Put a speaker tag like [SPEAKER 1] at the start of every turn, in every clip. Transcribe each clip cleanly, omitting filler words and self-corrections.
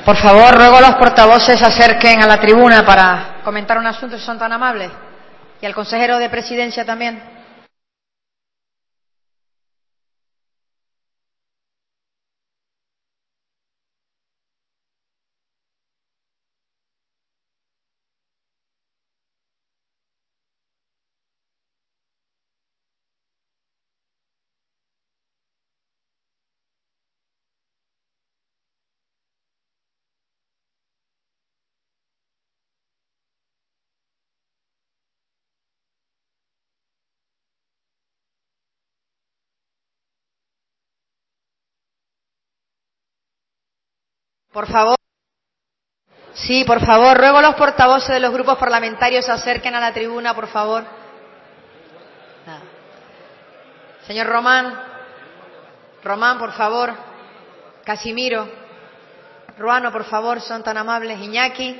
[SPEAKER 1] Por favor, ruego a los portavoces se acerquen a la tribuna para comentar un asunto, si son tan amables. Y al consejero de Presidencia también. Por favor. Sí, por favor, ruego a los portavoces de los grupos parlamentarios se acerquen a la tribuna, por favor. Nada. Señor Román, por favor. Casimiro, Ruano, por favor, son tan amables. Iñaki.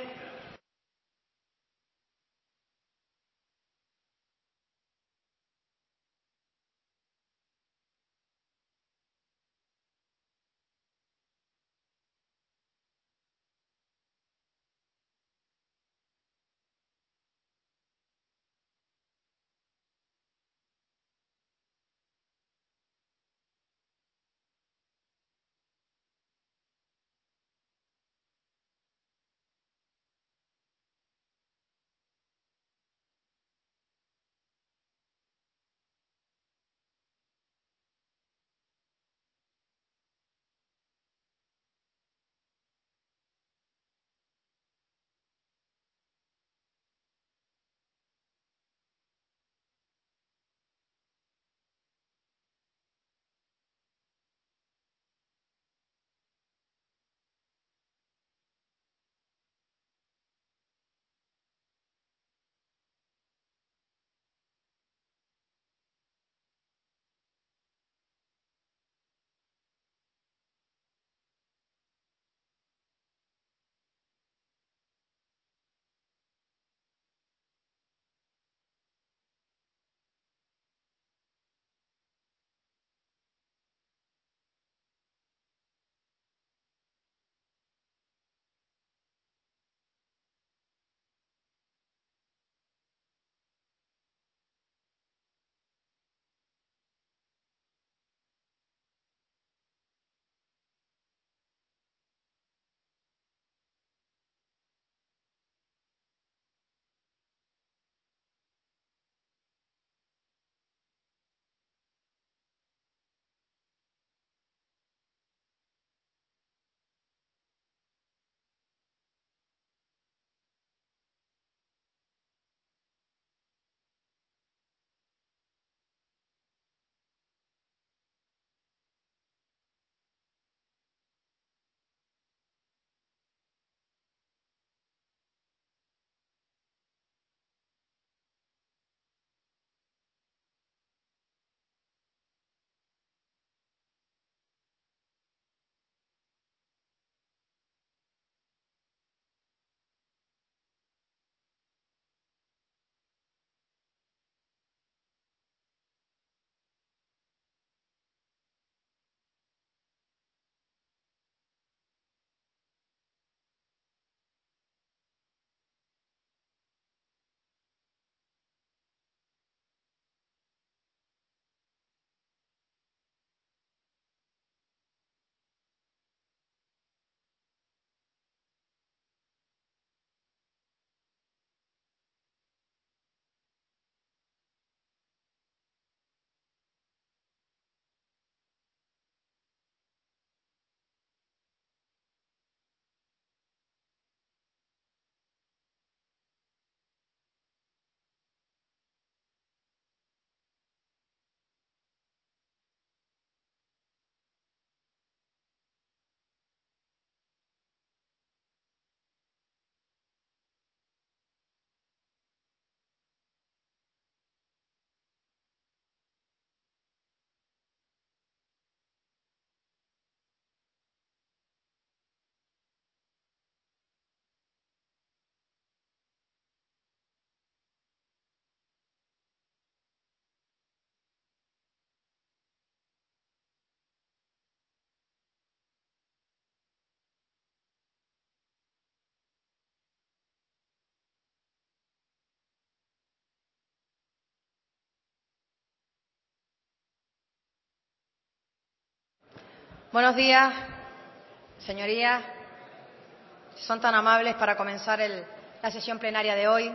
[SPEAKER 1] Buenos días, señorías. Si son tan amables para comenzar la sesión plenaria de hoy.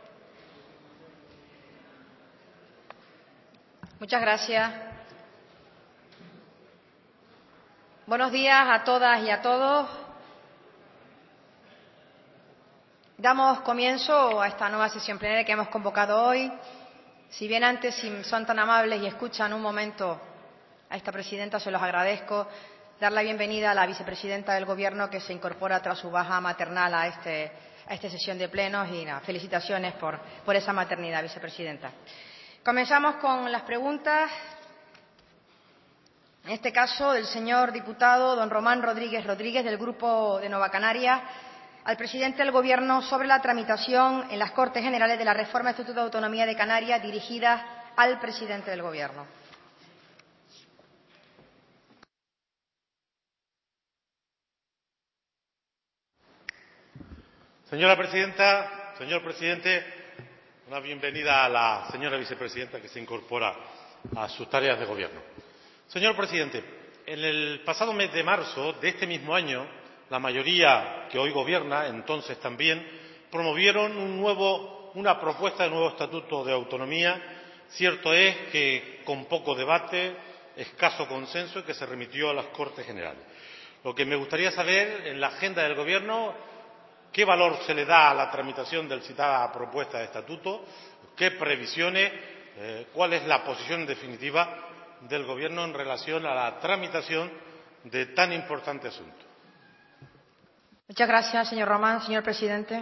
[SPEAKER 1] Muchas gracias. Buenos días a todas y a todos. Damos comienzo a esta nueva sesión plenaria que hemos convocado hoy. Si bien antes, si son tan amables y escuchan un momento a esta presidenta, se los agradezco. Dar la bienvenida a la vicepresidenta del Gobierno que se incorpora tras su baja maternal a esta sesión de plenos y felicitaciones por esa maternidad, vicepresidenta. Comenzamos con las preguntas, en este caso del señor diputado don Román Rodríguez Rodríguez, del Grupo de Nueva Canarias, al presidente del Gobierno sobre la tramitación en las Cortes Generales de la reforma del Estatuto de Autonomía de Canarias dirigida al presidente del Gobierno.
[SPEAKER 2] Señora presidenta, señor presidente, una bienvenida a la señora vicepresidenta que se incorpora a sus tareas de gobierno. Señor presidente, en el pasado mes de marzo de este mismo año, la mayoría que hoy gobierna, entonces también, promovieron una propuesta de nuevo estatuto de autonomía. Cierto es que con poco debate, escaso consenso, y que se remitió a las Cortes Generales. Lo que me gustaría saber, en la agenda del gobierno, ¿qué valor se le da a la tramitación de la citada propuesta de estatuto? ¿Qué previsiones? ¿Cuál es la posición definitiva del Gobierno en relación a la tramitación de tan importante asunto?
[SPEAKER 1] Muchas gracias, señor Román. Señor presidente.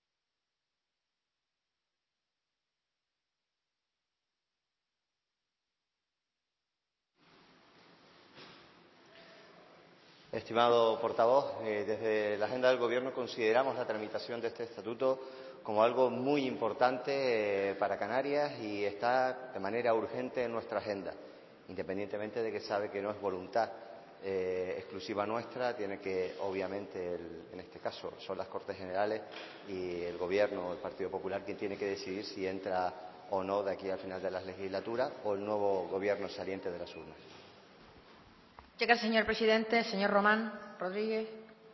[SPEAKER 3] Estimado portavoz, desde la agenda del Gobierno consideramos la tramitación de este estatuto como algo muy importante para Canarias y está de manera urgente en nuestra agenda, independientemente de que sabe que no es voluntad exclusiva nuestra, tiene que, obviamente, en este caso son las Cortes Generales y el Gobierno, el Partido Popular, quien tiene que decidir si entra o no de aquí al final de la legislatura o el nuevo Gobierno saliente de las urnas.
[SPEAKER 1] Muchas gracias, señor presidente. Señor Román Rodríguez.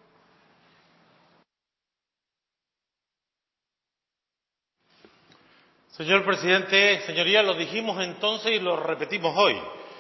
[SPEAKER 2] Señor presidente, señorías, lo dijimos entonces y lo repetimos hoy.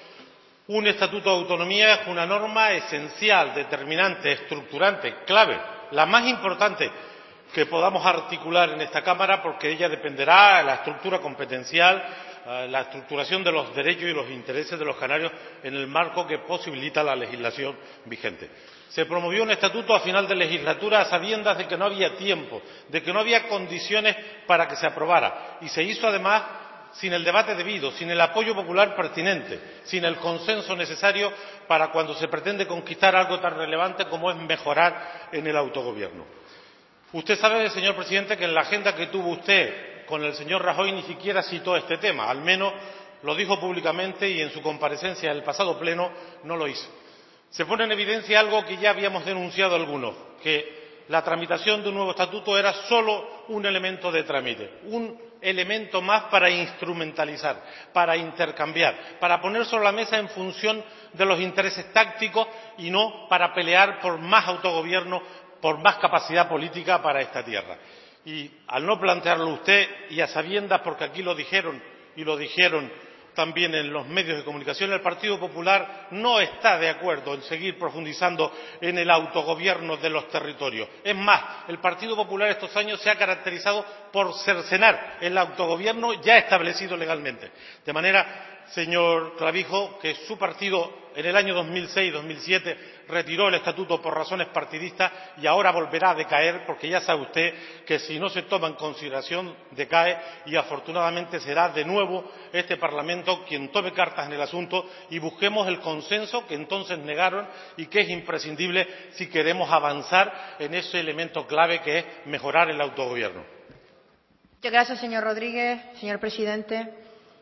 [SPEAKER 2] Un estatuto de autonomía es una norma esencial, determinante, estructurante, clave, la más importante que podamos articular en esta Cámara, porque de ella dependerá la estructura competencial, la estructuración de los derechos y los intereses de los canarios en el marco que posibilita la legislación vigente. Se promovió un estatuto a final de legislatura a sabiendas de que no había tiempo, de que no había condiciones para que se aprobara, y se hizo además sin el debate debido, sin el apoyo popular pertinente, sin el consenso necesario para cuando se pretende conquistar algo tan relevante como es mejorar en el autogobierno. Usted sabe, señor presidente, que en la agenda que tuvo usted con el señor Rajoy ni siquiera citó este tema, al menos lo dijo públicamente y en su comparecencia del pasado pleno no lo hizo. Se pone en evidencia algo que ya habíamos denunciado algunos, que la tramitación de un nuevo estatuto era solo un elemento de trámite, un elemento más para instrumentalizar, para intercambiar, para poner sobre la mesa en función de los intereses tácticos y no para pelear por más autogobierno, por más capacidad política para esta tierra. Y al no plantearlo usted, y a sabiendas, porque aquí lo dijeron y lo dijeron también en los medios de comunicación, el Partido Popular no está de acuerdo en seguir profundizando en el autogobierno de los territorios. Es más, el Partido Popular estos años se ha caracterizado por cercenar el autogobierno ya establecido legalmente. De manera, señor Clavijo, que su partido en el año 2006-2007 retiró el estatuto por razones partidistas y ahora volverá a decaer, porque ya sabe usted que si no se toma en consideración decae, y afortunadamente será de nuevo este Parlamento quien tome cartas en el asunto y busquemos el consenso que entonces negaron y que es imprescindible si queremos avanzar en ese elemento clave que es mejorar el autogobierno.
[SPEAKER 1] Muchas gracias, señor Rodríguez. Señor presidente.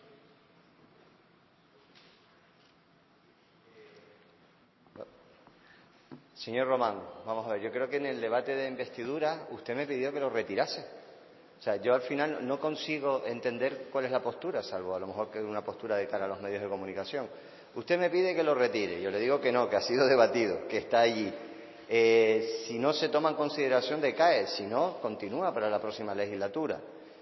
[SPEAKER 3] Señor Román, vamos a ver, yo creo que en el debate de investidura usted me pidió que lo retirase. O sea, yo al final no consigo entender cuál es la postura, salvo a lo mejor que es una postura de cara a los medios de comunicación. Usted me pide que lo retire. Yo le digo que no, que ha sido debatido, que está allí. Si no se toma en consideración, decae. Si no, continúa para la próxima legislatura.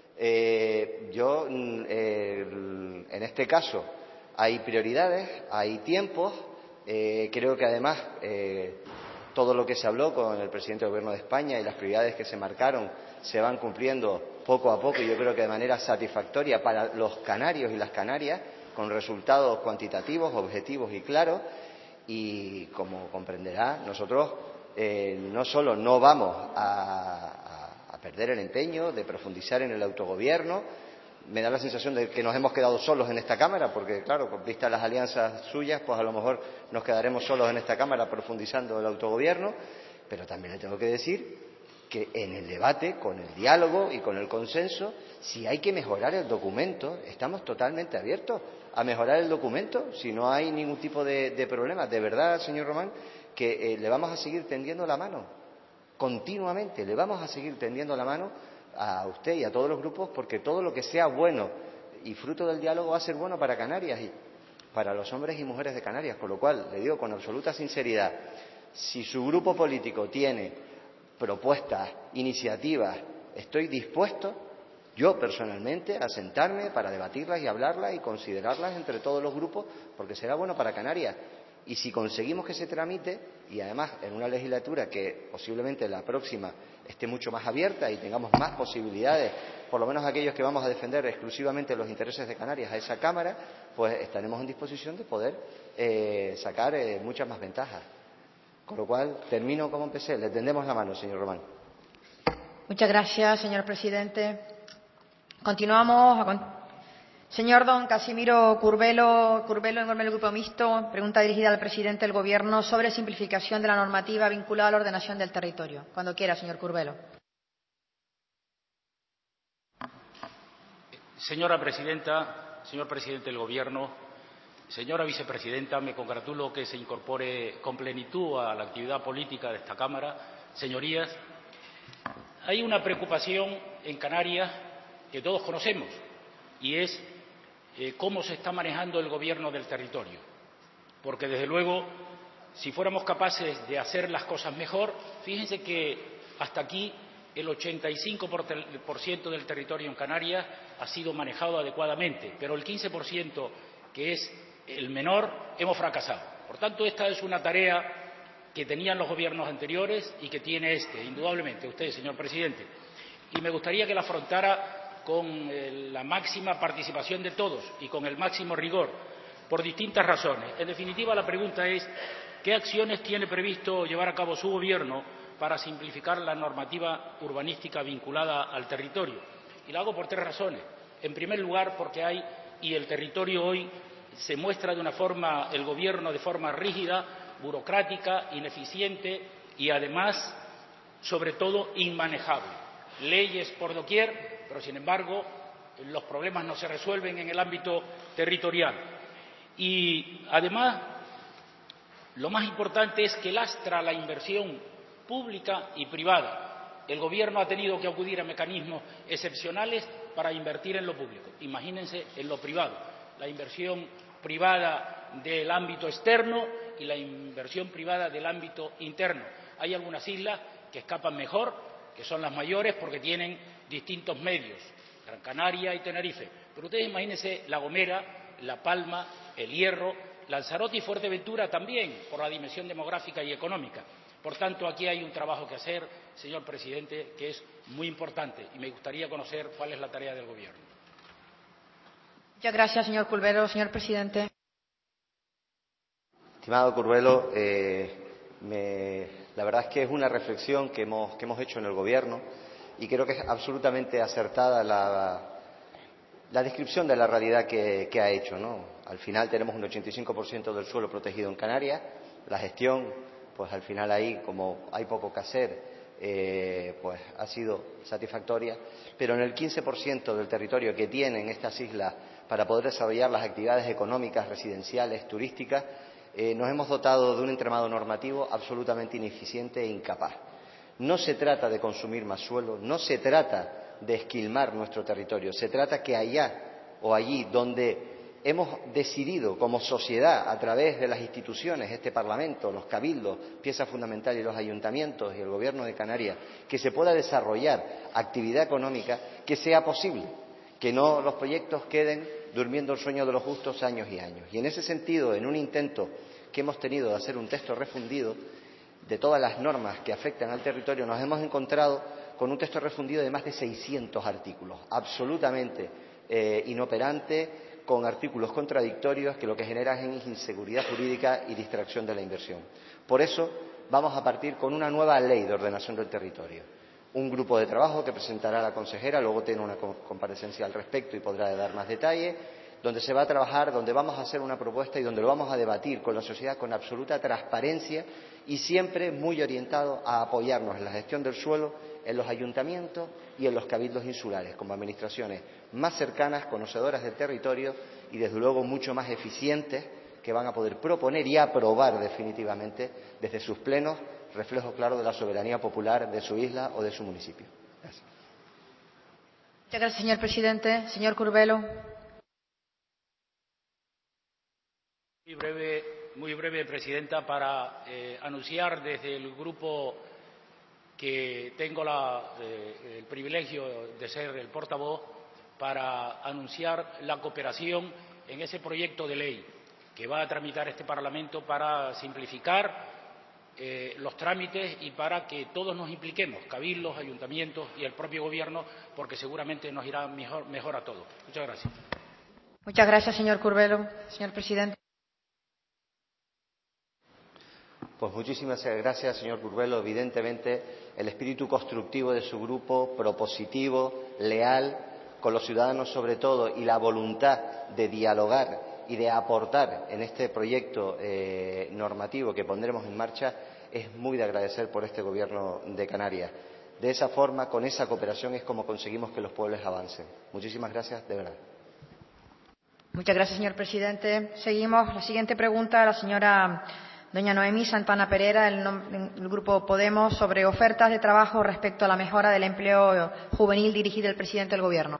[SPEAKER 3] En este caso, hay prioridades, hay tiempos. Creo que además todo lo que se habló con el presidente del Gobierno de España y las prioridades que se marcaron se van cumpliendo poco a poco y yo creo que de manera satisfactoria para los canarios y las canarias, con resultados cuantitativos, objetivos y claros. Y como comprenderá, nosotros no solo no vamos a perder el empeño de profundizar en el autogobierno. Me da la sensación de que nos hemos quedado solos en esta Cámara, porque claro, con vista a las alianzas suyas, pues a lo mejor nos quedaremos solos en esta Cámara profundizando el autogobierno, pero también le tengo que decir que en el debate, con el diálogo y con el consenso, si hay que mejorar el documento, estamos totalmente abiertos a mejorar el documento, si no hay ningún tipo de problema. De verdad, señor Román, que le vamos a seguir tendiendo la mano, continuamente le vamos a seguir tendiendo la mano a usted y a todos los grupos, porque todo lo que sea bueno y fruto del diálogo va a ser bueno para Canarias y para los hombres y mujeres de Canarias. Con lo cual, le digo con absoluta sinceridad, si su grupo político tiene propuestas, iniciativas, estoy dispuesto, yo personalmente, a sentarme para debatirlas y hablarlas y considerarlas entre todos los grupos, porque será bueno para Canarias. Y si conseguimos que se tramite, y además en una legislatura que posiblemente la próxima esté mucho más abierta y tengamos más posibilidades, por lo menos aquellos que vamos a defender exclusivamente los intereses de Canarias a esa Cámara, pues estaremos en disposición de poder sacar muchas más ventajas. Con lo cual, termino como empecé. Le tendemos la mano, señor Román.
[SPEAKER 1] Muchas gracias, señor presidente. Continuamos. Señor don Casimiro Curbelo, en nombre del Grupo Mixto, pregunta dirigida al presidente del Gobierno sobre simplificación de la normativa vinculada a la ordenación del territorio. Cuando quiera, señor Curbelo.
[SPEAKER 4] Señora presidenta, señor presidente del Gobierno, señora vicepresidenta, me congratulo que se incorpore con plenitud a la actividad política de esta Cámara. Señorías, hay una preocupación en Canarias que todos conocemos y es cómo se está manejando el gobierno del territorio. Porque, desde luego, si fuéramos capaces de hacer las cosas mejor, fíjense que hasta aquí el 85% del territorio en Canarias ha sido manejado adecuadamente, pero el 15%, que es el menor, hemos fracasado. Por tanto, esta es una tarea que tenían los gobiernos anteriores y que tiene indudablemente, usted, señor presidente. Y me gustaría que la afrontara con la máxima participación de todos y con el máximo rigor, por distintas razones. En definitiva, la pregunta es ¿qué acciones tiene previsto llevar a cabo su Gobierno para simplificar la normativa urbanística vinculada al territorio? Y la hago por tres razones. En primer lugar, porque el territorio hoy se muestra de una forma, el Gobierno de forma rígida, burocrática, ineficiente y, además, sobre todo, inmanejable. Leyes por doquier, pero, sin embargo, los problemas no se resuelven en el ámbito territorial. Y, además, lo más importante es que lastra la inversión pública y privada. El Gobierno ha tenido que acudir a mecanismos excepcionales para invertir en lo público. Imagínense en lo privado, la inversión privada del ámbito externo y la inversión privada del ámbito interno. Hay algunas islas que escapan mejor, que son las mayores porque tienen distintos medios, Gran Canaria y Tenerife. Pero ustedes imagínense La Gomera, La Palma, El Hierro, Lanzarote y Fuerteventura también, por la dimensión demográfica y económica. Por tanto, aquí hay un trabajo que hacer, señor presidente, que es muy importante y me gustaría conocer cuál es la tarea del Gobierno.
[SPEAKER 1] Muchas gracias, señor Curbelo. Señor presidente.
[SPEAKER 3] Estimado Curbelo, la verdad es que es una reflexión que hemos hecho en el Gobierno y creo que es absolutamente acertada la descripción de la realidad que ha hecho, ¿no? Al final tenemos un 85% del suelo protegido en Canarias. La gestión, pues al final ahí, como hay poco que hacer, pues ha sido satisfactoria. Pero en el 15% del territorio que tienen estas islas para poder desarrollar las actividades económicas, residenciales, turísticas, nos hemos dotado de un entramado normativo absolutamente ineficiente e incapaz. No se trata de consumir más suelo, no se trata de esquilmar nuestro territorio, se trata que allá o allí donde hemos decidido como sociedad, a través de las instituciones, este Parlamento, los cabildos, pieza fundamental, y los ayuntamientos y el Gobierno de Canarias, que se pueda desarrollar actividad económica, que sea posible, que no los proyectos queden durmiendo el sueño de los justos años y años. Y en ese sentido, en un intento que hemos tenido de hacer un texto refundido de todas las normas que afectan al territorio, nos hemos encontrado con un texto refundido de más de 600 artículos, absolutamente inoperante, con artículos contradictorios que lo que generan es inseguridad jurídica y distracción de la inversión. Por eso vamos a partir con una nueva ley de ordenación del territorio. Un grupo de trabajo que presentará la consejera, luego tiene una comparecencia al respecto y podrá dar más detalle, donde se va a trabajar, donde vamos a hacer una propuesta y donde lo vamos a debatir con la sociedad con absoluta transparencia y siempre muy orientado a apoyarnos en la gestión del suelo en los ayuntamientos y en los cabildos insulares, como administraciones más cercanas, conocedoras del territorio y, desde luego, mucho más eficientes, que van a poder proponer y aprobar definitivamente desde sus plenos, reflejo claro de la soberanía popular de su isla o de su municipio. Gracias.
[SPEAKER 1] Muchas gracias, señor presidente. Señor Curbelo.
[SPEAKER 4] Muy breve, presidenta, para anunciar desde el grupo que tengo el privilegio de ser el portavoz, para anunciar la cooperación en ese proyecto de ley que va a tramitar este Parlamento para simplificar los trámites y para que todos nos impliquemos, cabildos, ayuntamientos y el propio Gobierno, porque seguramente nos irá mejor a todos. Muchas gracias.
[SPEAKER 1] Muchas gracias, señor Curbelo. Señor presidente.
[SPEAKER 3] Pues muchísimas gracias, señor Curbelo. Evidentemente, el espíritu constructivo de su grupo, propositivo, leal, con los ciudadanos sobre todo, y la voluntad de dialogar y de aportar en este proyecto normativo que pondremos en marcha, es muy de agradecer por este Gobierno de Canarias. De esa forma, con esa cooperación, es como conseguimos que los pueblos avancen. Muchísimas gracias, de verdad.
[SPEAKER 1] Muchas gracias, señor presidente. Seguimos. La siguiente pregunta a la señora doña Noemí Santana Pereira, del Grupo Podemos, sobre ofertas de trabajo respecto a la mejora del empleo juvenil, dirigida al presidente del Gobierno.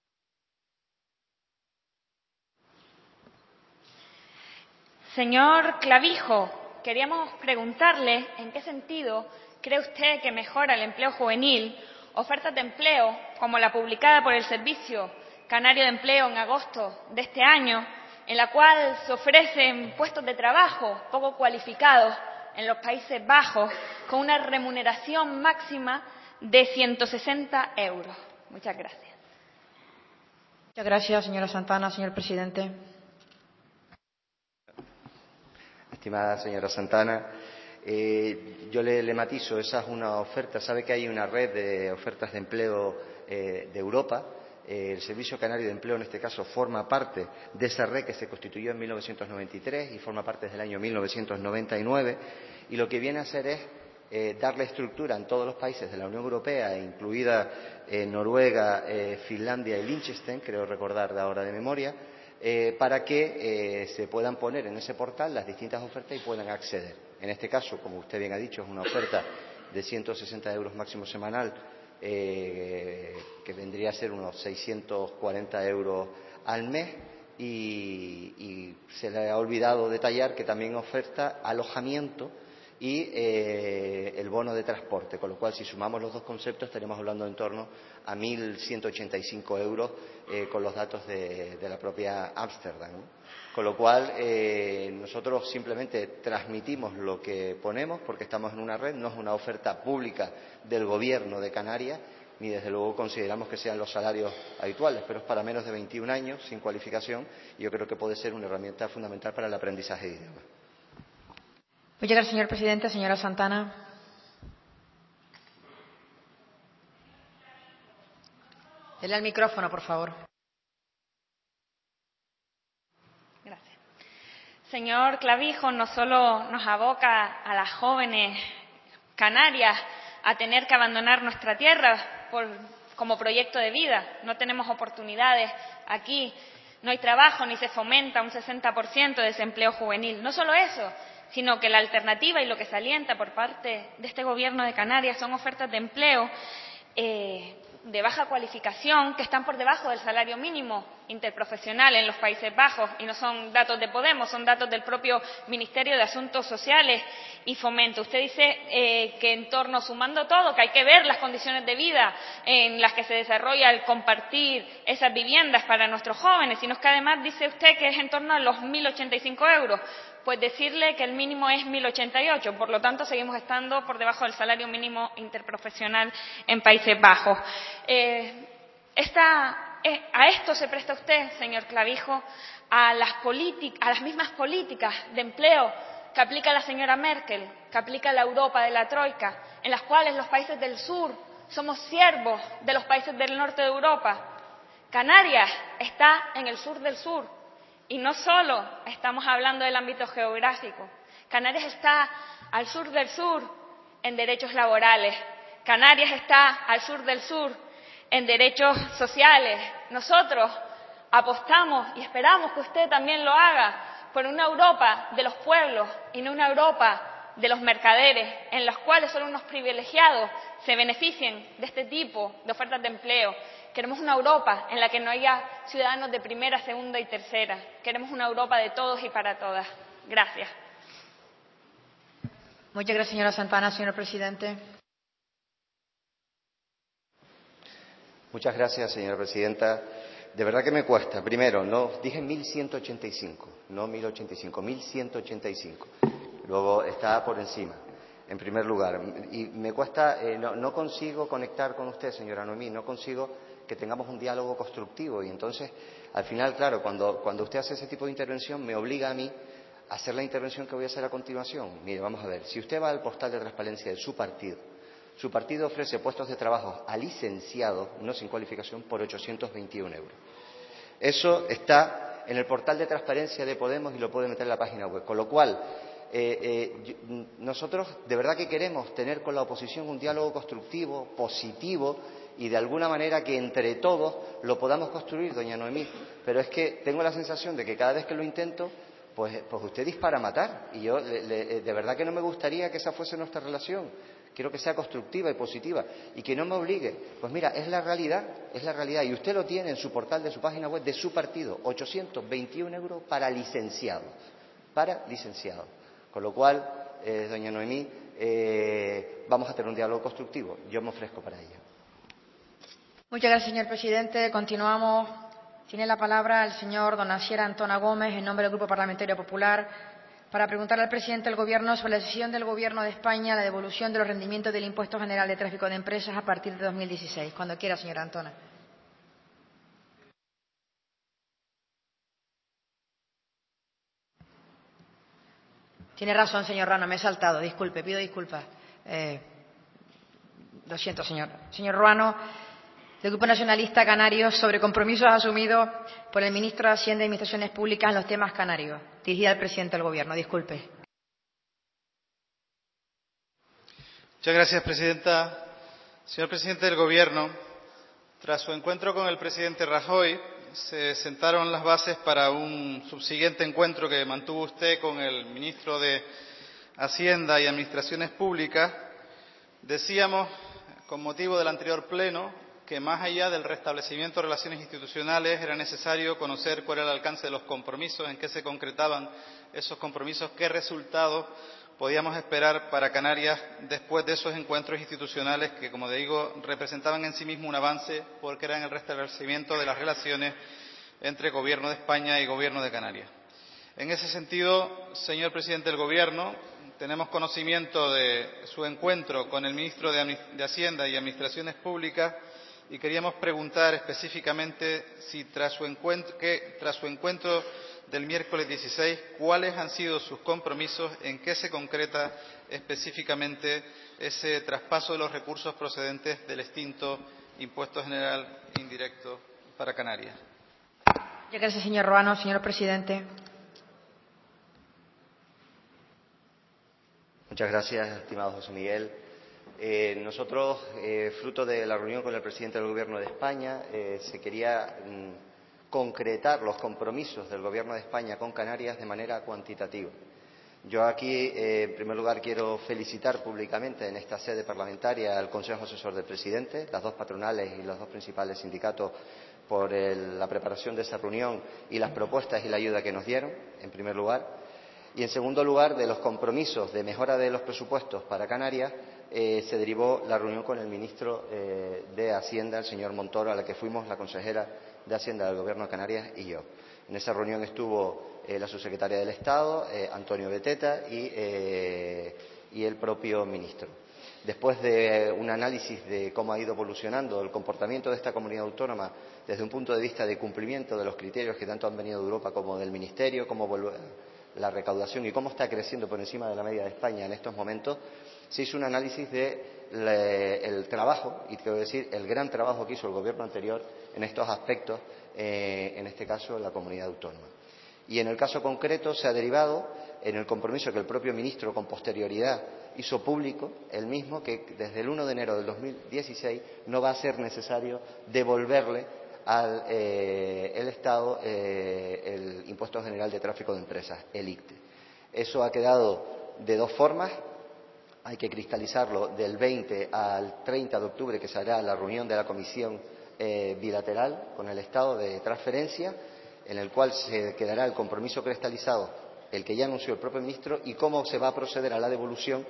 [SPEAKER 5] Señor Clavijo, queríamos preguntarle en qué sentido cree usted que mejora el empleo juvenil ofertas de empleo como la publicada por el Servicio Canario de Empleo en agosto de este año, en la cual se ofrecen puestos de trabajo poco cualificados en los Países Bajos con una remuneración máxima de 160 euros. Muchas gracias.
[SPEAKER 1] Muchas gracias, señora Santana. Señor presidente.
[SPEAKER 3] Estimada señora Santana, yo le matizo, esa es una oferta. Sabe que hay una red de ofertas de empleo de Europa. El Servicio Canario de Empleo, en este caso, forma parte de esa red que se constituyó en 1993 y forma parte desde el año 1999. Y lo que viene a hacer es darle estructura en todos los países de la Unión Europea, incluida Noruega, Finlandia y Liechtenstein, creo recordar de ahora de memoria, para que se puedan poner en ese portal las distintas ofertas y puedan acceder. En este caso, como usted bien ha dicho, es una oferta de 160 euros máximo semanal, que vendría a ser unos 640 euros al mes, y se le ha olvidado detallar que también oferta alojamiento y el bono de transporte, con lo cual, si sumamos los dos conceptos, estaremos hablando en torno a 1.185 euros con los datos de la propia Ámsterdam, ¿no? Con lo cual, nosotros simplemente transmitimos lo que ponemos, porque estamos en una red, no es una oferta pública del Gobierno de Canarias, ni desde luego consideramos que sean los salarios habituales, pero es para menos de 21 años, sin cualificación, y yo creo que puede ser una herramienta fundamental para el aprendizaje de idiomas.
[SPEAKER 1] Muchas gracias, señor presidente. Señora Santana. Dele al micrófono, por favor.
[SPEAKER 5] Gracias. Señor Clavijo, no solo nos aboca a las jóvenes canarias a tener que abandonar nuestra tierra como proyecto de vida. No tenemos oportunidades aquí, no hay trabajo ni se fomenta un 60% de desempleo juvenil. No solo eso, sino que la alternativa y lo que se alienta por parte de este Gobierno de Canarias son ofertas de empleo de baja cualificación que están por debajo del salario mínimo interprofesional en los Países Bajos, y no son datos de Podemos, son datos del propio Ministerio de Asuntos Sociales y Fomento. Usted dice que en torno, sumando todo, que hay que ver las condiciones de vida en las que se desarrolla el compartir esas viviendas para nuestros jóvenes, sino que además dice usted que es en torno a los 1.085 euros. Pues decirle que el mínimo es 1.088, por lo tanto seguimos estando por debajo del salario mínimo interprofesional en Países Bajos. A esto se presta usted, señor Clavijo, a las mismas políticas de empleo que aplica la señora Merkel, que aplica la Europa de la Troika, en las cuales los países del sur somos siervos de los países del norte de Europa. Canarias está en el sur del sur. Y no solo estamos hablando del ámbito geográfico. Canarias está al sur del sur en derechos laborales. Canarias está al sur del sur en derechos sociales. Nosotros apostamos y esperamos que usted también lo haga por una Europa de los pueblos y no una Europa de los mercaderes, en los cuales solo unos privilegiados se beneficien de este tipo de ofertas de empleo. Queremos una Europa en la que no haya ciudadanos de primera, segunda y tercera. Queremos una Europa de todos y para todas. Gracias.
[SPEAKER 1] Muchas gracias, señora Santana. Señor presidente.
[SPEAKER 3] Muchas gracias, señora presidenta. De verdad que me cuesta. Primero, no dije 1.185, no 1.085, 1.185. Luego está por encima, en primer lugar. Y me cuesta, no consigo conectar con usted, señora Noemí, no consigo que tengamos un diálogo constructivo. Y entonces, al final, claro, cuando usted hace ese tipo de intervención, me obliga a mí a hacer la intervención que voy a hacer a continuación. Mire, vamos a ver, si usted va al portal de transparencia de su partido ofrece puestos de trabajo a licenciados, no sin cualificación, por 821 euros. Eso está en el portal de transparencia de Podemos y lo puede meter en la página web. Con lo cual, nosotros de verdad que queremos tener con la oposición un diálogo constructivo, positivo, y de alguna manera que entre todos lo podamos construir, doña Noemí. Pero es que tengo la sensación de que cada vez que lo intento, pues usted dispara a matar. Y yo de verdad que no me gustaría que esa fuese nuestra relación. Quiero que sea constructiva y positiva y que no me obligue. Pues mira, es la realidad. Y usted lo tiene en su portal de su página web de su partido, 821 euros para licenciados. Con lo cual, doña Noemí, vamos a tener un diálogo constructivo. Yo me ofrezco para ello.
[SPEAKER 1] Muchas gracias, señor presidente. Continuamos. Tiene la palabra el señor don Asier Antona Gómez, en nombre del Grupo Parlamentario Popular, para preguntar al presidente del Gobierno sobre la decisión del Gobierno de España la devolución de los rendimientos del Impuesto General de Tráfico de Empresas a partir de 2016. Cuando quiera, señora Antona. Tiene razón, señor Ruano, me he saltado. Disculpe, pido disculpas. Lo siento, señor. Señor Ruano, del Grupo Nacionalista Canario, sobre compromisos asumidos por el ministro de Hacienda y Administraciones Públicas en los temas canarios. Dirigida al presidente del Gobierno. Disculpe.
[SPEAKER 6] Muchas gracias, presidenta. Señor presidente del Gobierno, tras su encuentro con el presidente Rajoy, se sentaron las bases para un subsiguiente encuentro que mantuvo usted con el ministro de Hacienda y Administraciones Públicas. Decíamos, con motivo del anterior pleno, que más allá del restablecimiento de relaciones institucionales era necesario conocer cuál era el alcance de los compromisos, en qué se concretaban esos compromisos, qué resultados podíamos esperar para Canarias después de esos encuentros institucionales que, como digo, representaban en sí mismo un avance porque eran el restablecimiento de las relaciones entre Gobierno de España y Gobierno de Canarias. En ese sentido, señor presidente del Gobierno, tenemos conocimiento de su encuentro con el ministro de Hacienda y Administraciones Públicas y queríamos preguntar específicamente si tras su encuentro del miércoles 16, cuáles han sido sus compromisos, en qué se concreta específicamente ese traspaso de los recursos procedentes del extinto Impuesto General Indirecto para Canarias.
[SPEAKER 1] Muchas gracias, señor Ruano. Señor presidente.
[SPEAKER 3] Muchas gracias, estimado José Miguel. Nosotros, fruto de la reunión con el presidente del Gobierno de España, se quería concretar los compromisos del Gobierno de España con Canarias de manera cuantitativa. Yo aquí, en primer lugar, quiero felicitar públicamente en esta sede parlamentaria al Consejo Asesor del Presidente, las dos patronales y los dos principales sindicatos por la preparación de esa reunión y las propuestas y la ayuda que nos dieron, en primer lugar. Y, en segundo lugar, de los compromisos de mejora de los presupuestos para Canarias, se derivó la reunión con el ministro de Hacienda, el señor Montoro, a la que fuimos la consejera de Hacienda del Gobierno de Canarias y yo. En esa reunión estuvo la subsecretaria del Estado, Antonio Beteta, y el propio ministro. Después de un análisis de cómo ha ido evolucionando el comportamiento de esta comunidad autónoma desde un punto de vista de cumplimiento de los criterios que tanto han venido de Europa como del Ministerio, cómo la recaudación y cómo está creciendo por encima de la media de España en estos momentos, se hizo un análisis del trabajo, y quiero decir el gran trabajo que hizo el Gobierno anterior en estos aspectos, en este caso en la comunidad autónoma. Y en el caso concreto se ha derivado en el compromiso que el propio ministro con posterioridad hizo público, el mismo, que desde el 1 de enero del 2016 no va a ser necesario devolverle al el Estado el Impuesto General de Tráfico de Empresas, el ICTE. Eso ha quedado de dos formas. Hay que cristalizarlo del 20 al 30 de octubre, que se hará la reunión de la comisión bilateral con el Estado de transferencia, en el cual se quedará el compromiso cristalizado, el que ya anunció el propio ministro, y cómo se va a proceder a la devolución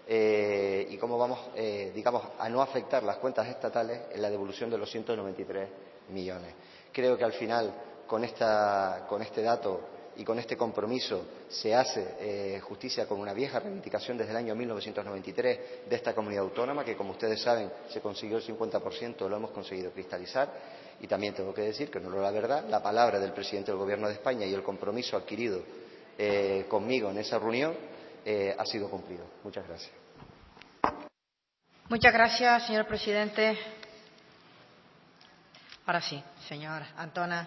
[SPEAKER 3] y cómo vamos, digamos, a no afectar las cuentas estatales en la devolución de los 193 millones. Creo que al final, con este dato y con este compromiso, se hace justicia con una vieja reivindicación desde el año 1993 de esta comunidad autónoma, que, como ustedes saben, se consiguió el 50%, lo hemos conseguido cristalizar. Y también tengo que decir, que no es la verdad, la palabra del presidente del Gobierno de España y el compromiso adquirido conmigo en esa reunión ha sido cumplido. Muchas gracias.
[SPEAKER 1] Muchas gracias, señor presidente. Ahora sí, señor Antona.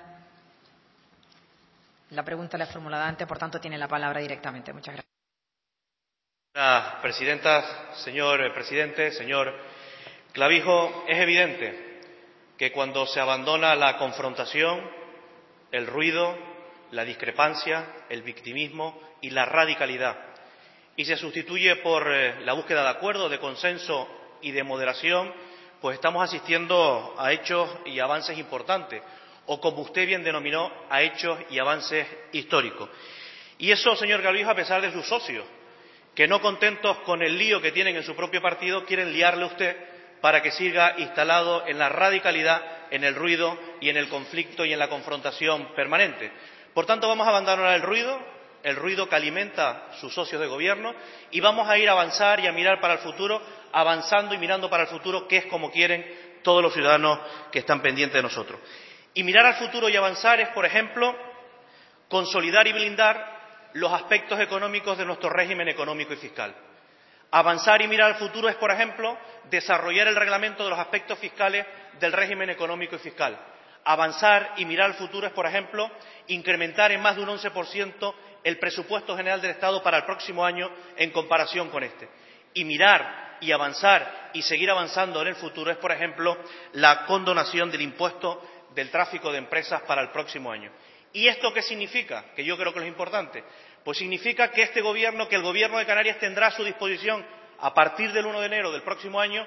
[SPEAKER 1] La pregunta la he formulado antes, por tanto tiene la palabra directamente. Muchas gracias.
[SPEAKER 7] Señora presidenta, señor presidente, señor Clavijo, es evidente que cuando se abandona la confrontación, el ruido, la discrepancia, el victimismo y la radicalidad, y se sustituye por la búsqueda de acuerdo, de consenso y de moderación, pues estamos asistiendo a hechos y avances importantes, o como usted bien denominó, a hechos y avances históricos. Y eso, señor Clavijo, a pesar de sus socios, que no contentos con el lío que tienen en su propio partido, quieren liarle a usted para que siga instalado en la radicalidad, en el ruido y en el conflicto y en la confrontación permanente. Por tanto, vamos a abandonar el ruido que alimenta sus socios de gobierno, y vamos a ir a avanzar y a mirar para el futuro, avanzando y mirando para el futuro, que es como quieren todos los ciudadanos que están pendientes de nosotros. Y mirar al futuro y avanzar es, por ejemplo, consolidar y blindar los aspectos económicos de nuestro régimen económico y fiscal. Avanzar y mirar al futuro es, por ejemplo, desarrollar el reglamento de los aspectos fiscales del régimen económico y fiscal. Avanzar y mirar al futuro es, por ejemplo, incrementar en más de un 11% el presupuesto general del Estado para el próximo año en comparación con este. Y mirar y avanzar y seguir avanzando en el futuro es, por ejemplo, la condonación del impuesto del tráfico de empresas para el próximo año. ¿Y esto qué significa? Que yo creo que es importante. Pues significa que el Gobierno de Canarias tendrá a su disposición, a partir del 1 de enero del próximo año,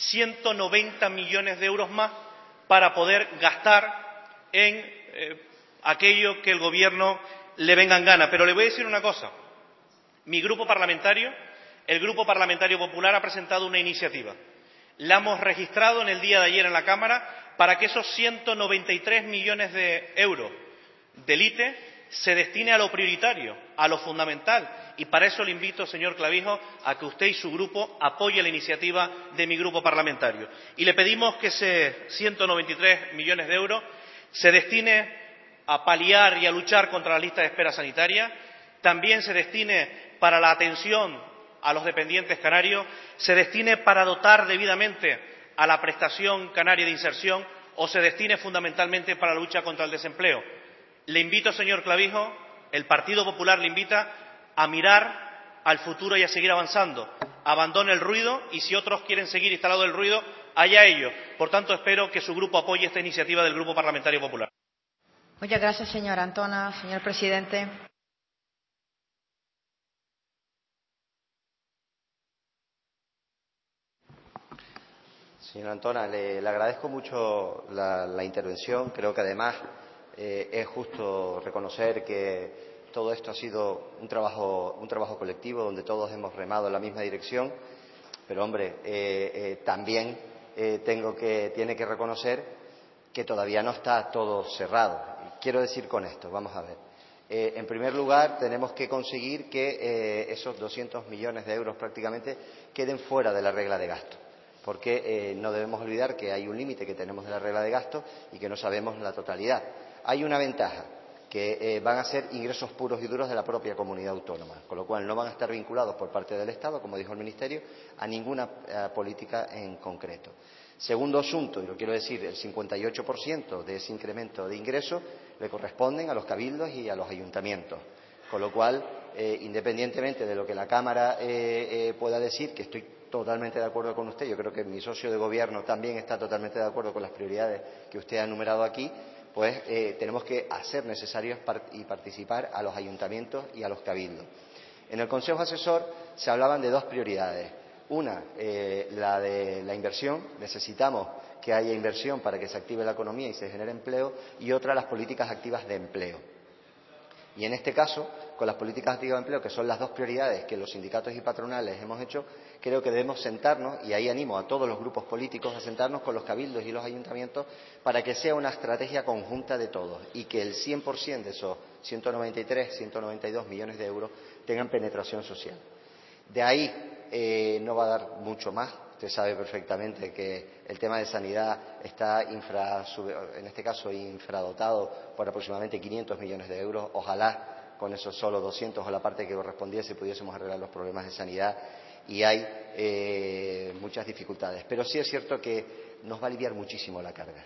[SPEAKER 7] 190 millones de euros más para poder gastar en aquello que el Gobierno le venga en gana. Pero le voy a decir una cosa. Mi grupo parlamentario, el Grupo Parlamentario Popular, ha presentado una iniciativa. La hemos registrado en el día de ayer en la Cámara para que esos 193 millones de euros del ITE se destine a lo prioritario, a lo fundamental. Y para eso le invito, señor Clavijo, a que usted y su grupo apoye la iniciativa de mi grupo parlamentario. Y le pedimos que ese 193 millones de euros se destine a paliar y a luchar contra la lista de espera sanitaria, también se destine para la atención a los dependientes canarios, se destine para dotar debidamente a la prestación canaria de inserción, o se destine fundamentalmente para la lucha contra el desempleo. Le invito, señor Clavijo, el Partido Popular le invita a mirar al futuro y a seguir avanzando. Abandone el ruido, y si otros quieren seguir instalado el ruido, allá ellos. Por tanto, espero que su grupo apoye esta iniciativa del Grupo Parlamentario Popular.
[SPEAKER 1] Muchas gracias, señor Antona. Señor presidente.
[SPEAKER 3] Señora Antona, le agradezco mucho la intervención. Creo que además es justo reconocer que todo esto ha sido un trabajo colectivo donde todos hemos remado en la misma dirección. Pero, hombre, también tiene que reconocer que todavía no está todo cerrado. Quiero decir con esto, vamos a ver. En primer lugar, tenemos que conseguir que esos 200 millones de euros prácticamente queden fuera de la regla de gasto, porque no debemos olvidar que hay un límite que tenemos de la regla de gasto y que no sabemos la totalidad. Hay una ventaja, que van a ser ingresos puros y duros de la propia comunidad autónoma, con lo cual no van a estar vinculados por parte del Estado, como dijo el Ministerio, a ninguna política en concreto. Segundo asunto, y lo quiero decir, el 58% de ese incremento de ingresos le corresponden a los cabildos y a los ayuntamientos, con lo cual, independientemente de lo que la Cámara pueda decir, que estoy totalmente de acuerdo con usted, yo creo que mi socio de gobierno también está totalmente de acuerdo con las prioridades que usted ha enumerado aquí, pues tenemos que hacer necesarios y participar a los ayuntamientos y a los cabildos. En el Consejo Asesor se hablaban de dos prioridades. Una, la de la inversión. Necesitamos que haya inversión para que se active la economía y se genere empleo. Y otra, las políticas activas de empleo. Y en este caso, con las políticas activas de empleo, que son las dos prioridades que los sindicatos y patronales hemos hecho, creo que debemos sentarnos, y ahí animo a todos los grupos políticos a sentarnos con los cabildos y los ayuntamientos para que sea una estrategia conjunta de todos y que el 100% de esos 192 millones de euros tengan penetración social. De ahí no va a dar mucho más. Usted sabe perfectamente que el tema de sanidad está en este caso infradotado por aproximadamente 500 millones de euros. Ojalá con esos solo 200 o la parte que correspondiese pudiésemos arreglar los problemas de sanidad, y hay muchas dificultades. Pero sí es cierto que nos va a aliviar muchísimo la carga,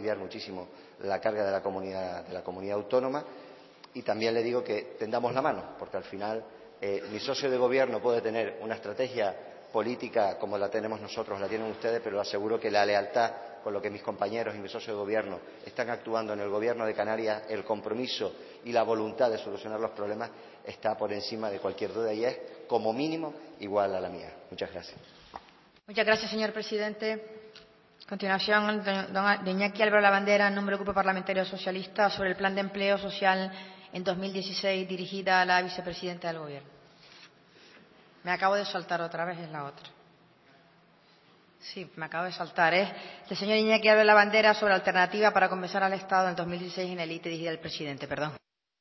[SPEAKER 3] de la comunidad autónoma, y también le digo que tendamos la mano, porque al final mi socio de gobierno puede tener una estrategia política como la tenemos nosotros, la tienen ustedes, pero le aseguro que la lealtad con lo que mis compañeros y mi socio de gobierno están actuando en el Gobierno de Canarias, el compromiso y la voluntad de solucionar los problemas está por encima de cualquier duda y es, como mínimo, igual a la mía. Muchas gracias.
[SPEAKER 1] Muchas gracias, señor presidente. A continuación, don Iñaki Álvaro Lavandera, en nombre del Grupo Parlamentario Socialista, sobre el Plan de Empleo Social en 2016, dirigida a la vicepresidenta del Gobierno. Me acabo de saltar otra vez, es la otra. Sí, me acabo de saltar. Es el señor Iñaki Álvaro Lavandera sobre alternativa para compensar al Estado en el 2016 en el ITE, dirigida al presidente. Perdón.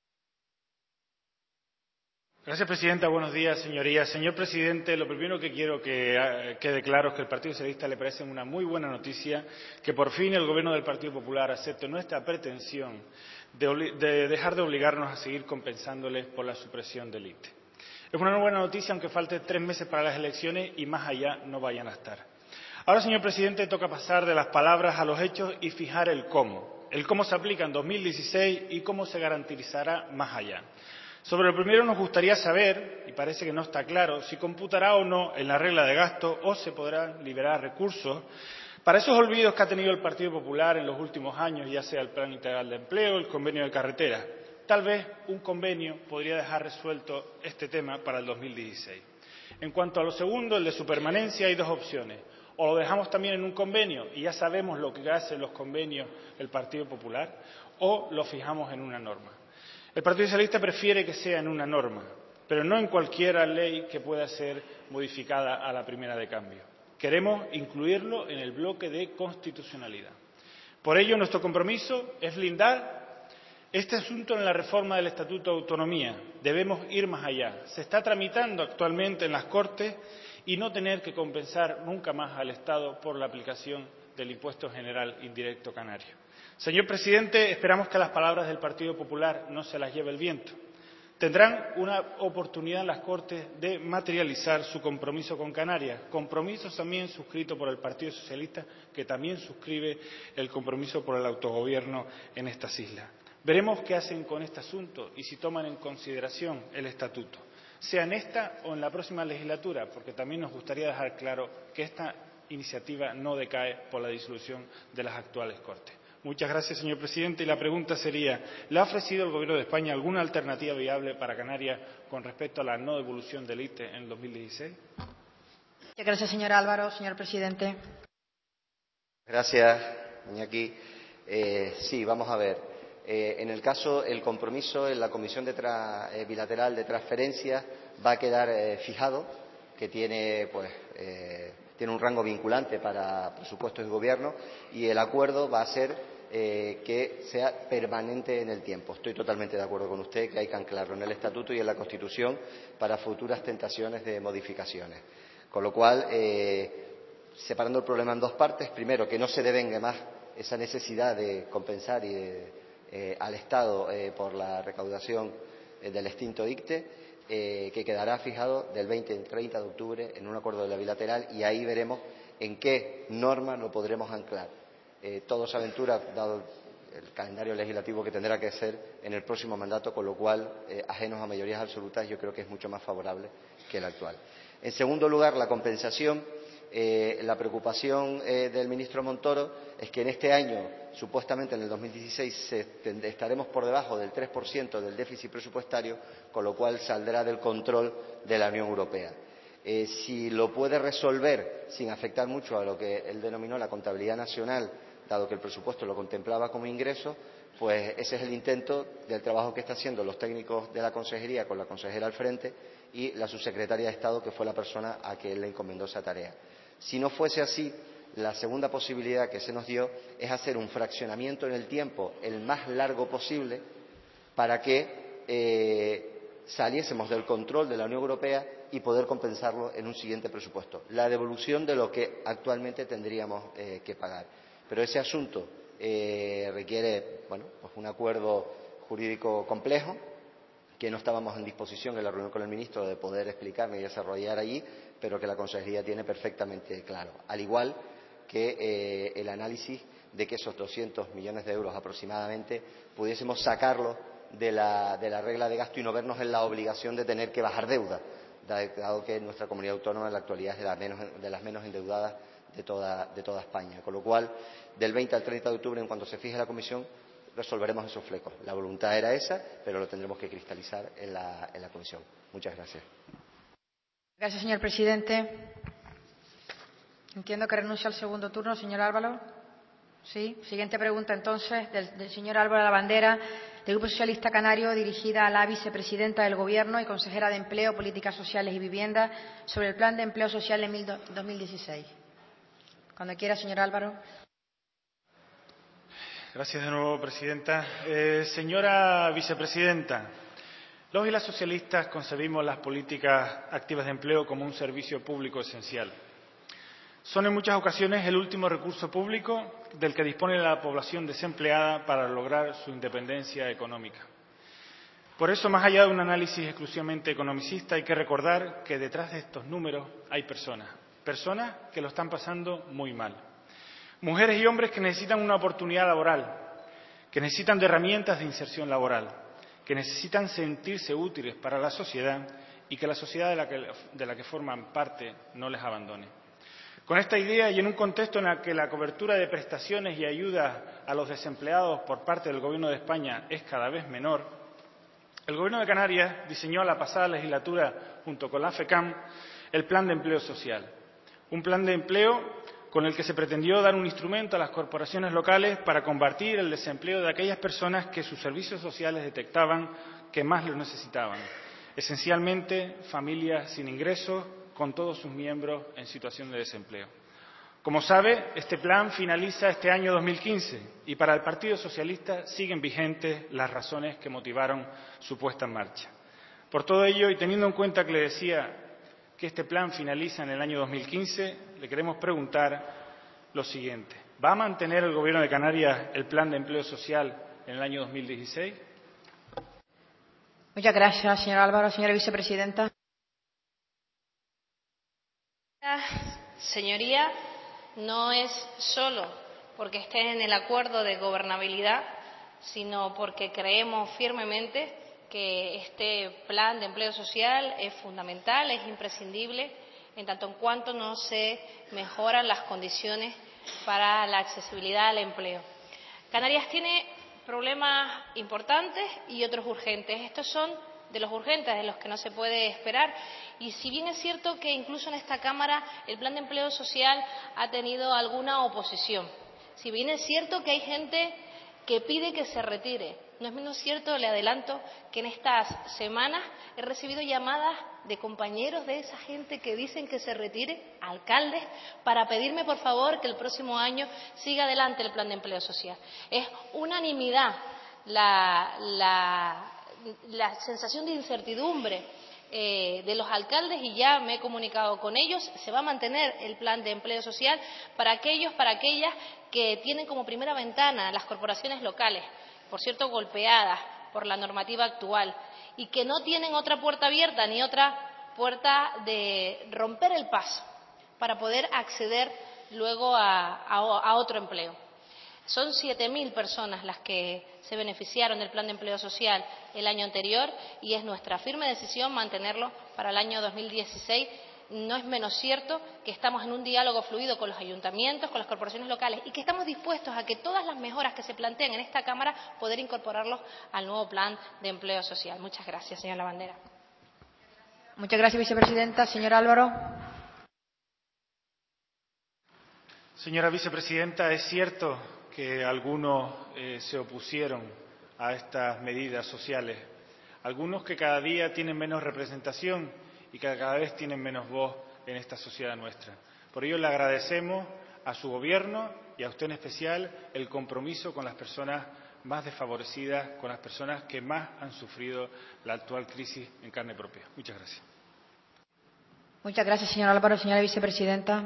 [SPEAKER 8] Gracias, presidenta. Buenos días, señorías. Señor presidente, lo primero que quiero que quede claro es que al Partido Socialista le parece una muy buena noticia que por fin el Gobierno del Partido Popular acepte nuestra pretensión de dejar de obligarnos a seguir compensándoles por la supresión del ITE. Es una buena noticia, aunque falte 3 meses para las elecciones y más allá no vayan a estar. Ahora, señor presidente, toca pasar de las palabras a los hechos y fijar el cómo. El cómo se aplica en 2016 y cómo se garantizará más allá. Sobre lo primero nos gustaría saber, y parece que no está claro, si computará o no en la regla de gasto o se podrán liberar recursos para esos olvidos que ha tenido el Partido Popular en los últimos años, ya sea el Plan Integral de Empleo, el convenio de carretera. Tal vez un convenio podría dejar resuelto este tema para el 2016. En cuanto a lo segundo, el de su permanencia, hay dos opciones. O lo dejamos también en un convenio y ya sabemos lo que hace los convenios el Partido Popular, o lo fijamos en una norma. El Partido Socialista prefiere que sea en una norma, pero no en cualquier ley que pueda ser modificada a la primera de cambio. Queremos incluirlo en el bloque de constitucionalidad. Por ello, nuestro compromiso es blindar este asunto en la reforma del Estatuto de Autonomía. Debemos ir más allá. Se está tramitando actualmente en las Cortes y no tener que compensar nunca más al Estado por la aplicación del impuesto general indirecto canario. Señor presidente, esperamos que las palabras del Partido Popular no se las lleve el viento. Tendrán una oportunidad en las Cortes de materializar su compromiso con Canarias, compromiso también suscrito por el Partido Socialista, que también suscribe el compromiso por el autogobierno en estas islas. Veremos qué hacen con este asunto y si toman en consideración el Estatuto, sea en esta o en la próxima legislatura, porque también nos gustaría dejar claro que esta iniciativa no decae por la disolución de las actuales Cortes. Muchas gracias, señor presidente. Y la pregunta sería, ¿le ha ofrecido el Gobierno de España alguna alternativa viable para Canarias con respecto a la no devolución del ITE en 2016?
[SPEAKER 1] Muchas gracias, señor Álvaro. Señor presidente.
[SPEAKER 3] Gracias, Iñaki. Sí, vamos a ver. En el caso, el compromiso en la Comisión Bilateral de Transferencias va a quedar fijado, que tiene un rango vinculante para presupuestos y gobierno, y el acuerdo va a ser que sea permanente en el tiempo. Estoy totalmente de acuerdo con usted que hay que anclarlo en el Estatuto y en la Constitución para futuras tentaciones de modificaciones. Con lo cual, separando el problema en dos partes, primero, que no se devengue más esa necesidad de compensar al Estado por la recaudación del extinto ICTE, que quedará fijado del 20 al 30 de octubre en un acuerdo de la bilateral, y ahí veremos en qué norma lo podremos anclar. Todo se aventura, dado el calendario legislativo que tendrá que ser en el próximo mandato, con lo cual, ajenos a mayorías absolutas, yo creo que es mucho más favorable que el actual. En segundo lugar, la compensación. La preocupación del ministro Montoro es que en este año, supuestamente en el 2016, estaremos por debajo del 3% del déficit presupuestario, con lo cual saldrá del control de la Unión Europea. Si lo puede resolver sin afectar mucho a lo que él denominó la contabilidad nacional, dado que el presupuesto lo contemplaba como ingreso, pues ese es el intento del trabajo que están haciendo los técnicos de la consejería, con la consejera al frente, y la subsecretaria de Estado, que fue la persona a quien le encomendó esa tarea. Si no fuese así, la segunda posibilidad que se nos dio es hacer un fraccionamiento en el tiempo el más largo posible para que saliésemos del control de la Unión Europea y poder compensarlo en un siguiente presupuesto. La devolución de lo que actualmente tendríamos que pagar. Pero ese asunto requiere un acuerdo jurídico complejo, que no estábamos en disposición en la reunión con el ministro de poder explicarme y desarrollar allí, pero que la consejería tiene perfectamente claro. Al igual que el análisis de que esos 200 millones de euros aproximadamente pudiésemos sacarlos de la regla de gasto y no vernos en la obligación de tener que bajar deuda, dado que nuestra comunidad autónoma en la actualidad es de las menos endeudadas de toda España. Con lo cual, del 20 al 30 de octubre, en cuanto se fije la comisión, resolveremos esos flecos. La voluntad era esa, pero lo tendremos que cristalizar en la comisión. Muchas gracias.
[SPEAKER 1] Gracias, señor presidente. Entiendo que renuncia al segundo turno, señor Álvaro. Sí. Siguiente pregunta, entonces, del señor Álvaro Labandera, del Grupo Socialista Canario, dirigida a la vicepresidenta del Gobierno y consejera de Empleo, Políticas Sociales y Vivienda, sobre el Plan de Empleo Social en 2016. Cuando quiera, señor Álvaro.
[SPEAKER 8] Gracias de nuevo, presidenta. Señora vicepresidenta, los y las socialistas concebimos las políticas activas de empleo como un servicio público esencial. Son en muchas ocasiones el último recurso público del que dispone la población desempleada para lograr su independencia económica. Por eso, más allá de un análisis exclusivamente economicista, hay que recordar que detrás de estos números hay personas que lo están pasando muy mal. Mujeres y hombres que necesitan una oportunidad laboral, que necesitan de herramientas de inserción laboral, que necesitan sentirse útiles para la sociedad y que la sociedad de la que forman parte no les abandone. Con esta idea y en un contexto en el que la cobertura de prestaciones y ayudas a los desempleados por parte del Gobierno de España es cada vez menor, el Gobierno de Canarias diseñó la pasada legislatura, junto con la FECAM, el Plan de Empleo Social. Un plan de empleo con el que se pretendió dar un instrumento a las corporaciones locales para combatir el desempleo de aquellas personas que sus servicios sociales detectaban que más lo necesitaban, esencialmente familias sin ingresos, con todos sus miembros en situación de desempleo. Como sabe, este plan finaliza este año 2015 y para el Partido Socialista siguen vigentes las razones que motivaron su puesta en marcha. Por todo ello, y teniendo en cuenta que le decía que este plan finaliza en el año 2015, le queremos preguntar lo siguiente. ¿Va a mantener el Gobierno de Canarias el plan de empleo social en el año 2016?
[SPEAKER 1] Muchas gracias, señor Álvaro. Señora vicepresidenta.
[SPEAKER 9] Señoría, no es solo porque esté en el acuerdo de gobernabilidad, sino porque creemos firmemente que este plan de empleo social es fundamental, es imprescindible, en tanto en cuanto no se mejoran las condiciones para la accesibilidad al empleo. Canarias tiene problemas importantes y otros urgentes. Estos son de los urgentes, de los que no se puede esperar. Y si bien es cierto que incluso en esta Cámara el plan de empleo social ha tenido alguna oposición, si bien es cierto que hay gente que pide que se retire, no es menos cierto, le adelanto, que en estas semanas he recibido llamadas de compañeros de esa gente que dicen que se retire, alcaldes, para pedirme por favor que el próximo año siga adelante el plan de empleo social. Es unanimidad la sensación de incertidumbre de los alcaldes, y ya me he comunicado con ellos. Se va a mantener el plan de empleo social para aquellos, para aquellas que tienen como primera ventana las corporaciones locales, por cierto golpeadas por la normativa actual, y que no tienen otra puerta abierta ni otra puerta de romper el paso para poder acceder luego a otro empleo. Son 7.000 personas las que se beneficiaron del plan de empleo social el año anterior, y es nuestra firme decisión mantenerlo para el año 2016. No es menos cierto que estamos en un diálogo fluido con los ayuntamientos, con las corporaciones locales, y que estamos dispuestos a que todas las mejoras que se planteen en esta Cámara poder incorporarlos al nuevo plan de empleo social. Muchas gracias, señora Labandera.
[SPEAKER 1] Muchas gracias, vicepresidenta. Señor Álvaro.
[SPEAKER 8] Señora vicepresidenta, es cierto que algunos se opusieron a estas medidas sociales, algunos que cada día tienen menos representación y que cada vez tienen menos voz en esta sociedad nuestra. Por ello le agradecemos a su Gobierno y a usted en especial el compromiso con las personas más desfavorecidas, con las personas que más han sufrido la actual crisis en carne propia. Muchas gracias.
[SPEAKER 1] Muchas gracias, señor Álvaro. Señora vicepresidenta.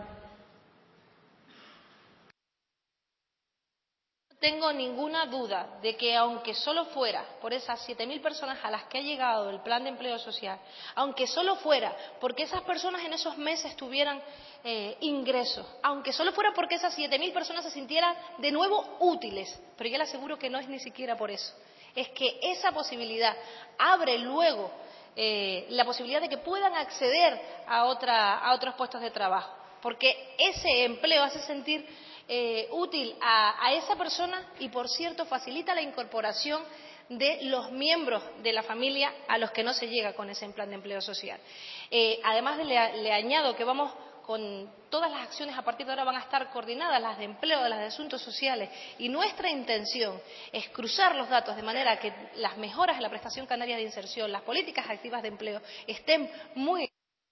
[SPEAKER 9] No tengo ninguna duda de que, aunque solo fuera por esas 7.000 personas a las que ha llegado el plan de empleo social, aunque solo fuera porque esas personas en esos meses tuvieran ingresos, aunque solo fuera porque esas 7.000 personas se sintieran de nuevo útiles, pero ya le aseguro que no es ni siquiera por eso, es que esa posibilidad abre luego la posibilidad de que puedan acceder a otros puestos de trabajo, porque ese empleo hace sentir útil a esa persona y, por cierto, facilita la incorporación de los miembros de la familia a los que no se llega con ese plan de empleo social. Además, le añado que vamos con todas las acciones a partir de ahora van a estar coordinadas, las de empleo, las de asuntos sociales, y nuestra intención es cruzar los datos de manera que las mejoras en la prestación canaria de inserción, las políticas activas de empleo estén muy...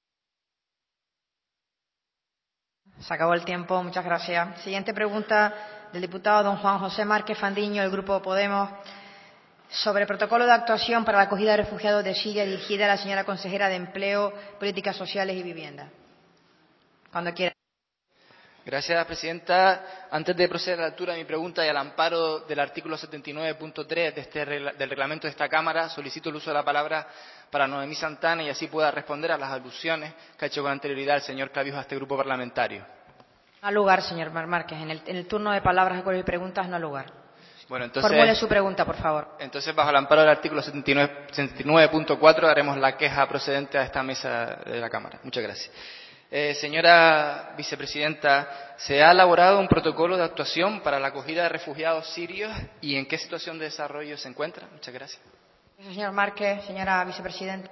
[SPEAKER 1] Se acabó el tiempo. Muchas gracias. Siguiente pregunta del diputado don Juan José Márquez Fandiño, del Grupo Podemos, sobre protocolo de actuación para la acogida de refugiados de Siria, dirigida a la señora consejera de Empleo, Políticas Sociales y Vivienda. Cuando quiera.
[SPEAKER 10] Gracias, presidenta. Antes de proceder a la lectura de mi pregunta y al amparo del artículo 79.3 del reglamento de esta Cámara, solicito el uso de la palabra para Noemí Santana y así pueda responder a las alusiones que ha hecho con anterioridad el señor Clavijo a este grupo parlamentario.
[SPEAKER 1] No ha lugar, señor Márquez. En el turno de palabras y preguntas no ha lugar.
[SPEAKER 10] Bueno, entonces,
[SPEAKER 1] formule su pregunta, por favor.
[SPEAKER 10] Entonces, bajo el amparo del artículo 79.4, haremos la queja procedente a esta mesa de la Cámara. Muchas gracias. Señora vicepresidenta, ¿se ha elaborado un protocolo de actuación para la acogida de refugiados sirios y en qué situación de desarrollo se encuentra? Muchas gracias.
[SPEAKER 1] Señor Márquez, señora vicepresidenta.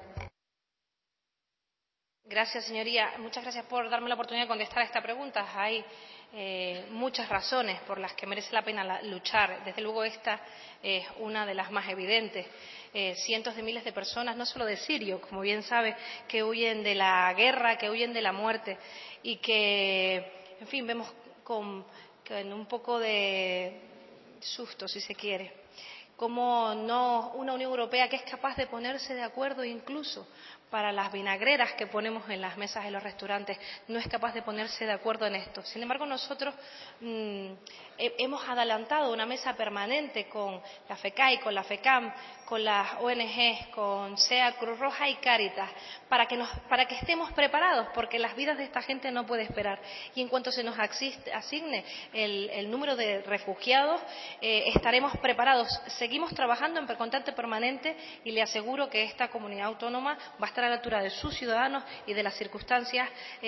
[SPEAKER 9] Gracias, señoría. Muchas gracias por darme la oportunidad de contestar a esta pregunta. Hay muchas razones por las que merece la pena luchar. Desde luego esta es una de las más evidentes. Cientos de miles de personas, no solo de sirios, como bien sabe, que huyen de la guerra, que huyen de la muerte y que, en fin, vemos con un poco de susto, si se quiere, como no una Unión Europea que es capaz de ponerse de acuerdo incluso para las vinagreras que ponemos en las mesas de los restaurantes, no es capaz de ponerse de acuerdo en esto. Sin embargo, nosotros hemos adelantado una mesa permanente con la FECAI, con la FECAM, con las ONG, con SEA, Cruz Roja y Cáritas, para que estemos preparados, porque las vidas de esta gente no pueden esperar. Y en cuanto se nos asigne el número de refugiados, estaremos preparados. Seguimos trabajando en contacto permanente y le aseguro que esta comunidad autónoma va a estar a la altura de sus ciudadanos y de las circunstancias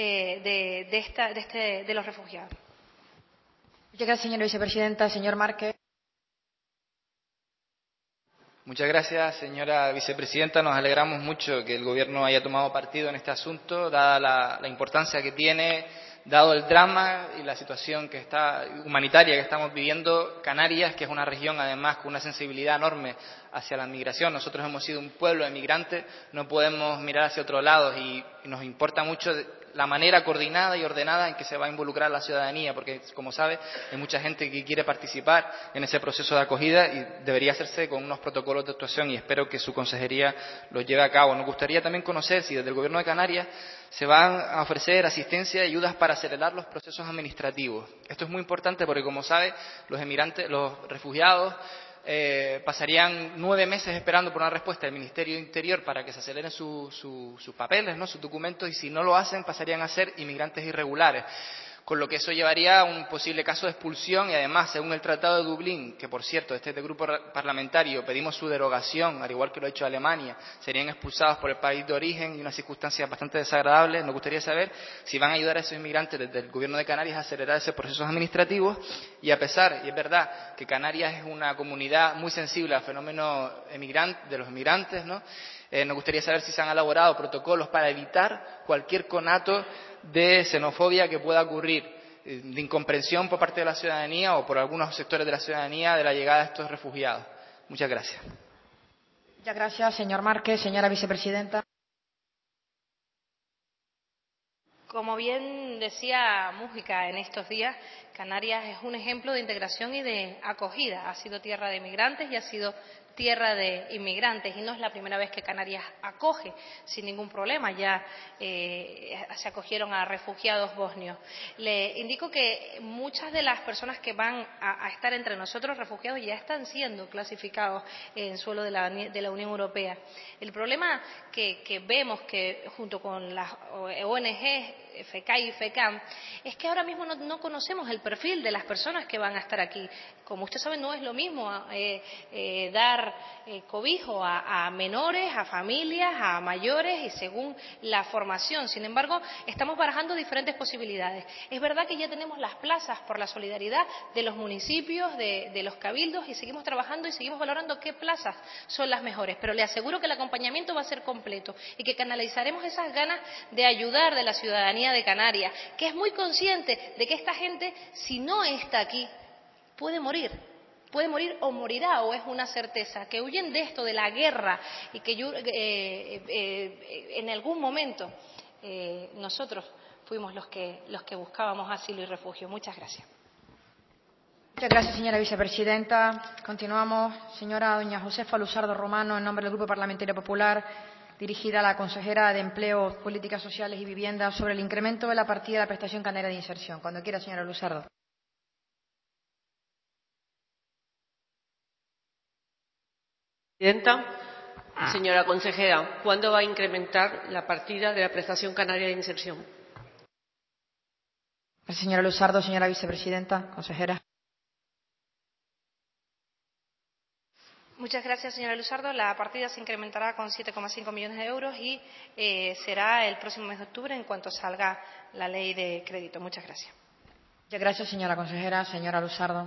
[SPEAKER 9] de los refugiados.
[SPEAKER 1] Muchas gracias, señora vicepresidenta. Señor Márquez.
[SPEAKER 10] Muchas gracias, señora vicepresidenta. Nos alegramos mucho que el Gobierno haya tomado partido en este asunto, dada la importancia que tiene, dado el drama y la situación humanitaria que estamos viviendo. Canarias, que es una región además con una sensibilidad enorme hacia la migración. Nosotros hemos sido un pueblo de migrantes, no podemos mirar hacia otro lado y nos importa mucho la manera coordinada y ordenada en que se va a involucrar la ciudadanía, porque, como sabe, hay mucha gente que quiere participar en ese proceso de acogida y debería hacerse con unos protocolos de actuación, y espero que su consejería los lleve a cabo. Nos gustaría también conocer si desde el Gobierno de Canarias se van a ofrecer asistencia y ayudas para acelerar los procesos administrativos. Esto es muy importante porque, como sabe, los refugiados pasarían 9 meses esperando por una respuesta del Ministerio del Interior para que se aceleren sus papeles, ¿no?, sus documentos, y si no lo hacen pasarían a ser inmigrantes irregulares, con lo que eso llevaría a un posible caso de expulsión. Y además, según el Tratado de Dublín, que por cierto este grupo parlamentario pedimos su derogación, al igual que lo ha hecho Alemania, serían expulsados por el país de origen y unas circunstancias bastante desagradables. Nos gustaría saber si van a ayudar a esos inmigrantes desde el Gobierno de Canarias a acelerar esos procesos administrativos. Y a pesar, y es verdad, que Canarias es una comunidad muy sensible al fenómeno de los inmigrantes, ¿no?, nos gustaría saber si se han elaborado protocolos para evitar cualquier conato de xenofobia que pueda ocurrir, de incomprensión por parte de la ciudadanía o por algunos sectores de la ciudadanía de la llegada de estos refugiados. Muchas gracias.
[SPEAKER 1] Muchas gracias, señor Márquez. Señora vicepresidenta.
[SPEAKER 9] Como bien decía Mújica en estos días, Canarias es un ejemplo de integración y de acogida. Ha sido tierra de migrantes y ha sido tierra de inmigrantes, y no es la primera vez que Canarias acoge sin ningún problema. Ya se acogieron a refugiados bosnios. Le indico que muchas de las personas que van a estar entre nosotros refugiados ya están siendo clasificados en suelo de la Unión Europea. El problema que vemos, que junto con las ONG FECAI y FECAM, es que ahora mismo no conocemos el perfil de las personas que van a estar aquí. Como usted sabe, no es lo mismo dar cobijo a menores, a familias, a mayores, y según la formación. Sin embargo, estamos barajando diferentes posibilidades. Es verdad que ya tenemos las plazas por la solidaridad de los municipios, de los cabildos, y seguimos trabajando y seguimos valorando qué plazas son las mejores. Pero le aseguro que el acompañamiento va a ser completo y que canalizaremos esas ganas de ayudar de la ciudadanía de Canarias, que es muy consciente de que esta gente, si no está aquí, puede morir o morirá, o es una certeza, que huyen de esto, de la guerra, y que en algún momento nosotros fuimos los que buscábamos asilo y refugio. Muchas gracias.
[SPEAKER 1] Muchas gracias, señora vicepresidenta. Continuamos. Señora doña Josefa Luzardo Romano, en nombre del Grupo Parlamentario Popular, dirigida a la consejera de Empleo, Políticas Sociales y Vivienda, sobre el incremento de la partida de la prestación canaria de inserción. Cuando quiera, señora Luzardo.
[SPEAKER 11] Presidenta, señora consejera, ¿cuándo va a incrementar la partida de la prestación canaria de inserción?
[SPEAKER 1] Señora Luzardo, señora vicepresidenta, consejera.
[SPEAKER 9] Muchas gracias, señora Luzardo. La partida se incrementará con 7,5 millones de euros y será el próximo mes de octubre, en cuanto salga la ley de crédito. Muchas gracias.
[SPEAKER 1] Muchas gracias, señora consejera. Señora Luzardo.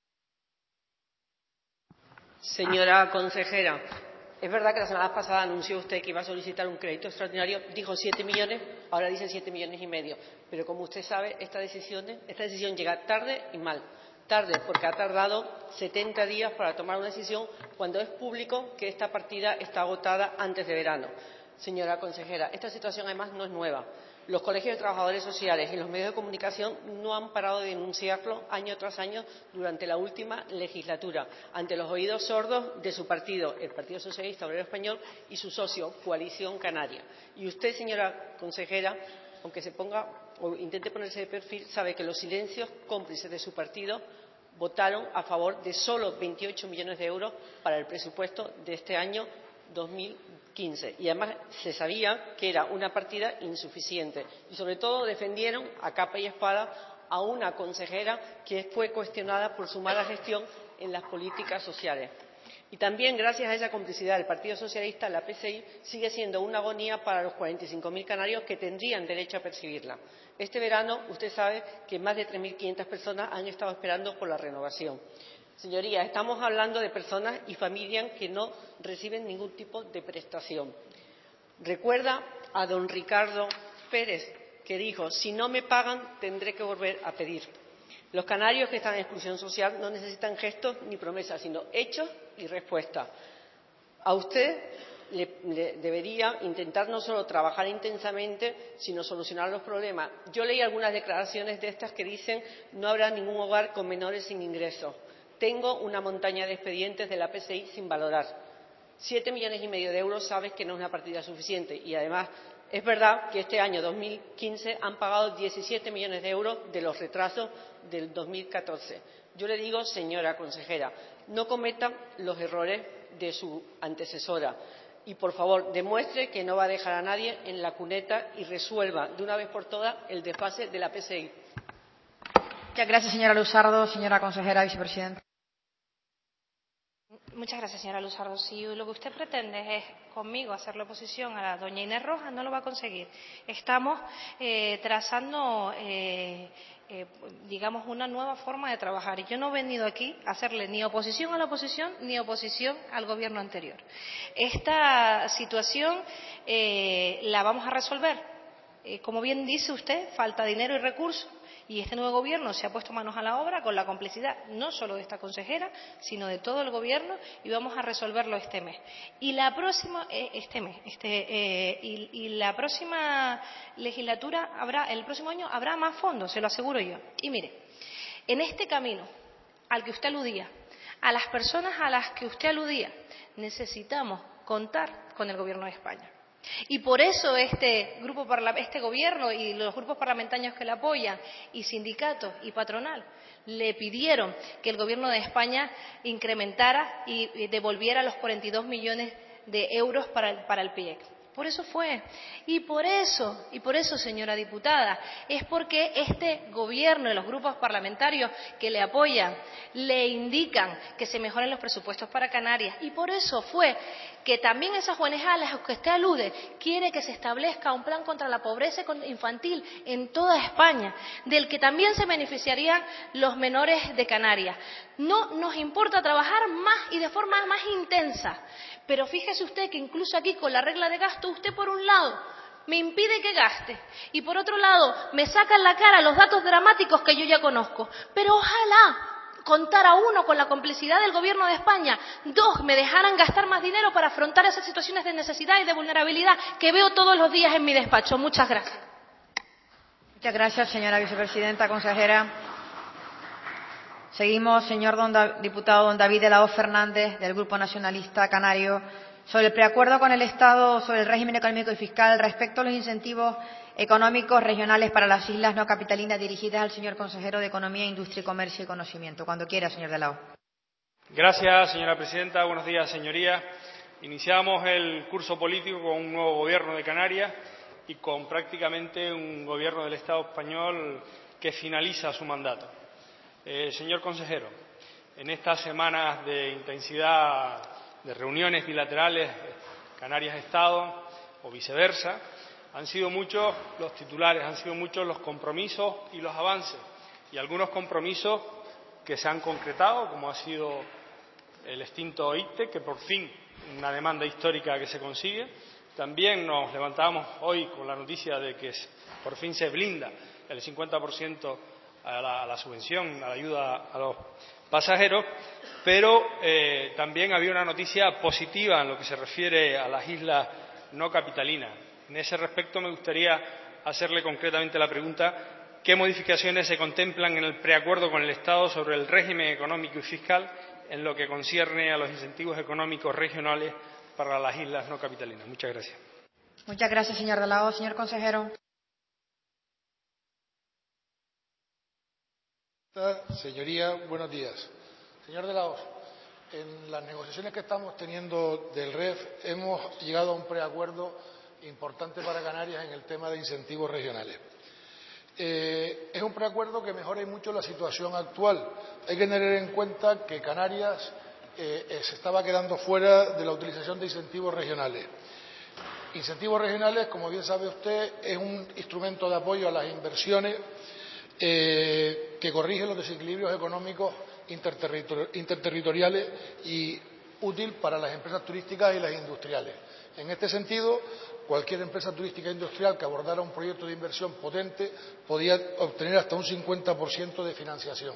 [SPEAKER 11] Señora consejera, es verdad que la semana pasada anunció usted que iba a solicitar un crédito extraordinario, dijo 7 millones, ahora dice 7,5 millones, pero como usted sabe, esta decisión llega tarde y mal. Tarde porque ha tardado 70 días para tomar una decisión, cuando es público que esta partida está agotada antes de verano. Señora consejera, esta situación además no es nueva. Los colegios de trabajadores sociales y los medios de comunicación no han parado de denunciarlo año tras año durante la última legislatura, ante los oídos sordos de su partido, el Partido Socialista Obrero Español, y su socio, Coalición Canaria. Y usted, señora consejera, aunque se ponga o intente ponerse de perfil, sabe que los silencios cómplices de su partido votaron a favor de solo 28 millones de euros para el presupuesto de este año 2015. Y además se sabía que era una partida insuficiente. Y sobre todo defendieron a capa y espada a una consejera que fue cuestionada por su mala gestión en las políticas sociales. Y también, gracias a esa complicidad del Partido Socialista, la PCI sigue siendo una agonía para los 45.000 canarios que tendrían derecho a percibirla. Este verano, usted sabe que más de 3.500 personas han estado esperando por la renovación. Señorías, estamos hablando de personas y familias que no reciben ningún tipo de prestación. Recuerda a don Ricardo Pérez, que dijo: si no me pagan, tendré que volver a pedir. Los canarios que están en exclusión social no necesitan gestos ni promesas, sino hechos y respuestas. A usted le debería intentar no solo trabajar intensamente, sino solucionar los problemas. Yo leí algunas declaraciones de estas que dicen: no habrá ningún hogar con menores sin ingresos. Tengo una montaña de expedientes de la PSI sin valorar. 7,5 millones de euros, sabes que no es una partida suficiente. Y además, es verdad que este año 2015 han pagado 17 millones de euros de los retrasos del 2014. Yo le digo, señora consejera, no cometa los errores de su antecesora y, por favor, demuestre que no va a dejar a nadie en la cuneta y resuelva de una vez por todas el desfase de la PSI.
[SPEAKER 1] Muchas gracias, señora Luzardo. Señora consejera, vicepresidenta.
[SPEAKER 9] Muchas gracias, señora Luzardo. Si lo que usted pretende es conmigo hacerle oposición a la doña Inés Rojas, no lo va a conseguir. Estamos trazando, digamos, una nueva forma de trabajar. Y yo no he venido aquí a hacerle ni oposición a la oposición ni oposición al gobierno anterior. Esta situación la vamos a resolver. Como bien dice usted, falta dinero y recursos. Y este nuevo gobierno se ha puesto manos a la obra con la complicidad no solo de esta consejera, sino de todo el gobierno, y vamos a resolverlo este mes. Y la próxima la próxima legislatura el próximo año habrá más fondos, se lo aseguro yo. Y mire, en este camino al que usted aludía, a las personas a las que usted aludía, necesitamos contar con el Gobierno de España. Y por eso este gobierno y los grupos parlamentarios que le apoyan, y sindicatos y patronal, le pidieron que el gobierno de España incrementara y devolviera los 42 millones de euros para el PIEC. Por eso fue. Y por eso, señora diputada, es porque este gobierno y los grupos parlamentarios que le apoyan le indican que se mejoren los presupuestos para Canarias. Y por eso fue que también esas ONG a las que usted alude quiere que se establezca un plan contra la pobreza infantil en toda España, del que también se beneficiarían los menores de Canarias. No nos importa trabajar más y de forma más intensa, pero fíjese usted que incluso aquí con la regla de gasto usted por un lado me impide que gaste y por otro lado me saca en la cara los datos dramáticos que yo ya conozco. Pero ojalá contara, uno, con la complicidad del Gobierno de España, dos, me dejaran gastar más dinero para afrontar esas situaciones de necesidad y de vulnerabilidad que veo todos los días en mi despacho. Muchas gracias.
[SPEAKER 1] Muchas gracias, señora vicepresidenta, consejera. Seguimos, señor diputado don David de la Hoz Fernández, del Grupo Nacionalista Canario, sobre el preacuerdo con el Estado sobre el régimen económico y fiscal respecto a los incentivos económicos regionales para las islas no capitalinas, dirigidas al señor consejero de Economía, Industria, Comercio y Conocimiento. Cuando quiera, señor de la Hoz.
[SPEAKER 12] Gracias, señora presidenta. Buenos días, señorías. Iniciamos el curso político con un nuevo gobierno de Canarias y con prácticamente un gobierno del Estado español que finaliza su mandato. Señor consejero, en estas semanas de intensidad de reuniones bilaterales Canarias-Estado o viceversa, han sido muchos los titulares, han sido muchos los compromisos y los avances, y algunos compromisos que se han concretado, como ha sido el extinto ICTE, que por fin, una demanda histórica que se consigue. También nos levantábamos hoy con la noticia de que por fin se blinda el 50% a la subvención, a la ayuda a los pasajeros, pero también había una noticia positiva en lo que se refiere a las islas no capitalinas. En ese respecto me gustaría hacerle concretamente la pregunta: ¿qué modificaciones se contemplan en el preacuerdo con el Estado sobre el régimen económico y fiscal en lo que concierne a los incentivos económicos regionales para las islas no capitalinas? Muchas gracias.
[SPEAKER 1] Muchas gracias, señor de la Hoz. Señor consejero.
[SPEAKER 13] Señoría, buenos días. Señor de la Hoz, en las negociaciones que estamos teniendo del REF hemos llegado a un preacuerdo importante para Canarias en el tema de incentivos regionales. Es un preacuerdo que mejora mucho la situación actual. Hay que tener en cuenta que Canarias se estaba quedando fuera de la utilización de incentivos regionales. Incentivos regionales, como bien sabe usted, es un instrumento de apoyo a las inversiones que corrige los desequilibrios económicos interterritoriales y útil para las empresas turísticas y las industriales. En este sentido, cualquier empresa turística e industrial que abordara un proyecto de inversión potente podía obtener hasta un 50% de financiación.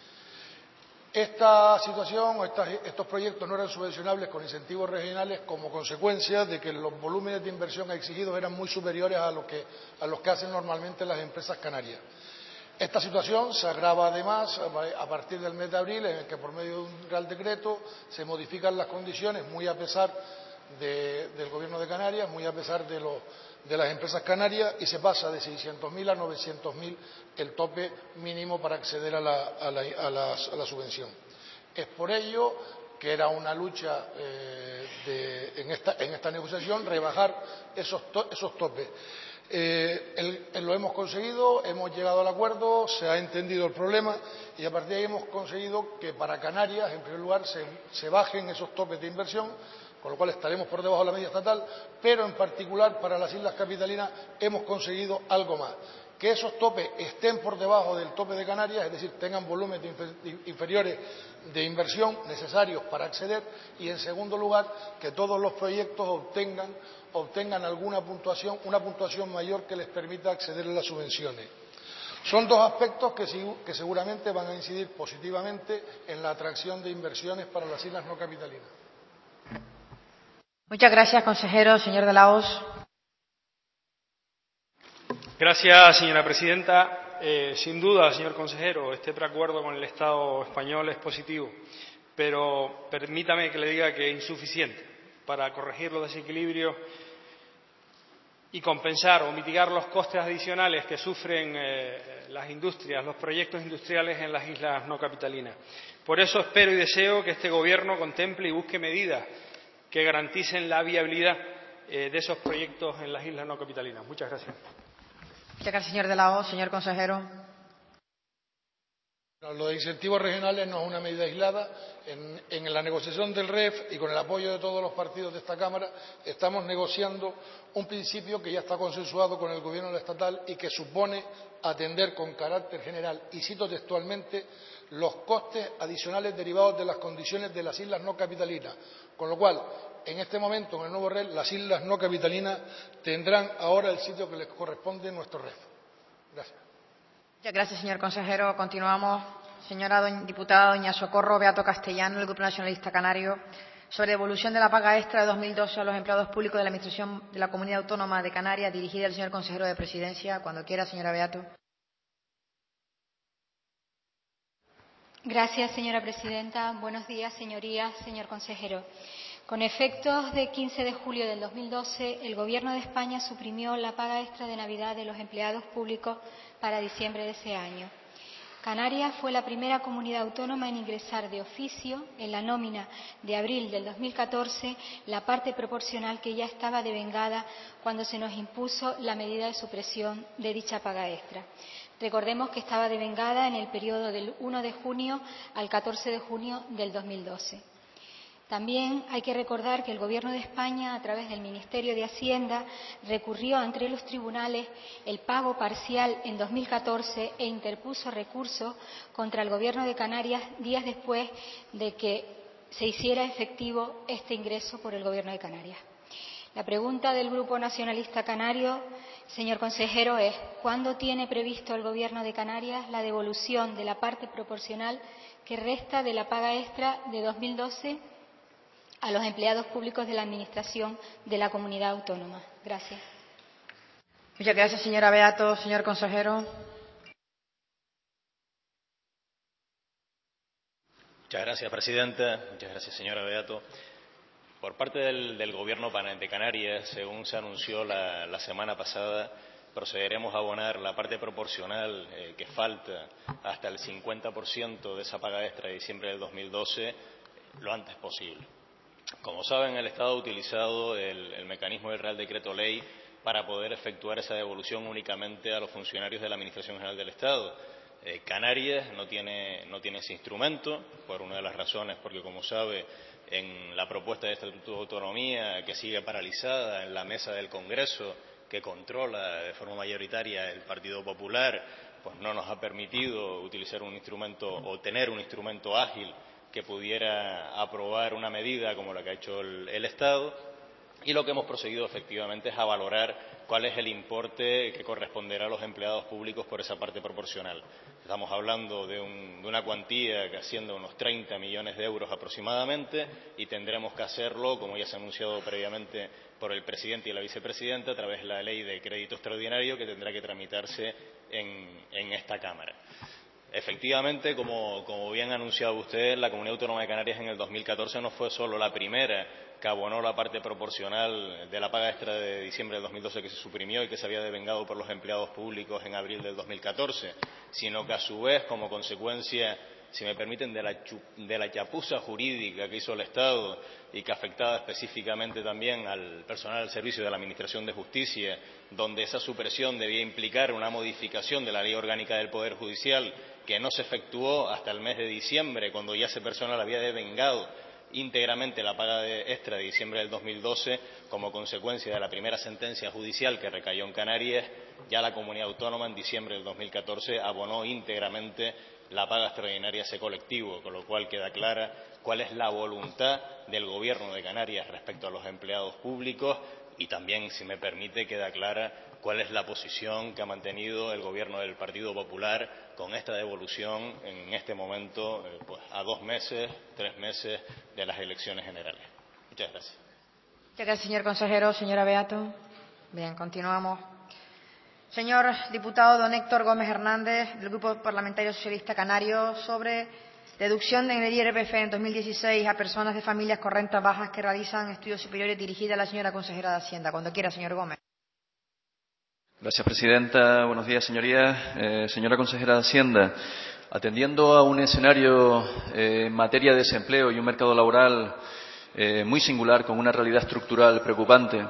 [SPEAKER 13] Esta situación o estos proyectos no eran subvencionables con incentivos regionales como consecuencia de que los volúmenes de inversión exigidos eran muy superiores a los que hacen normalmente las empresas canarias. Esta situación se agrava además a partir del mes de abril, en el que por medio de un Real Decreto se modifican las condiciones, muy a pesar del Gobierno de Canarias, muy a pesar de las empresas canarias, y se pasa de 600.000 a 900.000 el tope mínimo para acceder a la subvención. Es por ello que era una lucha en esta negociación rebajar esos topes. Lo hemos conseguido, hemos llegado al acuerdo, se ha entendido el problema y a partir de ahí hemos conseguido que para Canarias, en primer lugar, se bajen esos topes de inversión, con lo cual estaremos por debajo de la media estatal, pero en particular para las Islas Capitalinas hemos conseguido algo más, que esos topes estén por debajo del tope de Canarias, es decir, tengan volúmenes inferiores de inversión necesarios para acceder, y en segundo lugar, que todos los proyectos obtengan alguna puntuación, una puntuación mayor que les permita acceder a las subvenciones. Son dos aspectos que seguramente van a incidir positivamente en la atracción de inversiones para las islas no capitalinas.
[SPEAKER 1] Muchas gracias, consejero. Señor de la Hoz.
[SPEAKER 12] Gracias, señora presidenta. Sin duda, señor consejero, este preacuerdo con el Estado español es positivo, pero permítame que le diga que es insuficiente para corregir los desequilibrios y compensar o mitigar los costes adicionales que sufren las industrias, los proyectos industriales en las islas no capitalinas. Por eso espero y deseo que este Gobierno contemple y busque medidas que garanticen la viabilidad de esos proyectos en las islas no capitalinas. Muchas gracias.
[SPEAKER 1] Muchas gracias, señor de la Hoz. Señor consejero.
[SPEAKER 13] Lo de incentivos regionales no es una medida aislada. En la negociación del REF y con el apoyo de todos los partidos de esta Cámara estamos negociando un principio que ya está consensuado con el Gobierno estatal y que supone atender con carácter general, y cito textualmente, los costes adicionales derivados de las condiciones de las islas no capitalinas. Con lo cual, en este momento, en el nuevo REF, las islas no capitalinas tendrán ahora el sitio que les corresponde en nuestro REF. Gracias.
[SPEAKER 1] Muchas gracias, señor consejero. Continuamos. Señora diputada doña Socorro Beato Castellano, del Grupo Nacionalista Canario, sobre devolución de la paga extra de 2012 a los empleados públicos de la Administración de la Comunidad Autónoma de Canarias, dirigida al señor consejero de Presidencia. Cuando quiera, señora Beato.
[SPEAKER 14] Gracias, señora presidenta. Buenos días, señorías, señor consejero. Con efectos de 15 de julio del 2012, el Gobierno de España suprimió la paga extra de Navidad de los empleados públicos para diciembre de ese año. Canarias fue la primera comunidad autónoma en ingresar de oficio en la nómina de abril del 2014 la parte proporcional que ya estaba devengada cuando se nos impuso la medida de supresión de dicha paga extra. Recordemos que estaba devengada en el periodo del 1 de junio al 14 de junio del 2012. También hay que recordar que el Gobierno de España, a través del Ministerio de Hacienda, recurrió ante los tribunales el pago parcial en 2014 e interpuso recursos contra el Gobierno de Canarias días después de que se hiciera efectivo este ingreso por el Gobierno de Canarias. La pregunta del Grupo Nacionalista Canario, señor consejero, es ¿cuándo tiene previsto el Gobierno de Canarias la devolución de la parte proporcional que resta de la paga extra de 2012 a los empleados públicos de la Administración de la Comunidad Autónoma? Gracias.
[SPEAKER 1] Muchas gracias, señora Beato. Señor consejero.
[SPEAKER 15] Muchas gracias, presidenta. Muchas gracias, señora Beato. Por parte del Gobierno de Canarias, según se anunció la semana pasada, procederemos a abonar la parte proporcional que falta hasta el 50% de esa paga extra de diciembre del 2012 lo antes posible. Como saben, el Estado ha utilizado el mecanismo del Real Decreto Ley para poder efectuar esa devolución únicamente a los funcionarios de la Administración General del Estado. Canarias no tiene ese instrumento, por una de las razones, porque como sabe, en la propuesta de Estatuto de Autonomía, que sigue paralizada en la mesa del Congreso, que controla de forma mayoritaria el Partido Popular, pues no nos ha permitido utilizar un instrumento o tener un instrumento ágil que pudiera aprobar una medida como la que ha hecho el Estado, y lo que hemos procedido efectivamente es a valorar cuál es el importe que corresponderá a los empleados públicos por esa parte proporcional. Estamos hablando de una cuantía que asciende a unos 30 millones de euros aproximadamente, y tendremos que hacerlo, como ya se ha anunciado previamente por el presidente y la vicepresidenta, a través de la ley de crédito extraordinario que tendrá que tramitarse en esta Cámara. Efectivamente, como bien ha anunciado usted, la Comunidad Autónoma de Canarias en el 2014 no fue solo la primera que abonó la parte proporcional de la paga extra de diciembre del 2012 que se suprimió y que se había devengado por los empleados públicos en abril del 2014, sino que a su vez, como consecuencia, si me permiten, de la chapuza jurídica que hizo el Estado y que afectaba específicamente también al personal del servicio de la Administración de Justicia, donde esa supresión debía implicar una modificación de la Ley Orgánica del Poder Judicial que no se efectuó hasta el mes de diciembre, cuando ya ese personal había devengado íntegramente la paga extra de diciembre del 2012, como consecuencia de la primera sentencia judicial que recayó en Canarias. Ya la comunidad autónoma en diciembre del 2014 abonó íntegramente la paga extraordinaria a ese colectivo, con lo cual queda clara cuál es la voluntad del Gobierno de Canarias respecto a los empleados públicos, y también, si me permite, queda clara cuál es la posición que ha mantenido el Gobierno del Partido Popular con esta devolución en este momento, pues a 2 meses, 3 meses de las elecciones generales. Muchas gracias.
[SPEAKER 1] Muchas gracias, señor consejero. Señora Beato. Bien, continuamos. Señor diputado don Héctor Gómez Hernández, del Grupo Parlamentario Socialista Canario, sobre deducción del IRPF en 2016 a personas de familias con rentas bajas que realizan estudios superiores, dirigida a la señora consejera de Hacienda. Cuando quiera, señor Gómez.
[SPEAKER 16] Gracias, presidenta. Buenos días, señorías. Señora consejera de Hacienda, atendiendo a un escenario en materia de desempleo y un mercado laboral muy singular, con una realidad estructural preocupante,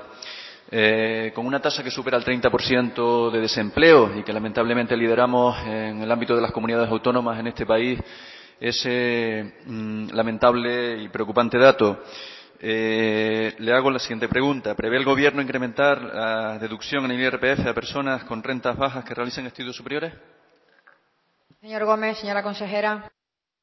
[SPEAKER 16] con una tasa que supera el 30% de desempleo y que lamentablemente lideramos en el ámbito de las comunidades autónomas en este país, ese lamentable y preocupante dato. Le hago la siguiente pregunta. ¿Prevé el Gobierno incrementar la deducción en el IRPF a personas con rentas bajas que realicen estudios superiores?
[SPEAKER 1] Señor Gómez, señora consejera.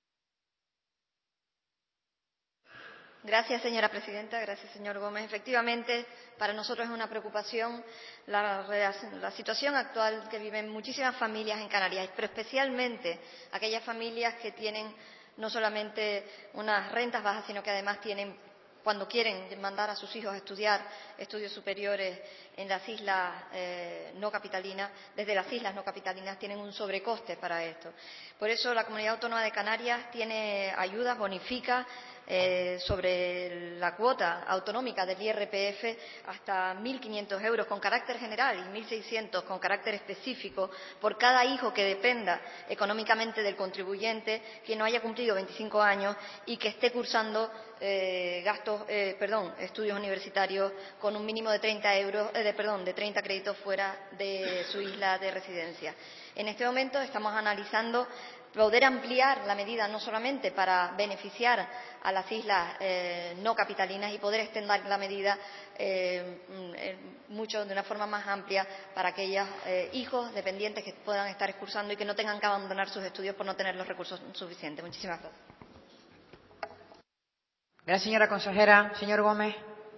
[SPEAKER 17] Gracias, señora presidenta. Gracias, señor Gómez. Efectivamente, para nosotros es una preocupación la situación actual que viven muchísimas familias en Canarias, pero especialmente aquellas familias que tienen no solamente unas rentas bajas, sino que además tienen, cuando quieren mandar a sus hijos a estudiar estudios superiores en las islas no capitalinas, desde las islas no capitalinas, tienen un sobrecoste para esto. Por eso la Comunidad Autónoma de Canarias tiene ayudas, bonifica sobre la cuota autonómica del IRPF hasta 1.500 euros con carácter general y 1.600 con carácter específico por cada hijo que dependa económicamente del contribuyente, que no haya cumplido 25 años y que esté cursando estudios universitarios con un mínimo de 30 créditos fuera de su isla de residencia. En este momento estamos analizando poder ampliar la medida no solamente para beneficiar a las islas no capitalinas y poder extender la medida de una forma más amplia para aquellos hijos dependientes que puedan estar cursando y que no tengan que abandonar sus estudios por no tener los recursos suficientes. Muchísimas gracias.
[SPEAKER 1] Gracias, señora consejera. Señor Gómez.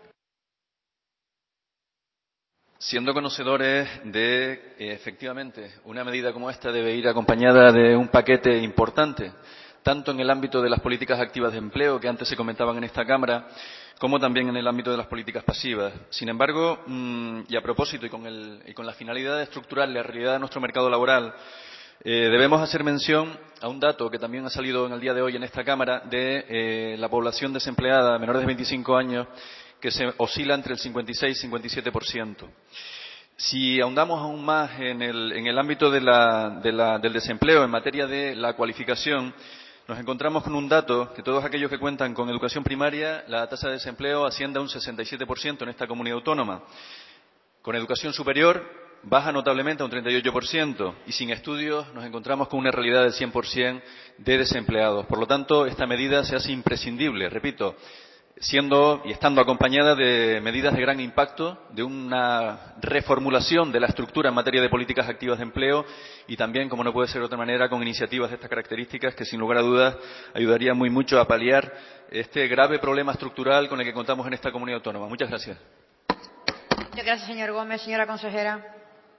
[SPEAKER 16] Siendo conocedores de efectivamente, una medida como esta debe ir acompañada de un paquete importante, tanto en el ámbito de las políticas activas de empleo, que antes se comentaban en esta Cámara, como también en el ámbito de las políticas pasivas. Sin embargo, y a propósito y con la finalidad de estructurar la realidad de nuestro mercado laboral, debemos hacer mención a un dato que también ha salido en el día de hoy en esta Cámara de la población desempleada menores de 25 años, que se oscila entre el 56 y 57%. Si ahondamos aún más en el ámbito del desempleo, en materia de la cualificación, nos encontramos con un dato que todos aquellos que cuentan con educación primaria, la tasa de desempleo asciende a un 67% en esta comunidad autónoma. Con educación superior, baja notablemente a un 38%, y sin estudios nos encontramos con una realidad del 100% de desempleados. Por lo tanto, esta medida se hace imprescindible, repito, siendo y estando acompañada de medidas de gran impacto, de una reformulación de la estructura en materia de políticas activas de empleo y también, como no puede ser de otra manera, con iniciativas de estas características que, sin lugar a dudas, ayudarían muy mucho a paliar este grave problema estructural con el que contamos en esta comunidad autónoma. Muchas gracias.
[SPEAKER 1] Muchas gracias, señor Gómez. Señora consejera.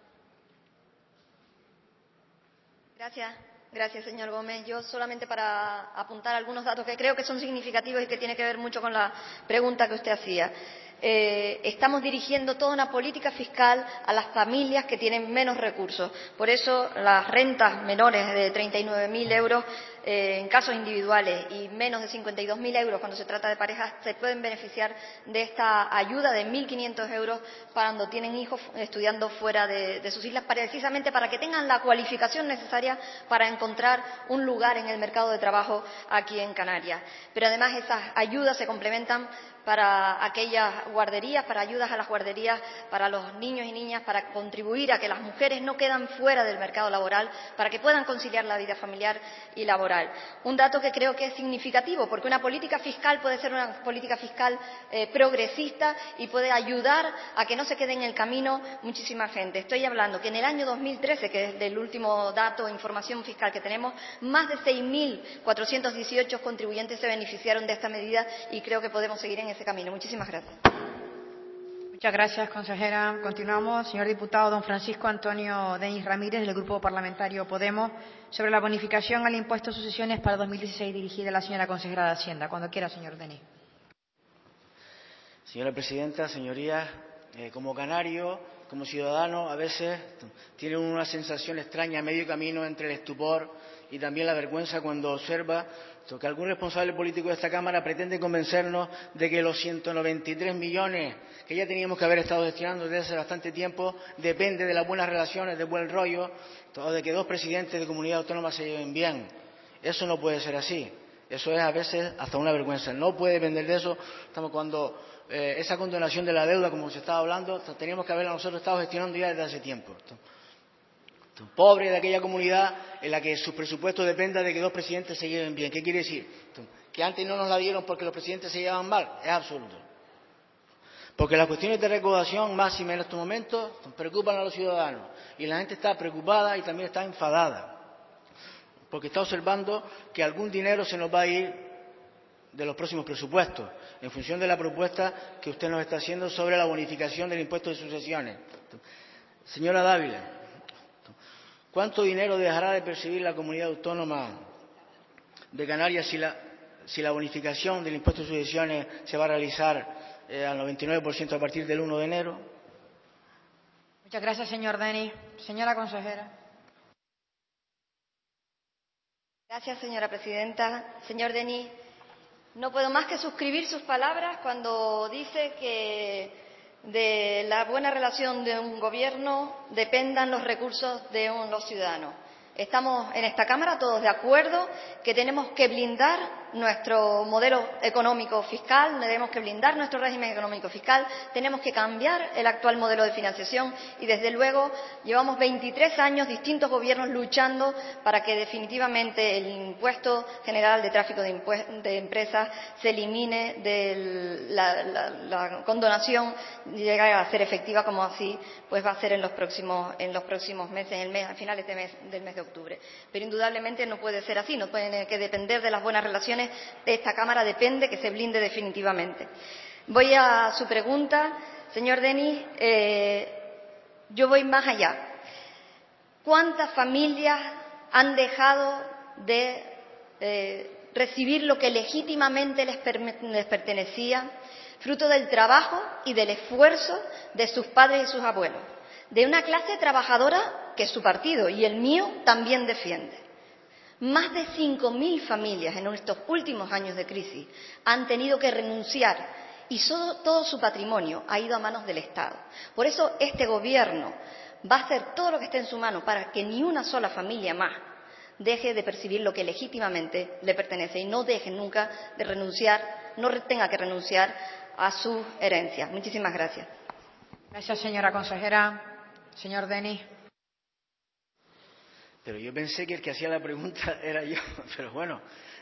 [SPEAKER 17] Gracias, señor Gómez. Yo solamente para apuntar algunos datos que creo que son significativos y que tienen que ver mucho con la pregunta que usted hacía. Estamos dirigiendo toda una política fiscal a las familias que tienen menos recursos. Por eso, las rentas menores de 39.000 euros en casos individuales y menos de 52.000 euros cuando se trata de parejas se pueden beneficiar de esta ayuda de 1.500 euros cuando tienen hijos estudiando fuera de sus islas, precisamente para que tengan la cualificación necesaria para encontrar un lugar en el mercado de trabajo aquí en Canarias. Pero además esas ayudas se complementan para aquellas guarderías, para ayudas a las guarderías, para los niños y niñas, para contribuir a que las mujeres no quedan fuera del mercado laboral, para que puedan conciliar la vida familiar y laboral. Un dato que creo que es significativo, porque una política fiscal puede ser una política fiscal progresista y puede ayudar a que no se quede en el camino muchísima gente. Estoy hablando que en el año 2013, que es el último dato e información fiscal que tenemos, más de 6.418 contribuyentes se beneficiaron de esta medida y creo que podemos seguir en ese camino. Muchísimas gracias.
[SPEAKER 1] Muchas gracias, consejera. Continuamos. Señor diputado don Francisco Antonio Denis Ramírez, del Grupo Parlamentario Podemos, sobre la bonificación al impuesto de sucesiones para 2016, dirigida a la señora consejera de Hacienda. Cuando quiera, señor Denis.
[SPEAKER 18] Señora presidenta, señorías, como canario, como ciudadano, a veces tiene una sensación extraña a medio camino entre el estupor y también la vergüenza cuando observa que algún responsable político de esta Cámara pretende convencernos de que los 193 millones que ya teníamos que haber estado destinando desde hace bastante tiempo depende de las buenas relaciones, de buen rollo, o de que dos presidentes de comunidad autónoma se lleven bien. Eso no puede ser así. Eso es a veces hasta una vergüenza. No puede depender de eso. Cuando esa condonación de la deuda, como se estaba hablando, teníamos que haberla nosotros estado gestionando ya desde hace tiempo. Pobre de aquella comunidad en la que su presupuesto dependa de que dos presidentes se lleven bien. ¿Qué quiere decir? Que antes no nos la dieron porque los presidentes se llevaban mal. Es absurdo. Porque las cuestiones de recaudación máxima en estos momentos preocupan a los ciudadanos. Y la gente está preocupada y también está enfadada. Porque está observando que algún dinero se nos va a ir de los próximos presupuestos, en función de la propuesta que usted nos está haciendo sobre la bonificación del impuesto de sucesiones. Señora Dávila, ¿cuánto dinero dejará de percibir la comunidad autónoma de Canarias si la bonificación del impuesto de sucesiones se va a realizar al 99% a partir del 1 de enero?
[SPEAKER 1] Muchas gracias, señor Denis. Señora consejera.
[SPEAKER 17] Gracias, señora presidenta. Señor Denis, no puedo más que suscribir sus palabras cuando dice que de la buena relación de un gobierno dependan los recursos de los ciudadanos. Estamos en esta Cámara todos de acuerdo que tenemos que blindar nuestro modelo económico fiscal, tenemos que blindar nuestro régimen económico fiscal, tenemos que cambiar el actual modelo de financiación y, desde luego, llevamos 23 años distintos gobiernos luchando para que definitivamente el impuesto general de tráfico de empresas se elimine de la condonación y llegue a ser efectiva, como así pues va a ser en los próximos meses, a finales del mes de octubre. Pero indudablemente no puede ser así, no puede que depender de las buenas relaciones de esta Cámara, depende que se blinde definitivamente. Voy a su pregunta, señor Denis. Yo voy más allá. ¿Cuántas familias han dejado de recibir lo que legítimamente les pertenecía, fruto del trabajo y del esfuerzo de sus padres y sus abuelos, de una clase trabajadora que su partido y el mío también defiende? Más de 5.000 familias en estos últimos años de crisis han tenido que renunciar y todo su patrimonio ha ido a manos del Estado. Por eso este Gobierno va a hacer todo lo que esté en su mano para que ni una sola familia más deje de percibir lo que legítimamente le pertenece y no deje nunca de renunciar, no tenga que renunciar a sus herencias. Muchísimas gracias.
[SPEAKER 1] Gracias, señora consejera. Señor Denis.
[SPEAKER 18] Pero yo pensé que el que hacía la pregunta era yo. Pero bueno,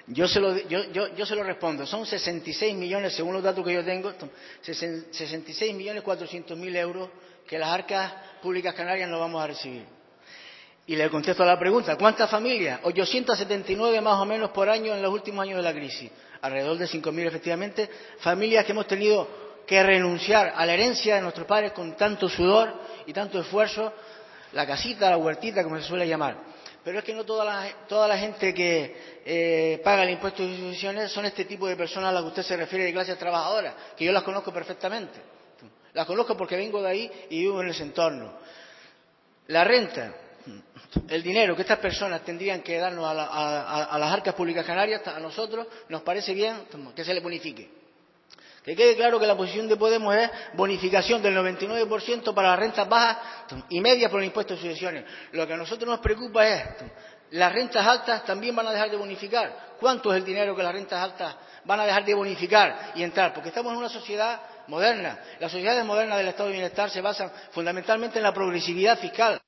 [SPEAKER 18] Yo se lo respondo. Son 66 millones, según los datos que yo tengo, 66.400.000 euros que las arcas públicas canarias no vamos a recibir. Y le contesto a la pregunta, ¿cuántas familias? 879 más o menos por año en los últimos años de la crisis. Alrededor de 5.000 efectivamente, familias que hemos tenido que renunciar a la herencia de nuestros padres con tanto sudor y tanto esfuerzo, la casita, la huertita, como se suele llamar. Pero es que no toda la gente que paga el impuesto de sucesiones son este tipo de personas a las que usted se refiere, de clases trabajadoras, que yo las conozco perfectamente. Las conozco porque vengo de ahí y vivo en ese entorno. La renta, el dinero que estas personas tendrían que darnos a las arcas públicas canarias, a nosotros nos parece bien que se les bonifique. Que quede claro que la posición de Podemos es bonificación del 99% para las rentas bajas y medias por el impuesto de sucesiones. Lo que a nosotros nos preocupa es, las rentas altas también van a dejar de bonificar. ¿Cuánto es el dinero que las rentas altas van a dejar de bonificar y entrar? Porque estamos en una sociedad moderna. Las sociedades modernas del Estado de Bienestar se basan fundamentalmente en la progresividad fiscal.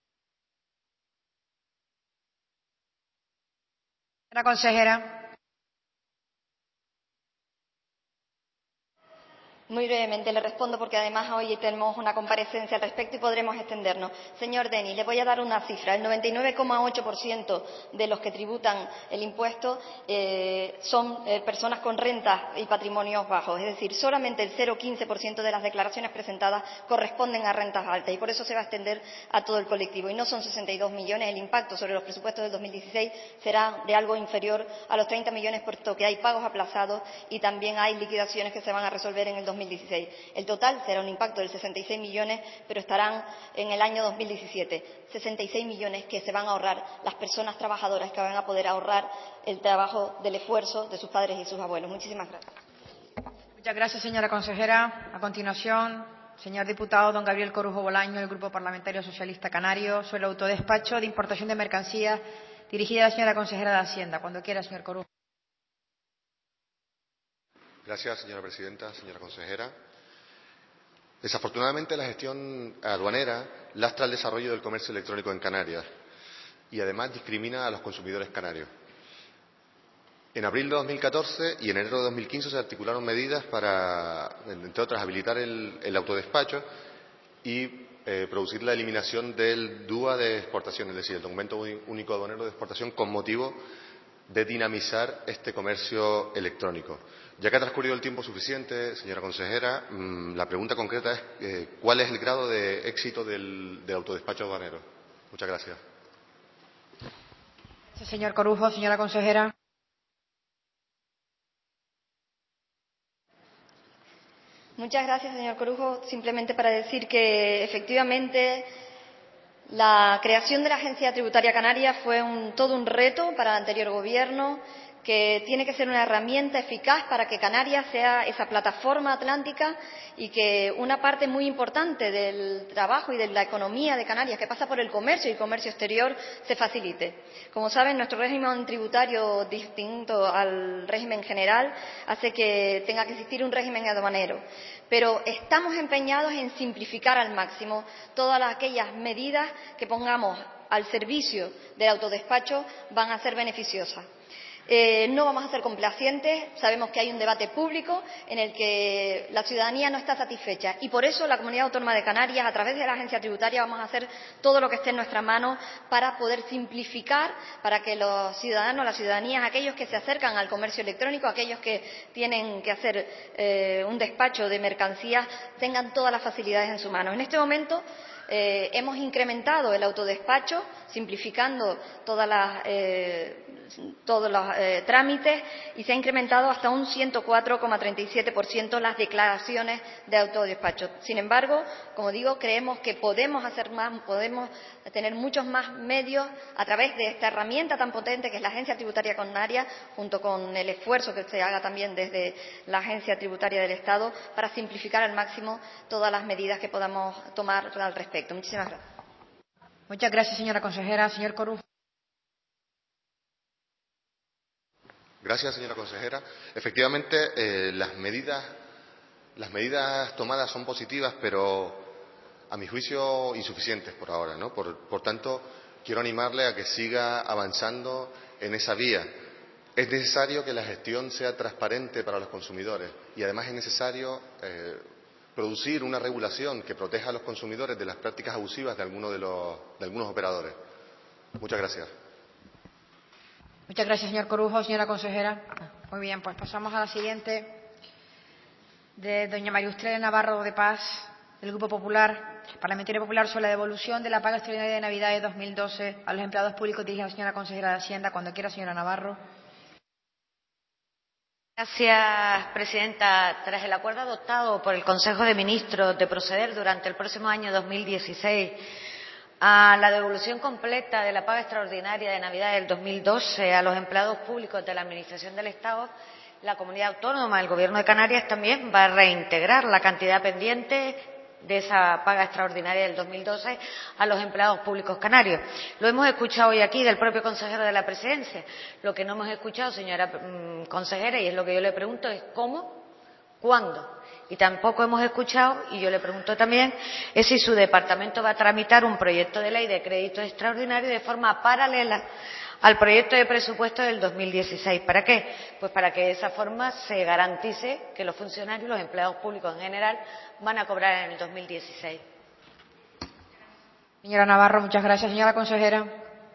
[SPEAKER 1] La consejera.
[SPEAKER 17] Muy brevemente le respondo porque además hoy tenemos una comparecencia al respecto y podremos extendernos. Señor Denis, le voy a dar una cifra. El 99,8% de los que tributan el impuesto son personas con rentas y patrimonios bajos. Es decir, solamente el 0,15% de las declaraciones presentadas corresponden a rentas altas y por eso se va a extender a todo el colectivo. Y no son 62 millones. El impacto sobre los presupuestos del 2016 será de algo inferior a los 30 millones, puesto que hay pagos aplazados y también hay liquidaciones que se van a resolver en el 2016. El total será un impacto de 66 millones, pero estarán en el año 2017. 66 millones que se van a ahorrar las personas trabajadoras, que van a poder ahorrar el trabajo del esfuerzo de sus padres y sus abuelos. Muchísimas gracias.
[SPEAKER 1] Muchas gracias, señora consejera. A continuación, señor diputado don Gabriel Corujo Bolaño, del Grupo Parlamentario Socialista Canario, sobre el autodespacho de importación de mercancías, dirigida a la señora consejera de Hacienda. Cuando quiera, señor Corujo.
[SPEAKER 19] Gracias, señora presidenta, señora consejera. Desafortunadamente, la gestión aduanera lastra el desarrollo del comercio electrónico en Canarias y, además, discrimina a los consumidores canarios. En abril de 2014 y en enero de 2015 se articularon medidas para, entre otras, habilitar el autodespacho y producir la eliminación del DUA de exportación, es decir, el documento único aduanero de exportación, con motivo de dinamizar este comercio electrónico. Ya que ha transcurrido el tiempo suficiente, señora consejera, la pregunta concreta es ¿cuál es el grado de éxito del autodespacho aduanero? Muchas gracias.
[SPEAKER 1] Señor Corujo, señora consejera.
[SPEAKER 17] Muchas gracias, señor Corujo. Simplemente para decir que, efectivamente, la creación de la Agencia Tributaria Canaria fue todo un reto para el anterior Gobierno, que tiene que ser una herramienta eficaz para que Canarias sea esa plataforma atlántica y que una parte muy importante del trabajo y de la economía de Canarias, que pasa por el comercio y el comercio exterior, se facilite. Como saben, nuestro régimen tributario, distinto al régimen general, hace que tenga que existir un régimen aduanero. Pero estamos empeñados en simplificar al máximo todas aquellas medidas que pongamos al servicio del autodespacho van a ser beneficiosas. No vamos a ser complacientes, sabemos que hay un debate público en el que la ciudadanía no está satisfecha y por eso la Comunidad Autónoma de Canarias, a través de la Agencia Tributaria, vamos a hacer todo lo que esté en nuestra mano para poder simplificar, para que los ciudadanos, las ciudadanías, aquellos que se acercan al comercio electrónico, aquellos que tienen que hacer un despacho de mercancías, tengan todas las facilidades en su mano. En este momento hemos incrementado el autodespacho, simplificando todos los trámites, y se ha incrementado hasta un 104,37% las declaraciones de autodespacho. Sin embargo, como digo, creemos que podemos hacer más, podemos tener muchos más medios a través de esta herramienta tan potente que es la Agencia Tributaria Canaria, junto con el esfuerzo que se haga también desde la Agencia Tributaria del Estado, para simplificar al máximo todas las medidas que podamos tomar al respecto. Muchísimas gracias.
[SPEAKER 1] Muchas gracias, señora consejera. Señor Corujo.
[SPEAKER 19] Gracias, señora consejera. Efectivamente, las medidas tomadas son positivas, pero a mi juicio insuficientes por ahora, ¿no? Por tanto, quiero animarle a que siga avanzando en esa vía. Es necesario que la gestión sea transparente para los consumidores y además es necesario producir una regulación que proteja a los consumidores de las prácticas abusivas de algunos operadores. Muchas gracias.
[SPEAKER 1] Muchas gracias, señor Corujo. Señora consejera. Muy bien, pues pasamos a la siguiente, de doña María Estrella Navarro de Paz, del Grupo Popular, Parlamentario Popular, sobre la devolución de la paga extraordinaria de Navidad de 2012 a los empleados públicos. Dirige a la señora consejera de Hacienda. Cuando quiera, señora Navarro.
[SPEAKER 20] Gracias, presidenta. Tras el acuerdo adoptado por el Consejo de Ministros de proceder durante el próximo año 2016 a la devolución completa de la paga extraordinaria de Navidad del 2012 a los empleados públicos de la Administración del Estado, la Comunidad Autónoma, el Gobierno de Canarias también va a reintegrar la cantidad pendiente de esa paga extraordinaria del 2012 a los empleados públicos canarios. Lo hemos escuchado hoy aquí del propio consejero de la Presidencia. Lo que no hemos escuchado, señora consejera, y es lo que yo le pregunto, es ¿cómo? ¿Cuándo? Y tampoco hemos escuchado, y yo le pregunto también, es si su departamento va a tramitar un proyecto de ley de crédito extraordinario de forma paralela al proyecto de presupuesto del 2016. ¿Para qué? Pues para que de esa forma se garantice que los funcionarios, los empleados públicos en general, van a cobrar en el 2016.
[SPEAKER 1] Señora Navarro, muchas gracias. Señora consejera.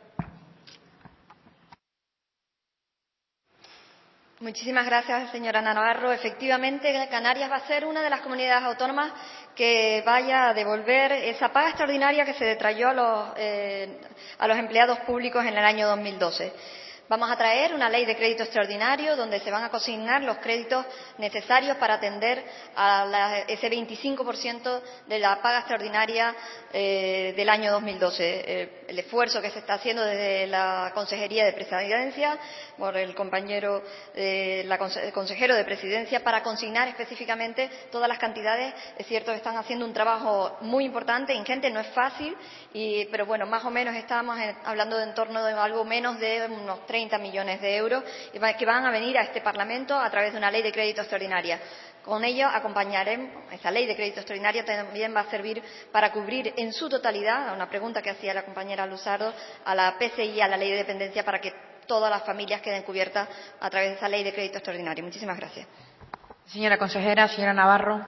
[SPEAKER 17] Muchísimas gracias, señora Navarro. Efectivamente, Canarias va a ser una de las comunidades autónomas que vaya a devolver esa paga extraordinaria que se detrayó a los empleados públicos en el año 2012. Vamos a traer una ley de crédito extraordinario donde se van a consignar los créditos necesarios para atender a ese 25% de la paga extraordinaria del año 2012. El esfuerzo que se está haciendo desde la Consejería de Presidencia, por el compañero el consejero de Presidencia, para consignar específicamente todas las cantidades. Es cierto que están haciendo un trabajo muy importante, ingente, no es fácil, pero bueno, más o menos estamos hablando de en torno de algo menos de unos 30 millones de euros que van a venir a este Parlamento a través de una ley de crédito extraordinaria. Con ello acompañaremos, esa ley de crédito extraordinaria también va a servir para cubrir en su totalidad, a una pregunta que hacía la compañera Luzardo, a la PCI, a la ley de dependencia, para que todas las familias queden cubiertas a través de esa ley de crédito extraordinario. Muchísimas gracias.
[SPEAKER 1] Señora consejera, señora Navarro.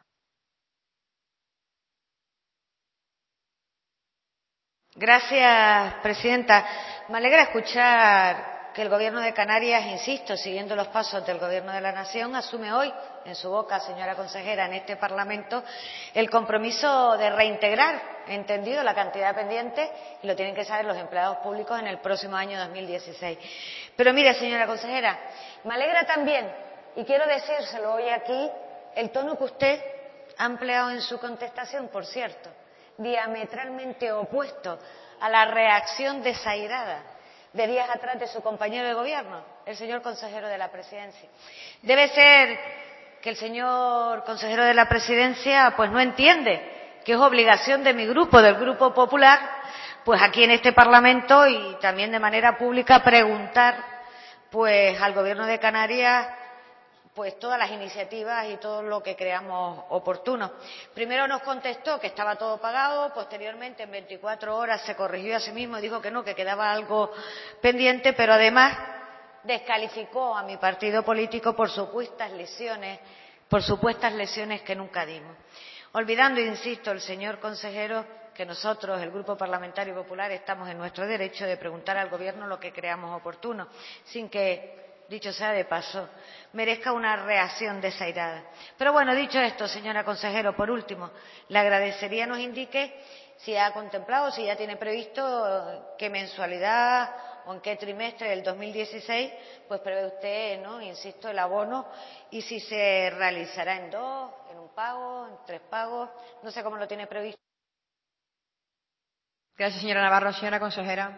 [SPEAKER 20] Gracias, presidenta. Me alegra escuchar que el Gobierno de Canarias, insisto, siguiendo los pasos del Gobierno de la Nación, asume hoy en su boca, señora consejera, en este Parlamento, el compromiso de reintegrar, entendido, la cantidad pendiente, y lo tienen que saber los empleados públicos, en el próximo año 2016. Pero mire, señora consejera, me alegra también, y quiero decírselo hoy aquí, el tono que usted ha empleado en su contestación, por cierto, diametralmente opuesto a la reacción desairada de días atrás de su compañero de gobierno, el señor consejero de la Presidencia. Debe ser que el señor consejero de la Presidencia pues no entiende que es obligación de mi grupo, del Grupo Popular, pues aquí en este Parlamento y también de manera pública preguntar pues al Gobierno de Canarias pues todas las iniciativas y todo lo que creamos oportuno. Primero nos contestó que estaba todo pagado, posteriormente en 24 horas se corrigió a sí mismo y dijo que no, que quedaba algo pendiente, pero además descalificó a mi partido político por supuestas lesiones que nunca dimos. Olvidando, insisto, el señor consejero, que nosotros, el Grupo Parlamentario Popular, estamos en nuestro derecho de preguntar al Gobierno lo que creamos oportuno, sin que, dicho sea de paso, merezca una reacción desairada. Pero bueno, dicho esto, señora consejero, por último, le agradecería nos indique si ha contemplado, si ya tiene previsto qué mensualidad o en qué trimestre del 2016 pues prevé usted, ¿no?, insisto, el abono, y si se realizará en 2, en un pago, en 3 pagos, no sé cómo lo tiene previsto.
[SPEAKER 1] Gracias, señora Navarro. Señora consejera.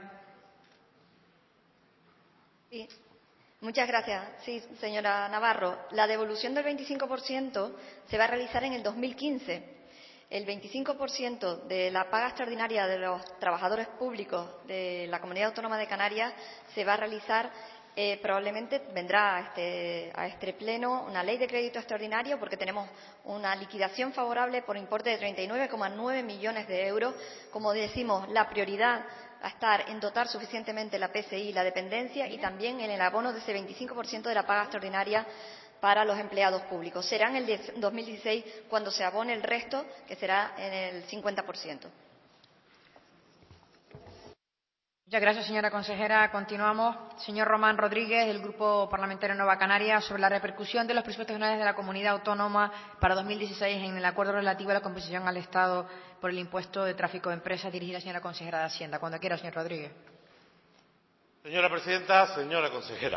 [SPEAKER 17] Sí. Muchas gracias. Sí, señora Navarro. La devolución del 25% se va a realizar en el 2015. El 25% de la paga extraordinaria de los trabajadores públicos de la Comunidad Autónoma de Canarias se va a realizar, probablemente vendrá a este pleno una ley de crédito extraordinario, porque tenemos una liquidación favorable por importe de 39,9 millones de euros. Como decimos, la prioridad a estar en dotar suficientemente la PCI y la dependencia y también en el abono de ese 25% de la paga extraordinaria para los empleados públicos. Será en el 2016 cuando se abone el resto, que será en el 50%.
[SPEAKER 21] Muchas gracias, señora consejera. Continuamos. Señor Román Rodríguez, del Grupo Parlamentario Nueva Canarias, sobre la repercusión de los presupuestos generales de la Comunidad Autónoma para 2016 en el acuerdo relativo a la compensación al Estado por el impuesto de tráfico de empresas, dirigida a la señora consejera de Hacienda. Cuando quiera, señor Rodríguez.
[SPEAKER 2] Señora presidenta, señora consejera,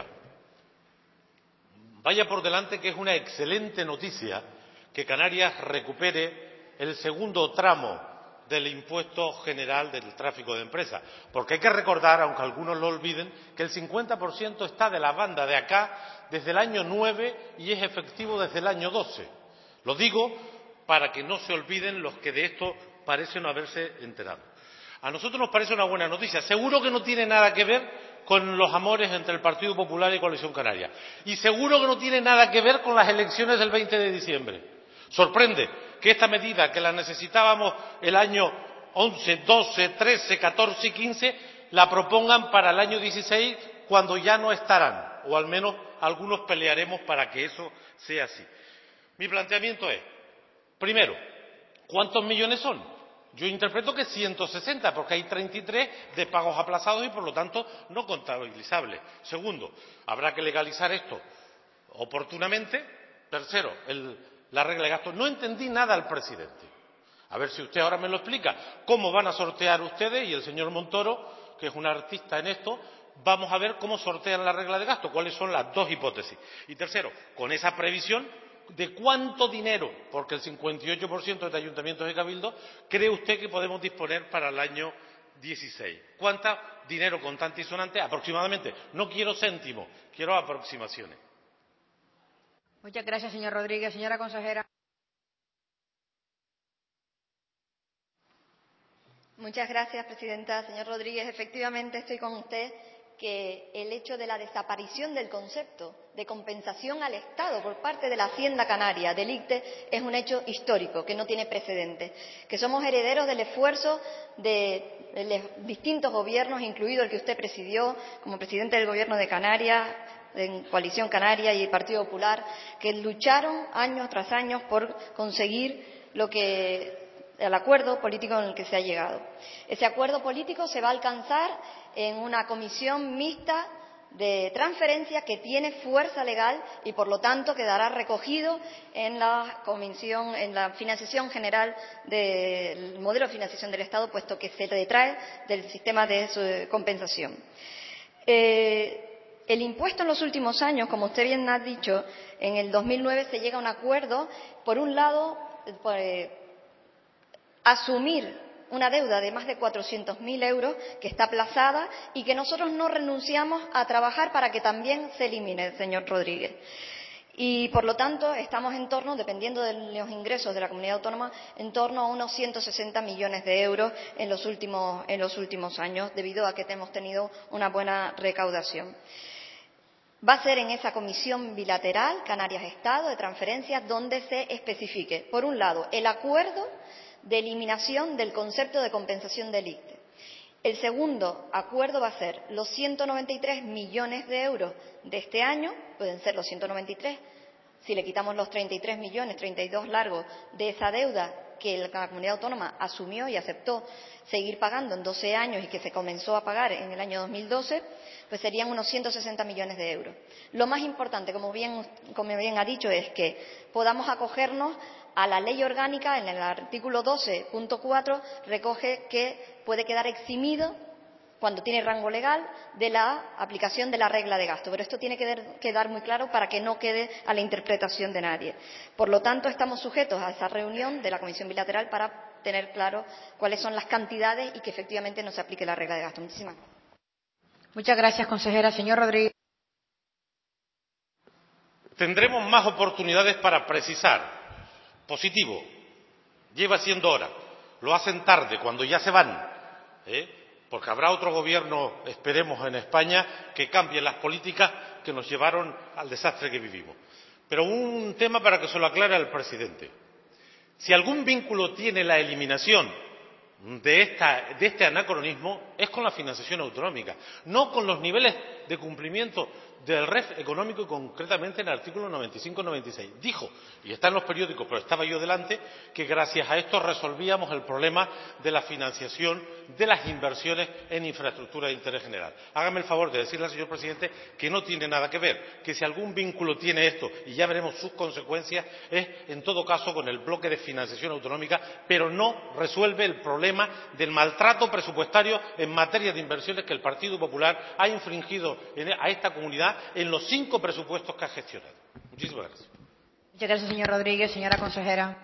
[SPEAKER 2] vaya por delante que es una excelente noticia que Canarias recupere el segundo tramo del impuesto general del tráfico de empresas, porque hay que recordar, aunque algunos lo olviden, que el 50% está de la banda de acá desde el año 9 y es efectivo desde el año 12. Lo digo para que no se olviden los que de esto parecen no haberse enterado. A nosotros nos parece una buena noticia. Seguro que no tiene nada que ver con los amores entre el Partido Popular y Coalición Canaria. Y seguro que no tiene nada que ver con las elecciones del 20 de diciembre. Sorprende que esta medida, que la necesitábamos el año 11, 12, 13, 14 y 15, la propongan para el año 16, cuando ya no estarán, o al menos algunos pelearemos para que eso sea así. Mi planteamiento es, primero, ¿cuántos millones son? Yo interpreto que 160, porque hay 33 de pagos aplazados y, por lo tanto, no contabilizables. Segundo, habrá que legalizar esto oportunamente. Tercero, la regla de gasto. No entendí nada al presidente. A ver si usted ahora me lo explica. ¿Cómo van a sortear ustedes? Y el señor Montoro, que es un artista en esto, vamos a ver cómo sortean la regla de gasto, cuáles son las dos hipótesis. Y tercero, con esa previsión, ¿de cuánto dinero, porque el 58% de ayuntamientos y cabildos, cree usted que podemos disponer para el año 16? ¿Cuánto dinero contante y sonante aproximadamente? No quiero céntimos, quiero aproximaciones.
[SPEAKER 21] Muchas gracias, señor Rodríguez. Señora consejera.
[SPEAKER 17] Muchas gracias, presidenta. Señor Rodríguez, efectivamente estoy con usted que el hecho de la desaparición del concepto de compensación al Estado por parte de la Hacienda Canaria, del ICTE, es un hecho histórico que no tiene precedentes, que somos herederos del esfuerzo de distintos gobiernos, incluido el que usted presidió como presidente del Gobierno de Canarias, en Coalición Canaria y el Partido Popular, que lucharon años tras años por conseguir el acuerdo político en el que se ha llegado. Ese acuerdo político se va a alcanzar en una comisión mixta de transferencia que tiene fuerza legal y, por lo tanto, quedará recogido en la comisión, en la financiación general del modelo de financiación del Estado, puesto que se detrae del sistema de compensación. El impuesto en los últimos años, como usted bien ha dicho, en el 2009 se llega a un acuerdo, por un lado, asumir una deuda de más de 400.000 euros que está aplazada y que nosotros no renunciamos a trabajar para que también se elimine, señor Rodríguez. Y, por lo tanto, estamos en torno, dependiendo de los ingresos de la comunidad autónoma, en torno a unos 160 millones de euros en los últimos años, debido a que hemos tenido una buena recaudación. Va a ser en esa comisión bilateral Canarias-Estado de transferencias donde se especifique, por un lado, el acuerdo de eliminación del concepto de compensación del ICTE. El segundo acuerdo va a ser los 193 millones de euros de este año, pueden ser los 193, si le quitamos los 33 millones, 32 largos de esa deuda que la comunidad autónoma asumió y aceptó seguir pagando en 12 años y que se comenzó a pagar en el año 2012, pues serían unos 160 millones de euros. Lo más importante, como bien ha dicho, es que podamos acogernos a la ley orgánica. En el artículo 12.4 recoge que puede quedar eximido, cuando tiene rango legal, de la aplicación de la regla de gasto. Pero esto tiene que quedar muy claro para que no quede a la interpretación de nadie. Por lo tanto, estamos sujetos a esa reunión de la Comisión Bilateral para tener claro cuáles son las cantidades y que efectivamente no se aplique la regla de gasto. Muchísimas gracias.
[SPEAKER 21] Muchas gracias, consejera. Señor Rodríguez.
[SPEAKER 2] Tendremos más oportunidades para precisar. Positivo. Lleva siendo hora. Lo hacen tarde, cuando ya se van. Porque habrá otro gobierno, esperemos, en España, que cambie las políticas que nos llevaron al desastre que vivimos. Pero un tema para que se lo aclare al presidente. Si algún vínculo tiene la eliminación de este anacronismo es con la financiación autonómica, no con los niveles de cumplimiento del REF económico y concretamente en el artículo 95-96. Dijo, y está en los periódicos, pero estaba yo delante, que gracias a esto resolvíamos el problema de la financiación de las inversiones en infraestructura de interés general. Hágame el favor de decirle al señor presidente que no tiene nada que ver, que si algún vínculo tiene esto, y ya veremos sus consecuencias, es en todo caso con el bloque de financiación autonómica, pero no resuelve el problema del maltrato presupuestario en materia de inversiones que el Partido Popular ha infringido a esta comunidad en los 5 presupuestos que ha gestionado. Muchísimas gracias.
[SPEAKER 21] Muchas gracias, señor Rodríguez. Señora consejera.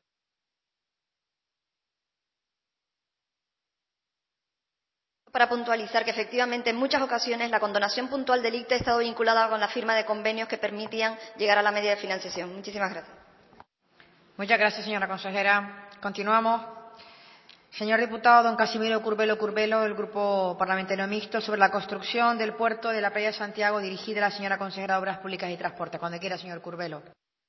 [SPEAKER 17] Para puntualizar que efectivamente en muchas ocasiones la condonación puntual del ICTE ha estado vinculada con la firma de convenios que permitían llegar a la media de financiación. Muchísimas gracias.
[SPEAKER 21] Muchas gracias, señora consejera. Continuamos. Señor diputado don Casimiro Curbelo Curbelo, del Grupo Parlamentario Mixto, sobre la construcción del puerto de la Playa de Santiago, dirigida a la señora consejera de Obras Públicas y Transporte. Cuando quiera, señor Curbelo.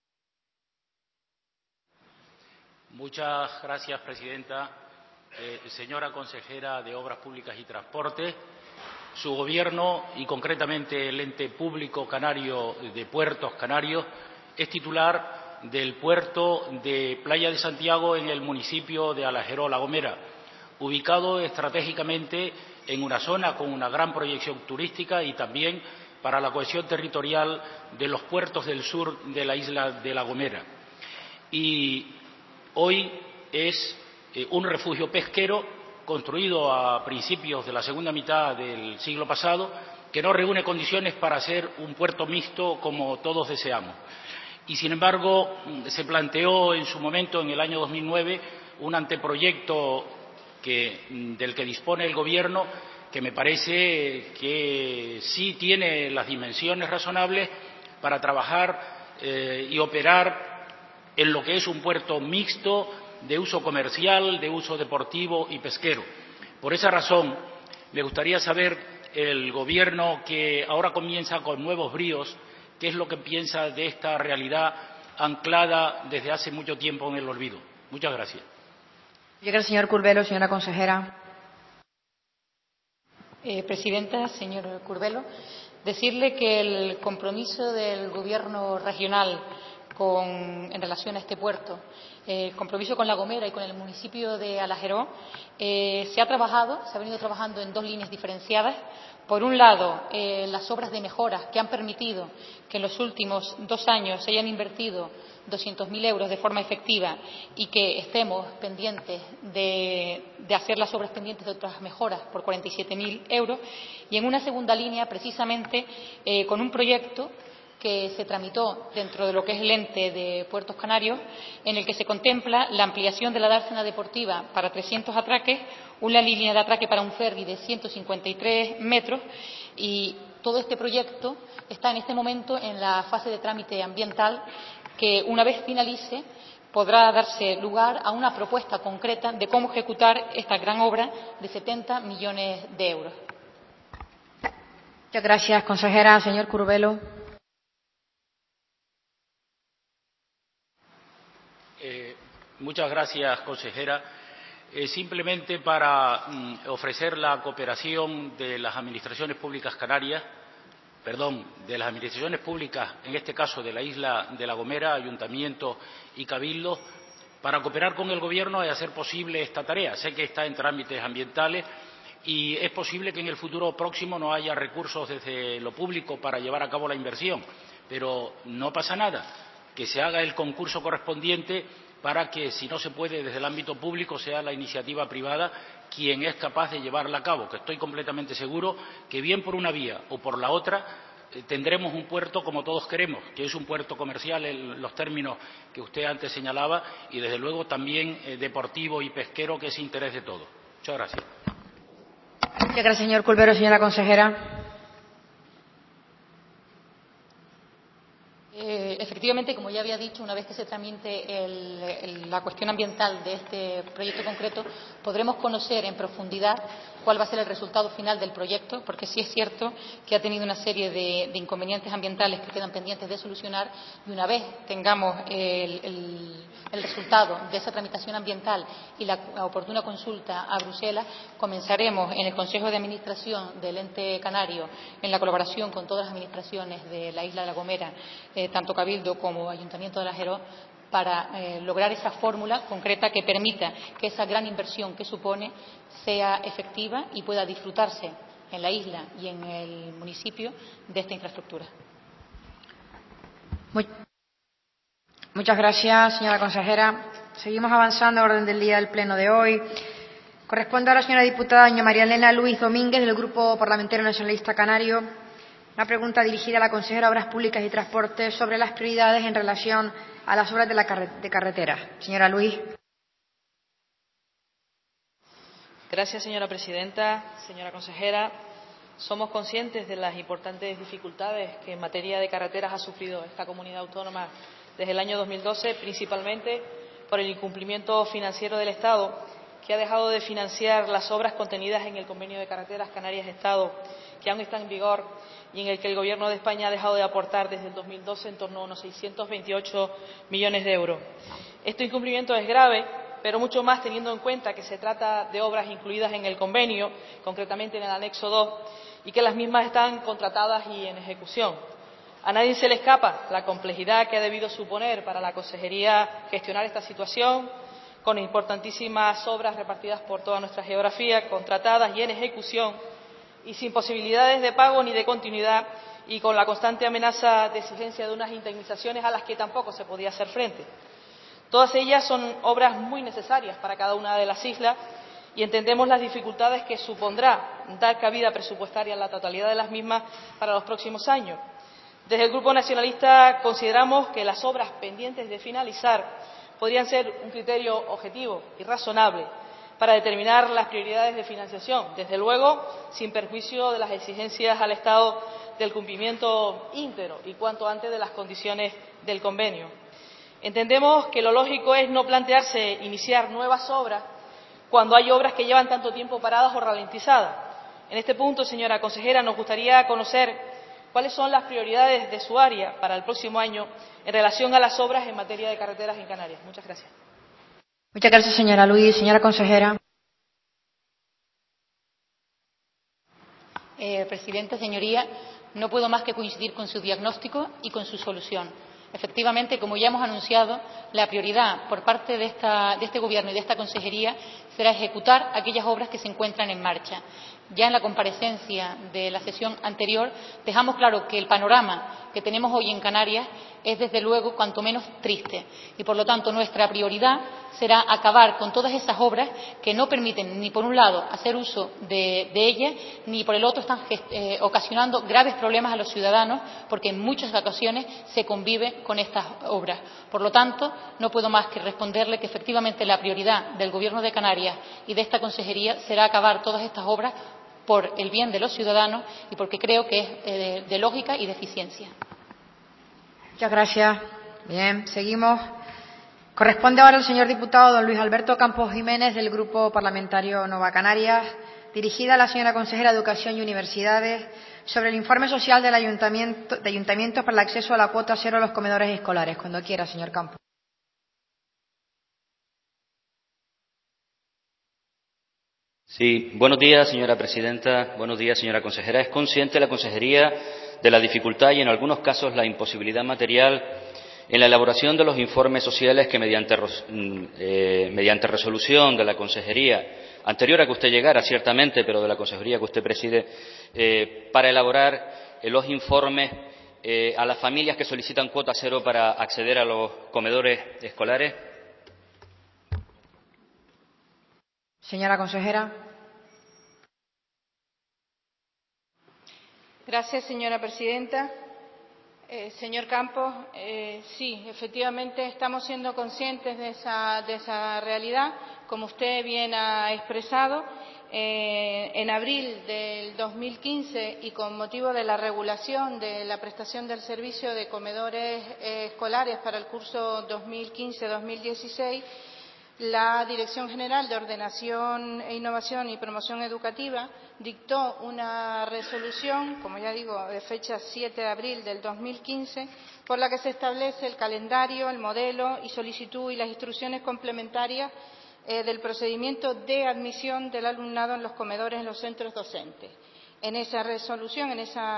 [SPEAKER 4] Muchas gracias, presidenta. Señora consejera de Obras Públicas y Transporte, su gobierno y concretamente el ente público canario de Puertos Canarios es titular del puerto de Playa de Santiago en el municipio de Alajeró, La Gomera, ubicado estratégicamente en una zona con una gran proyección turística y también para la cohesión territorial de los puertos del sur de la isla de La Gomera. Y hoy es un refugio pesquero construido a principios de la segunda mitad del siglo pasado, que no reúne condiciones para ser un puerto mixto como todos deseamos. Y, sin embargo, se planteó en su momento, en el año 2009, un anteproyecto del que dispone el Gobierno, que me parece que sí tiene las dimensiones razonables para trabajar y operar en lo que es un puerto mixto de uso comercial, de uso deportivo y pesquero. Por esa razón, me gustaría saber, el Gobierno que ahora comienza con nuevos bríos, ¿qué es lo que piensa de esta realidad anclada desde hace mucho tiempo en el olvido? Muchas gracias.
[SPEAKER 21] Llega el señor Curbelo, señora consejera.
[SPEAKER 14] Presidenta, señor Curbelo, decirle que el compromiso del Gobierno regional en relación a este puerto, el compromiso con La Gomera y con el municipio de Alajeró, se ha venido trabajando en 2 líneas diferenciadas. Por un lado, las obras de mejoras que han permitido que en los últimos 2 años se hayan invertido 200.000 euros de forma efectiva y que estemos pendientes de hacer las obras pendientes de otras mejoras por 47.000 euros. Y en una segunda línea, precisamente, con un proyecto que se tramitó dentro de lo que es el ente de Puertos Canarios, en el que se contempla la ampliación de la dársena deportiva para 300 atraques, una línea de atraque para un ferry de 153 metros, y todo este proyecto está en este momento en la fase de trámite ambiental, que una vez finalice podrá darse lugar a una propuesta concreta de cómo ejecutar esta gran obra de 70 millones de euros.
[SPEAKER 21] Muchas gracias, consejera. Señor Curbelo.
[SPEAKER 4] Muchas gracias, consejera. Simplemente para ofrecer la cooperación de las administraciones públicas canarias, de las administraciones públicas, en este caso de la isla de La Gomera, Ayuntamiento y Cabildo, para cooperar con el Gobierno y hacer posible esta tarea. Sé que está en trámites ambientales y es posible que en el futuro próximo no haya recursos desde lo público para llevar a cabo la inversión, pero no pasa nada, que se haga el concurso correspondiente para que, si no se puede desde el ámbito público, sea la iniciativa privada quien es capaz de llevarla a cabo, que estoy completamente seguro que, bien por una vía o por la otra, tendremos un puerto como todos queremos, que es un puerto comercial en los términos que usted antes señalaba y, desde luego, también deportivo y pesquero, que es interés de todos. Muchas gracias.
[SPEAKER 21] Muchas gracias, señor Curbelo. Señora consejera.
[SPEAKER 5] Efectivamente, como ya había dicho, una vez que se tramite la cuestión ambiental de este proyecto concreto, podremos conocer en profundidad cuál va a ser el resultado final del proyecto, porque sí es cierto que ha tenido una serie de inconvenientes ambientales que quedan pendientes de solucionar, y una vez tengamos el resultado de esa tramitación ambiental y la oportuna consulta a Bruselas, comenzaremos en el Consejo de Administración del ente canario, en la colaboración con todas las administraciones de la isla de La Gomera, tanto Cabildo como Ayuntamiento de La Jerez, para lograr esa fórmula concreta que permita que esa gran inversión que supone sea efectiva y pueda disfrutarse en la isla y en el municipio de esta infraestructura.
[SPEAKER 21] Muchas gracias, señora consejera. Seguimos avanzando en orden del día del pleno de hoy. Corresponde a la señora diputada doña María Elena Luis Domínguez, del Grupo Parlamentario Nacionalista Canario, una pregunta dirigida a la consejera de Obras Públicas y Transportes sobre las prioridades en relación a las obras de carretera. Señora Luis.
[SPEAKER 22] Gracias, señora presidenta. Señora consejera, somos conscientes de las importantes dificultades que en materia de carreteras ha sufrido esta comunidad autónoma desde el año 2012, principalmente por el incumplimiento financiero del Estado, que ha dejado de financiar las obras contenidas en el Convenio de Carreteras Canarias-Estado, que aún está en vigor y en el que el Gobierno de España ha dejado de aportar desde el 2012 en torno a unos 628 millones de euros. Este incumplimiento es grave, pero mucho más teniendo en cuenta que se trata de obras incluidas en el convenio, concretamente en el anexo 2, y que las mismas están contratadas y en ejecución. A nadie se le escapa la complejidad que ha debido suponer para la Consejería gestionar esta situación, con importantísimas obras repartidas por toda nuestra geografía, contratadas y en ejecución, y sin posibilidades de pago ni de continuidad, y con la constante amenaza de exigencia de unas indemnizaciones a las que tampoco se podía hacer frente. Todas ellas son obras muy necesarias para cada una de las islas y entendemos las dificultades que supondrá dar cabida presupuestaria a la totalidad de las mismas para los próximos años. Desde el Grupo Nacionalista consideramos que las obras pendientes de finalizar podrían ser un criterio objetivo y razonable para determinar las prioridades de financiación, desde luego sin perjuicio de las exigencias al Estado del cumplimiento íntegro y cuanto antes de las condiciones del convenio. Entendemos que lo lógico es no plantearse iniciar nuevas obras cuando hay obras que llevan tanto tiempo paradas o ralentizadas. En este punto, señora consejera, nos gustaría conocer cuáles son las prioridades de su área para el próximo año en relación a las obras en materia de carreteras en Canarias. Muchas gracias.
[SPEAKER 21] Muchas gracias, señora Luis. Señora consejera.
[SPEAKER 5] Presidenta, señoría, no puedo más que coincidir con su diagnóstico y con su solución. Efectivamente, como ya hemos anunciado, la prioridad por parte de este Gobierno y de esta Consejería será ejecutar aquellas obras que se encuentran en marcha. Ya en la comparecencia de la sesión anterior dejamos claro que el panorama que tenemos hoy en Canarias es, desde luego, cuanto menos triste y, por lo tanto, nuestra prioridad será acabar con todas esas obras que no permiten, ni por un lado, hacer uso de ellas, ni por el otro están ocasionando graves problemas a los ciudadanos, porque en muchas ocasiones se convive con estas obras. Por lo tanto, no puedo más que responderle que, efectivamente, la prioridad del Gobierno de Canarias y de esta Consejería será acabar todas estas obras por el bien de los ciudadanos y porque creo que es de lógica y de eficiencia.
[SPEAKER 21] Muchas gracias. Bien, seguimos. Corresponde ahora al señor diputado don Luis Alberto Campos Jiménez, del Grupo Parlamentario Nova Canarias, dirigida a la señora consejera de Educación y Universidades, sobre el informe social del Ayuntamiento para el acceso a la cuota cero a los comedores escolares. Cuando quiera, señor Campos.
[SPEAKER 23] Sí, buenos días, señora presidenta. Buenos días, señora consejera. ¿Es consciente la consejería de la dificultad y, en algunos casos, la imposibilidad material en la elaboración de los informes sociales que, mediante resolución de la consejería, anterior a que usted llegara, ciertamente, pero de la consejería que usted preside, para elaborar los informes a las familias que solicitan cuota cero para acceder a los comedores escolares?
[SPEAKER 21] Señora consejera.
[SPEAKER 9] Gracias, señora presidenta. Señor Campos, sí, efectivamente estamos siendo conscientes de esa realidad, como usted bien ha expresado.
[SPEAKER 22] En abril del 2015 y con motivo de la regulación de la prestación del servicio de comedores escolares para el curso 2015-2016, la Dirección General de Ordenación e Innovación y Promoción Educativa dictó una resolución, como ya digo, de fecha 7 de abril del 2015, por la que se establece el calendario, el modelo y solicitud y las instrucciones complementarias del procedimiento de admisión del alumnado en los comedores en los centros docentes. En esa resolución,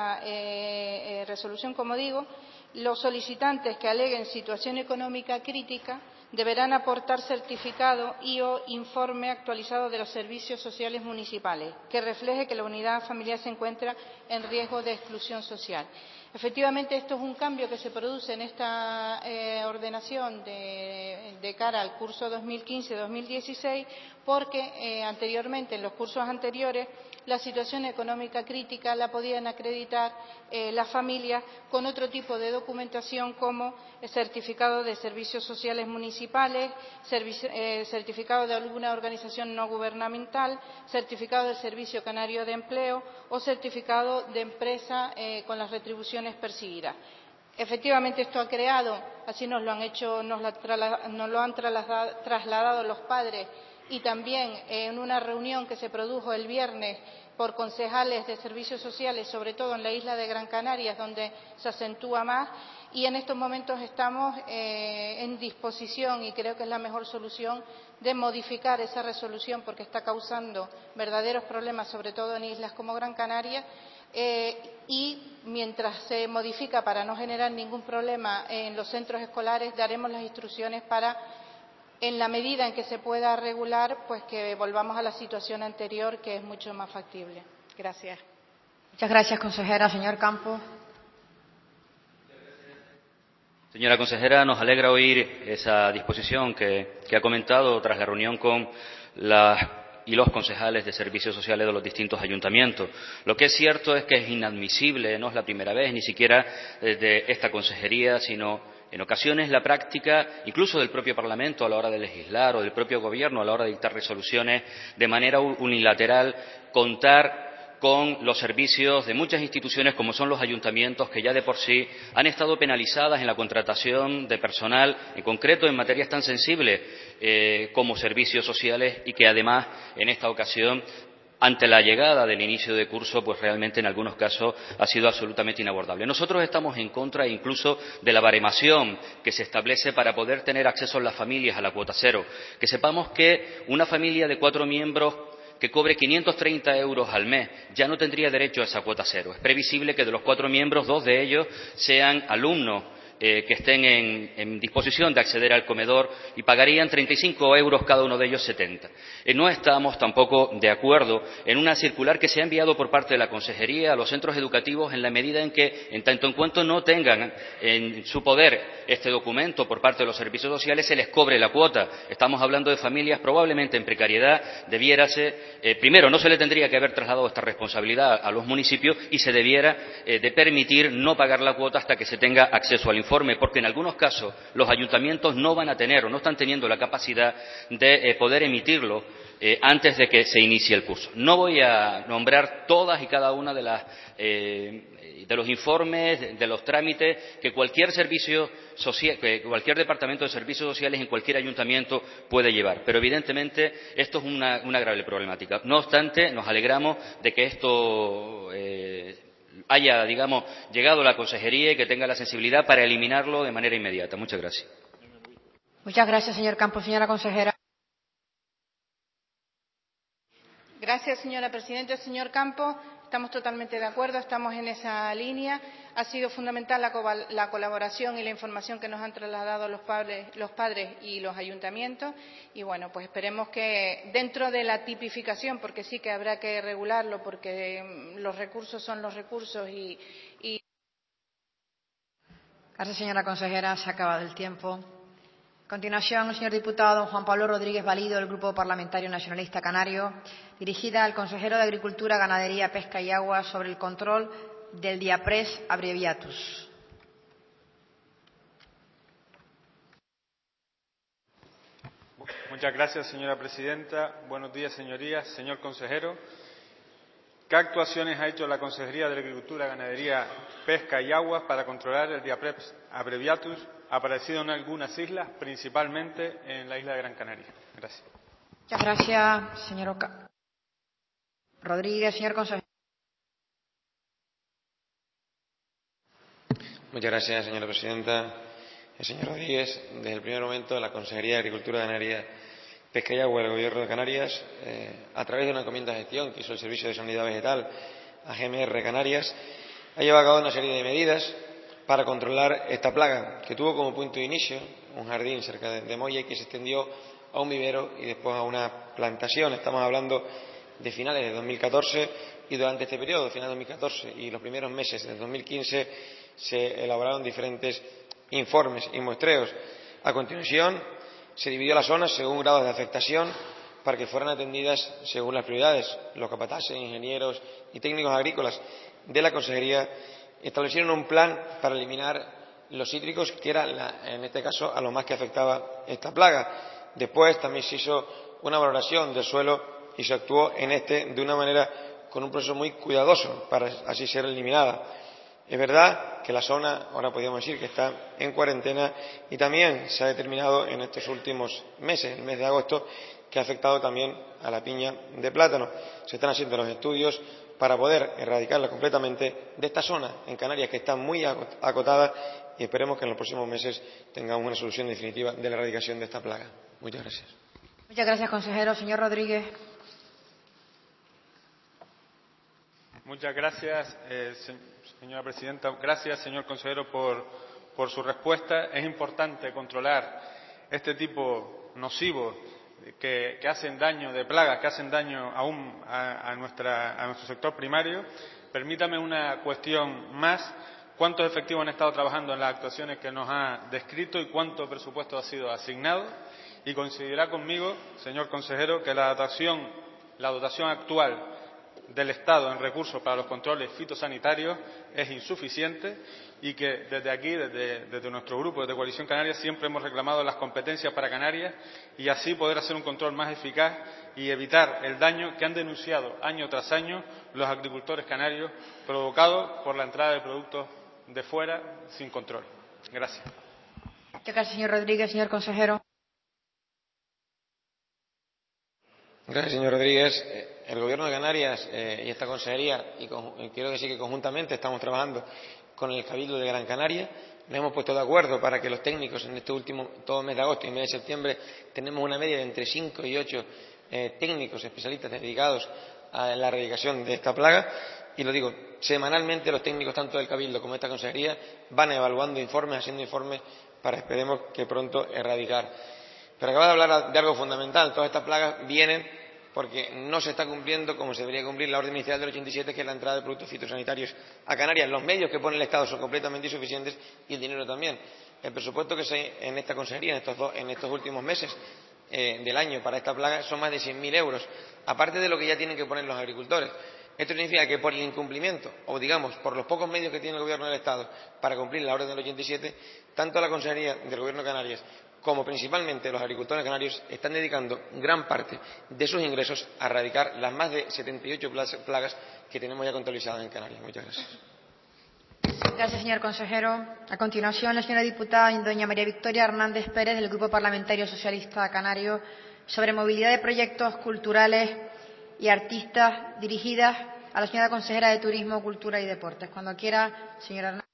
[SPEAKER 22] como digo, los solicitantes que aleguen situación económica crítica deberán aportar certificado y/o informe actualizado de los servicios sociales municipales que refleje que la unidad familiar se encuentra en riesgo de exclusión social. Efectivamente, esto es un cambio que se produce en esta ordenación de cara al curso 2015-2016 porque anteriormente, en los cursos anteriores, la situación económica crítica la podían acreditar las familias con otro tipo de documentación como el certificado de servicios sociales municipales, certificado de alguna organización no gubernamental, certificado del Servicio Canario de Empleo o certificado de empresa con las retribuciones percibidas. Efectivamente, esto ha creado, así nos lo han trasladado los padres y también en una reunión que se produjo el viernes por concejales de servicios sociales, sobre todo en la isla de Gran Canaria, donde se acentúa más, y en estos momentos estamos en disposición, y creo que es la mejor solución, de modificar esa resolución porque está causando verdaderos problemas, sobre todo en islas como Gran Canaria, y mientras se modifica para no generar ningún problema en los centros escolares, daremos las instrucciones para, en la medida en que se pueda regular, pues que volvamos a la situación anterior, que es mucho más factible. Gracias.
[SPEAKER 21] Muchas gracias, consejera. Señor Campos.
[SPEAKER 23] Señora consejera, nos alegra oír esa disposición que ha comentado tras la reunión con las y los concejales de servicios sociales de los distintos ayuntamientos. Lo que es cierto es que es inadmisible, no es la primera vez, ni siquiera desde esta consejería, sino en ocasiones la práctica, incluso del propio Parlamento a la hora de legislar o del propio Gobierno a la hora de dictar resoluciones, de manera unilateral, contar con los servicios de muchas instituciones como son los ayuntamientos, que ya de por sí han estado penalizadas en la contratación de personal, en concreto en materias tan sensibles como servicios sociales, y que además en esta ocasión, ante la llegada del inicio de curso, pues realmente en algunos casos ha sido absolutamente inabordable. Nosotros estamos en contra incluso de la baremación que se establece para poder tener acceso en las familias a la cuota cero. Que sepamos que una familia de 4 miembros que cobre 530 euros al mes ya no tendría derecho a esa cuota cero. Es previsible que de los 4 miembros, 2 de ellos sean alumnos que estén en disposición de acceder al comedor y pagarían 35 euros cada uno de ellos 70. No estamos tampoco de acuerdo en una circular que se ha enviado por parte de la Consejería a los centros educativos en la medida en que, en tanto en cuanto no tengan en su poder este documento por parte de los servicios sociales, se les cobre la cuota. Estamos hablando de familias probablemente en precariedad. Primero, no se le tendría que haber trasladado esta responsabilidad a los municipios y se debiera de permitir no pagar la cuota hasta que se tenga acceso al informe, porque en algunos casos los ayuntamientos no van a tener o no están teniendo la capacidad de poder emitirlo antes de que se inicie el curso. No voy a nombrar todas y cada una de los informes, de los trámites que cualquier servicio social, que cualquier departamento de servicios sociales en cualquier ayuntamiento puede llevar, pero evidentemente esto es una grave problemática. No obstante, nos alegramos de que esto haya, digamos, llegado a la consejería y que tenga la sensibilidad para eliminarlo de manera inmediata. Muchas gracias.
[SPEAKER 21] Muchas gracias, señor Campos. Señora consejera.
[SPEAKER 22] Gracias, señora presidenta. Señor Campos, estamos totalmente de acuerdo, estamos en esa línea. Ha sido fundamental la colaboración y la información que nos han trasladado los padres y los ayuntamientos. Y bueno, pues esperemos que dentro de la tipificación, porque sí que habrá que regularlo, porque los recursos son los recursos y...
[SPEAKER 21] Gracias, señora consejera. Se ha acabado el tiempo. A continuación, el señor diputado don Juan Pablo Rodríguez Valido, del Grupo Parlamentario Nacionalista Canario, dirigida al consejero de Agricultura, Ganadería, Pesca y Agua sobre el control del Diapres Abbreviatus.
[SPEAKER 12] Muchas gracias, señora presidenta. Buenos días, señorías. Señor consejero, ¿qué actuaciones ha hecho la Consejería de Agricultura, Ganadería, Pesca y Aguas para controlar el Diapreps abbreviatus aparecido en algunas islas, principalmente en la isla de Gran Canaria? Gracias.
[SPEAKER 21] Muchas gracias, señor Rodríguez. Señor consejero.
[SPEAKER 3] Muchas gracias, señora presidenta. Señor Rodríguez, desde el primer momento la Consejería de Agricultura, Ganadería, Pesca y Agua del Gobierno de Canarias, a través de una encomienda de gestión que hizo el Servicio de Sanidad Vegetal a GMR Canarias, ha llevado a cabo una serie de medidas para controlar esta plaga, que tuvo como punto de inicio un jardín cerca de Moya y que se extendió a un vivero y después a una plantación. Estamos hablando de finales de 2014 y durante este periodo, final de 2014 y los primeros meses de 2015, se elaboraron diferentes informes y muestreos. A continuación, se dividió la zona según grados de afectación para que fueran atendidas según las prioridades. Los capataces, ingenieros y técnicos agrícolas de la Consejería establecieron un plan para eliminar los cítricos, que era, en este caso, a lo más que afectaba esta plaga. Después también se hizo una valoración del suelo y se actuó en de una manera con un proceso muy cuidadoso para así ser eliminada. Es verdad que la zona, ahora podríamos decir que está en cuarentena y también se ha determinado en estos últimos meses, el mes de agosto, que ha afectado también a la piña de plátano. Se están haciendo los estudios para poder erradicarla completamente de esta zona en Canarias, que está muy acotada, y esperemos que en los próximos meses tengamos una solución definitiva de la erradicación de esta plaga. Muchas gracias.
[SPEAKER 21] Muchas gracias, consejero. Señor Rodríguez.
[SPEAKER 12] Muchas gracias, señora presidenta. Gracias, señor consejero, por su respuesta. Es importante controlar este tipo nocivo que hacen daño, de plagas que hacen daño aún a nuestro sector primario. Permítame una cuestión más. ¿Cuántos efectivos han estado trabajando en las actuaciones que nos ha descrito y cuánto presupuesto ha sido asignado? Y coincidirá conmigo, señor consejero, que la dotación actual del Estado en recursos para los controles fitosanitarios es insuficiente y que desde aquí, desde nuestro grupo, desde Coalición Canaria, siempre hemos reclamado las competencias para Canarias y así poder hacer un control más eficaz y evitar el daño que han denunciado año tras año los agricultores canarios provocado por la entrada de productos de fuera sin control. Gracias.
[SPEAKER 21] Muchas gracias, señor Rodríguez. Señor consejero.
[SPEAKER 3] Gracias, señor Rodríguez. El Gobierno de Canarias y esta consejería, y quiero decir que conjuntamente estamos trabajando con el Cabildo de Gran Canaria, nos hemos puesto de acuerdo para que los técnicos en este último, todo el mes de agosto y el mes de septiembre, tenemos una media de entre 5 y 8 técnicos especialistas dedicados a la erradicación de esta plaga. Y lo digo, semanalmente los técnicos tanto del Cabildo como de esta consejería van evaluando informes, haciendo informes para, esperemos, que pronto erradicar. Pero acaba de hablar de algo fundamental. Todas estas plagas vienen porque no se está cumpliendo como se debería cumplir la orden ministerial del 87, que es la entrada de productos fitosanitarios a Canarias. Los medios que pone el Estado son completamente insuficientes y el dinero también. El presupuesto que se en esta consejería en estos últimos meses del año para esta plaga son más de 100.000 euros, aparte de lo que ya tienen que poner los agricultores. Esto significa que por el incumplimiento, o digamos, por los pocos medios que tiene el Gobierno del Estado para cumplir la orden del 87, tanto la Consejería del Gobierno de Canarias como principalmente los agricultores canarios están dedicando gran parte de sus ingresos a erradicar las más de 78 plagas que tenemos ya contabilizadas en Canarias. Muchas gracias.
[SPEAKER 21] Gracias, señor consejero. A continuación, la señora diputada doña María Victoria Hernández Pérez, del Grupo Parlamentario Socialista Canario, sobre movilidad de proyectos culturales y artistas, dirigidas a la señora consejera de Turismo, Cultura y Deportes. Cuando quiera, señora Hernández.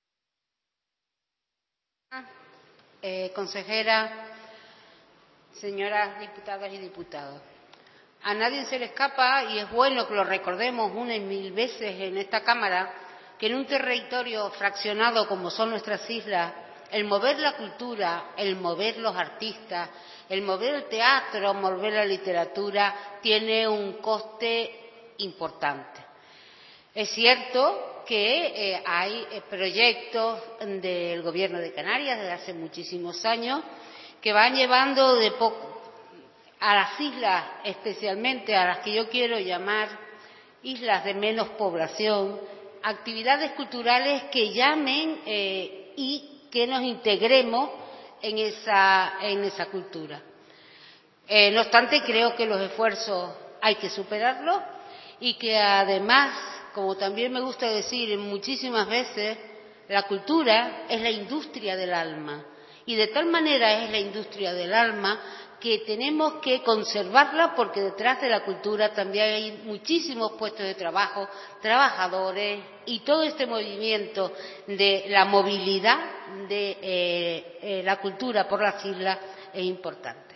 [SPEAKER 6] Consejera, señoras diputadas y diputados, a nadie se le escapa, y es bueno que lo recordemos una y mil veces en esta Cámara, que en un territorio fraccionado como son nuestras islas, el mover la cultura, el mover los artistas, el mover el teatro, mover la literatura, tiene un coste importante. Es cierto que hay proyectos del Gobierno de Canarias desde hace muchísimos años que van llevando a las islas, especialmente a las que yo quiero llamar islas de menos población, actividades culturales que llamen y que nos integremos en esa cultura. No obstante, creo que los esfuerzos hay que superarlos y que además, como también me gusta decir muchísimas veces, la cultura es la industria del alma. Y de tal manera es la industria del alma que tenemos que conservarla, porque detrás de la cultura también hay muchísimos puestos de trabajo, trabajadores, y todo este movimiento de la movilidad de la cultura por las islas es importante.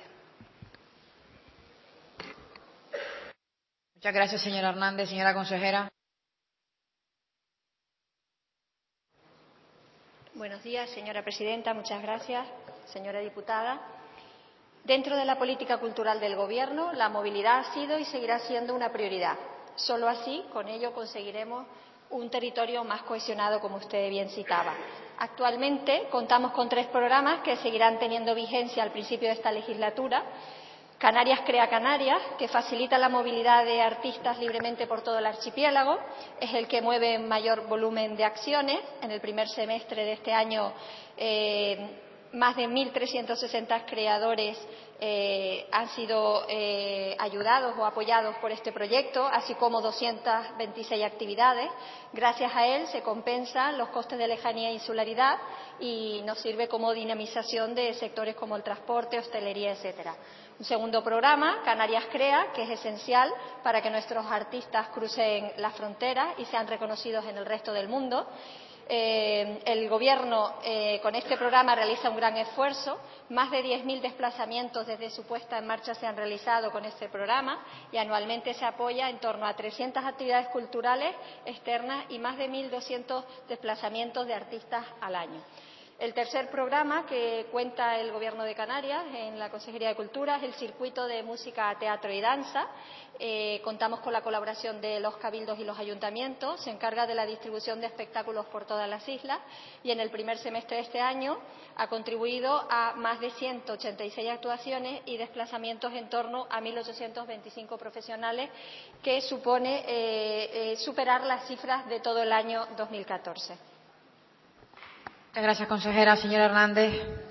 [SPEAKER 21] Muchas gracias, señora Hernández. Señora consejera.
[SPEAKER 14] Buenos días, señora presidenta. Muchas gracias, señora diputada. Dentro de la política cultural del Gobierno, la movilidad ha sido y seguirá siendo una prioridad. Solo así, con ello, conseguiremos un territorio más cohesionado, como usted bien citaba. Actualmente contamos con 3 programas que seguirán teniendo vigencia al principio de esta legislatura. Canarias Crea Canarias, que facilita la movilidad de artistas libremente por todo el archipiélago, es el que mueve mayor volumen de acciones. En el primer semestre de este año, más de 1.360 creadores han sido ayudados o apoyados por este proyecto, así como 226 actividades. Gracias a él se compensan los costes de lejanía e insularidad y nos sirve como dinamización de sectores como el transporte, hostelería, etcétera. Un segundo programa, Canarias Crea, que es esencial para que nuestros artistas crucen las fronteras y sean reconocidos en el resto del mundo. El Gobierno con este programa realiza un gran esfuerzo. Más de 10.000 desplazamientos desde su puesta en marcha se han realizado con este programa y anualmente se apoya en torno a 300 actividades culturales externas y más de 1.200 desplazamientos de artistas al año. El tercer programa que cuenta el Gobierno de Canarias en la Consejería de Cultura es el Circuito de Música, Teatro y Danza. Contamos con la colaboración de los cabildos y los ayuntamientos. Se encarga de la distribución de espectáculos por todas las islas y en el primer semestre de este año ha contribuido a más de 186 actuaciones y desplazamientos en torno a 1.825 profesionales, que supone superar las cifras de todo el año 2014.
[SPEAKER 21] Muchas gracias, consejera. Señora Hernández.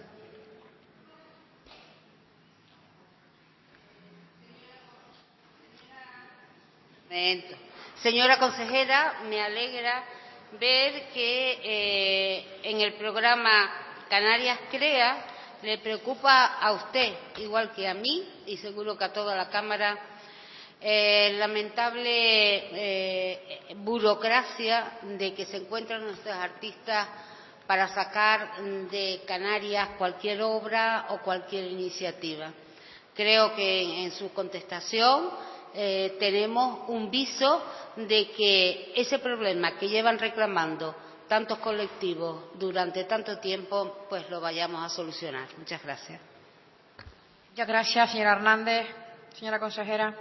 [SPEAKER 6] Señora consejera, me alegra ver que en el programa Canarias Crea le preocupa a usted, igual que a mí y seguro que a toda la Cámara, lamentable burocracia de que se encuentran nuestros artistas para sacar de Canarias cualquier obra o cualquier iniciativa. Creo que en su contestación tenemos un viso de que ese problema que llevan reclamando tantos colectivos durante tanto tiempo, pues lo vayamos a solucionar. Muchas gracias.
[SPEAKER 21] Muchas gracias, señora Hernández. Señora consejera.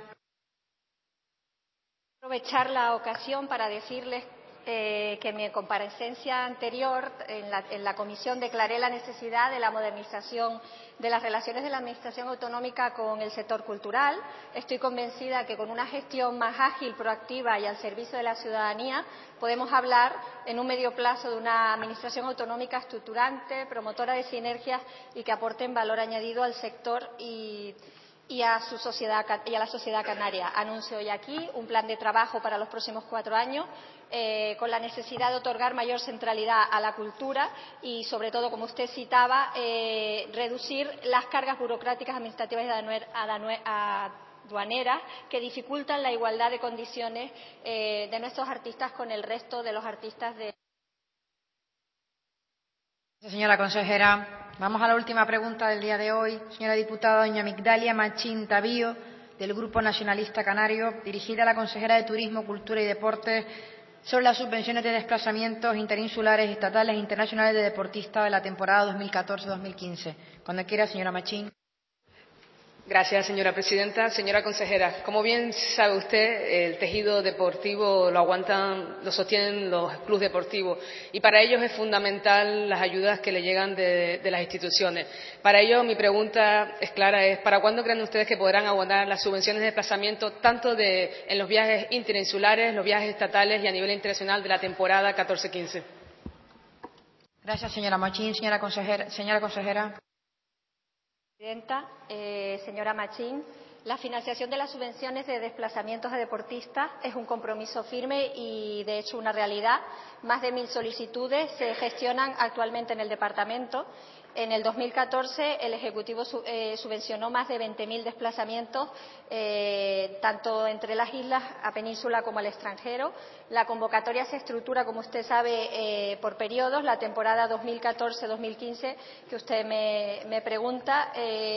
[SPEAKER 14] Aprovechar la ocasión para decirles que en mi comparecencia anterior en la comisión declaré la necesidad de la modernización de las relaciones de la Administración autonómica con el sector cultural. Estoy convencida que con una gestión más ágil, proactiva y al servicio de la ciudadanía podemos hablar en un medio plazo de una Administración autonómica estructurante, promotora de sinergias y que aporten valor añadido al sector y a su sociedad y a la sociedad canaria. Anuncio hoy aquí un plan de trabajo para los próximos 4 años con la necesidad de otorgar mayor centralidad a la cultura y, sobre todo, como usted citaba, reducir las cargas burocráticas, administrativas y aduaneras que dificultan la igualdad de condiciones de nuestros artistas con el resto de los artistas de.
[SPEAKER 21] Señora consejera, vamos a la última pregunta del día de hoy. Señora diputada doña Migdalia Machín Tavío, del Grupo Nacionalista Canario, dirigida a la consejera de Turismo, Cultura y Deportes sobre las subvenciones de desplazamientos interinsulares, estatales e internacionales de deportistas de la temporada 2014-2015. Cuando quiera, señora Machín.
[SPEAKER 7] Gracias, señora presidenta. Señora consejera, como bien sabe usted, el tejido deportivo lo sostienen los clubes deportivos y para ellos es fundamental las ayudas que le llegan de las instituciones. Para ello, mi pregunta es clara, ¿para cuándo creen ustedes que podrán abonar las subvenciones de desplazamiento tanto en los viajes interinsulares, los viajes estatales y a nivel internacional de la temporada 14-15?
[SPEAKER 21] Gracias, señora Machín. Señora consejera.
[SPEAKER 14] Presidenta, señora Machín, la financiación de las subvenciones de desplazamientos de deportistas es un compromiso firme y, de hecho, una realidad. Más de 1.000 solicitudes se gestionan actualmente en el departamento. En el 2014 el Ejecutivo subvencionó más de 20.000 desplazamientos, tanto entre las islas, a península como al extranjero. La convocatoria se estructura, como usted sabe, por periodos. La temporada 2014-2015, que usted me pregunta,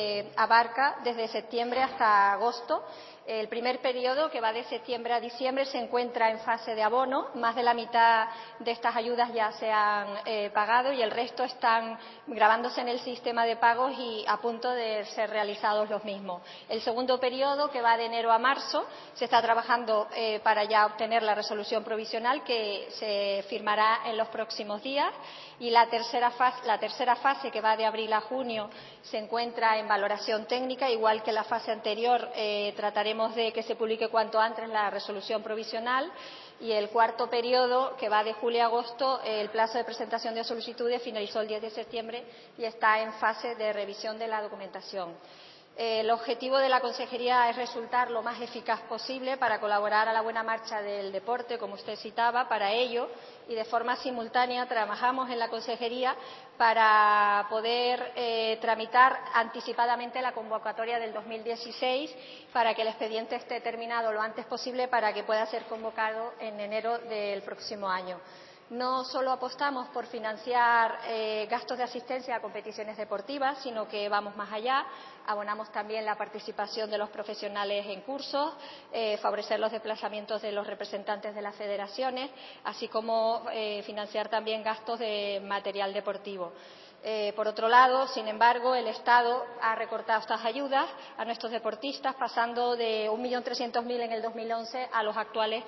[SPEAKER 14] abarca desde septiembre hasta agosto. El primer periodo, que va de septiembre a diciembre, se encuentra en fase de abono. Más de la mitad de estas ayudas ya se han pagado y el resto están grabándose en el sistema de pagos y a punto de ser realizados los mismos. El segundo periodo, que va de enero a marzo, se está trabajando para ya obtener la resolución provisional que se firmará en los próximos días. Y la tercera fase, que va de abril a junio, se encuentra en valoración técnica, igual que la fase anterior. Trataremos de que se publique cuanto antes la resolución provisional. Y el cuarto periodo, que va de julio a agosto, el plazo de presentación de solicitudes finalizó el 10 de septiembre y está en fase de revisión de la documentación. El objetivo de la Consejería es resultar lo más eficaz posible para colaborar a la buena marcha del deporte, como usted citaba. Para ello, y de forma simultánea, trabajamos en la Consejería para poder tramitar anticipadamente la convocatoria del 2016, para que el expediente esté terminado lo antes posible, para que pueda ser convocado en enero del próximo año. No solo apostamos por financiar gastos de asistencia a competiciones deportivas, sino que vamos más allá. Abonamos también la participación de los profesionales en cursos, favorecer los desplazamientos de los representantes de las federaciones, así como financiar también gastos de material deportivo. Por otro lado, sin embargo, el Estado ha recortado estas ayudas a nuestros deportistas, pasando de 1.300.000 en el 2011 a los actuales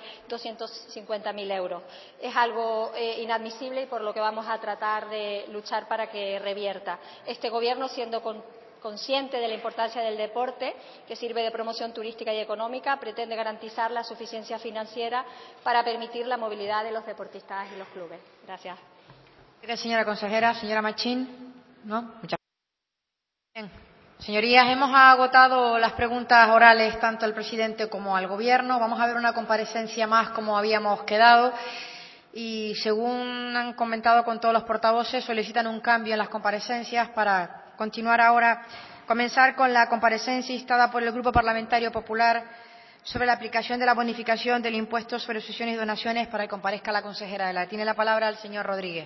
[SPEAKER 14] 250.000 euros. Es algo inadmisible y por lo que vamos a tratar de luchar para que revierta. Este Gobierno, siendo consciente de la importancia del deporte, que sirve de promoción turística y económica, pretende garantizar la suficiencia financiera para permitir la movilidad de los deportistas y los clubes. Gracias.
[SPEAKER 21] Gracias, señora consejera. Señora Machín. ¿No? Muchas gracias. Bien. Señorías, hemos agotado las preguntas orales tanto al presidente como al Gobierno. Vamos a ver una comparecencia más como habíamos quedado. Y según han comentado con todos los portavoces, solicitan un cambio en las comparecencias para continuar ahora, comenzar con la comparecencia instada por el Grupo Parlamentario Popular sobre la aplicación de la bonificación del impuesto sobre sucesiones y donaciones, para que comparezca la consejera. Tiene la palabra el señor Rodríguez.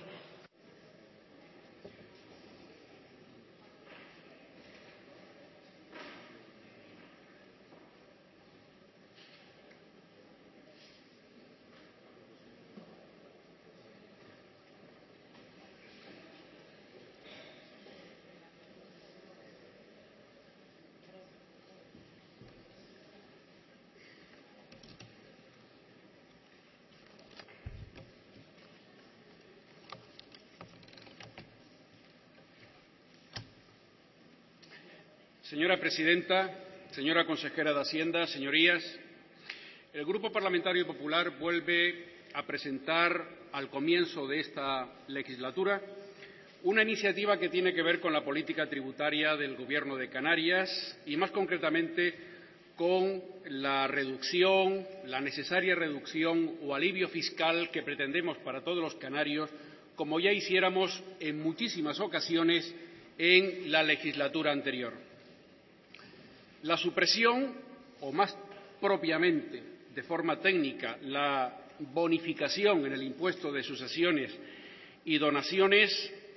[SPEAKER 8] Señora presidenta, señora consejera de Hacienda, señorías, el Grupo Parlamentario Popular vuelve a presentar al comienzo de esta legislatura una iniciativa que tiene que ver con la política tributaria del Gobierno de Canarias y, más concretamente, con la reducción, la necesaria reducción o alivio fiscal que pretendemos para todos los canarios, como ya hiciéramos en muchísimas ocasiones en la legislatura anterior. La supresión, o más propiamente, de forma técnica, la bonificación en el impuesto de sucesiones y donaciones,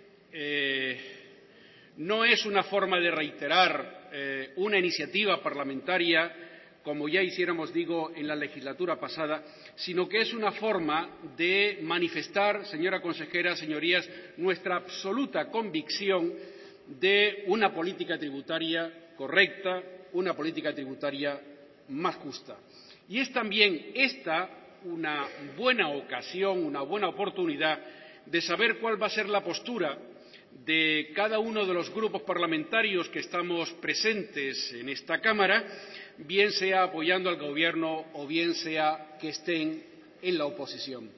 [SPEAKER 8] no es una forma de reiterar una iniciativa parlamentaria, como ya hiciéramos, digo, en la legislatura pasada, sino que es una forma de manifestar, señora consejera, señorías, nuestra absoluta convicción de una política tributaria correcta, una política tributaria más justa. Y es también esta una buena ocasión, una buena oportunidad de saber cuál va a ser la postura de cada uno de los grupos parlamentarios que estamos presentes en esta Cámara, bien sea apoyando al Gobierno o bien sea que estén en la oposición.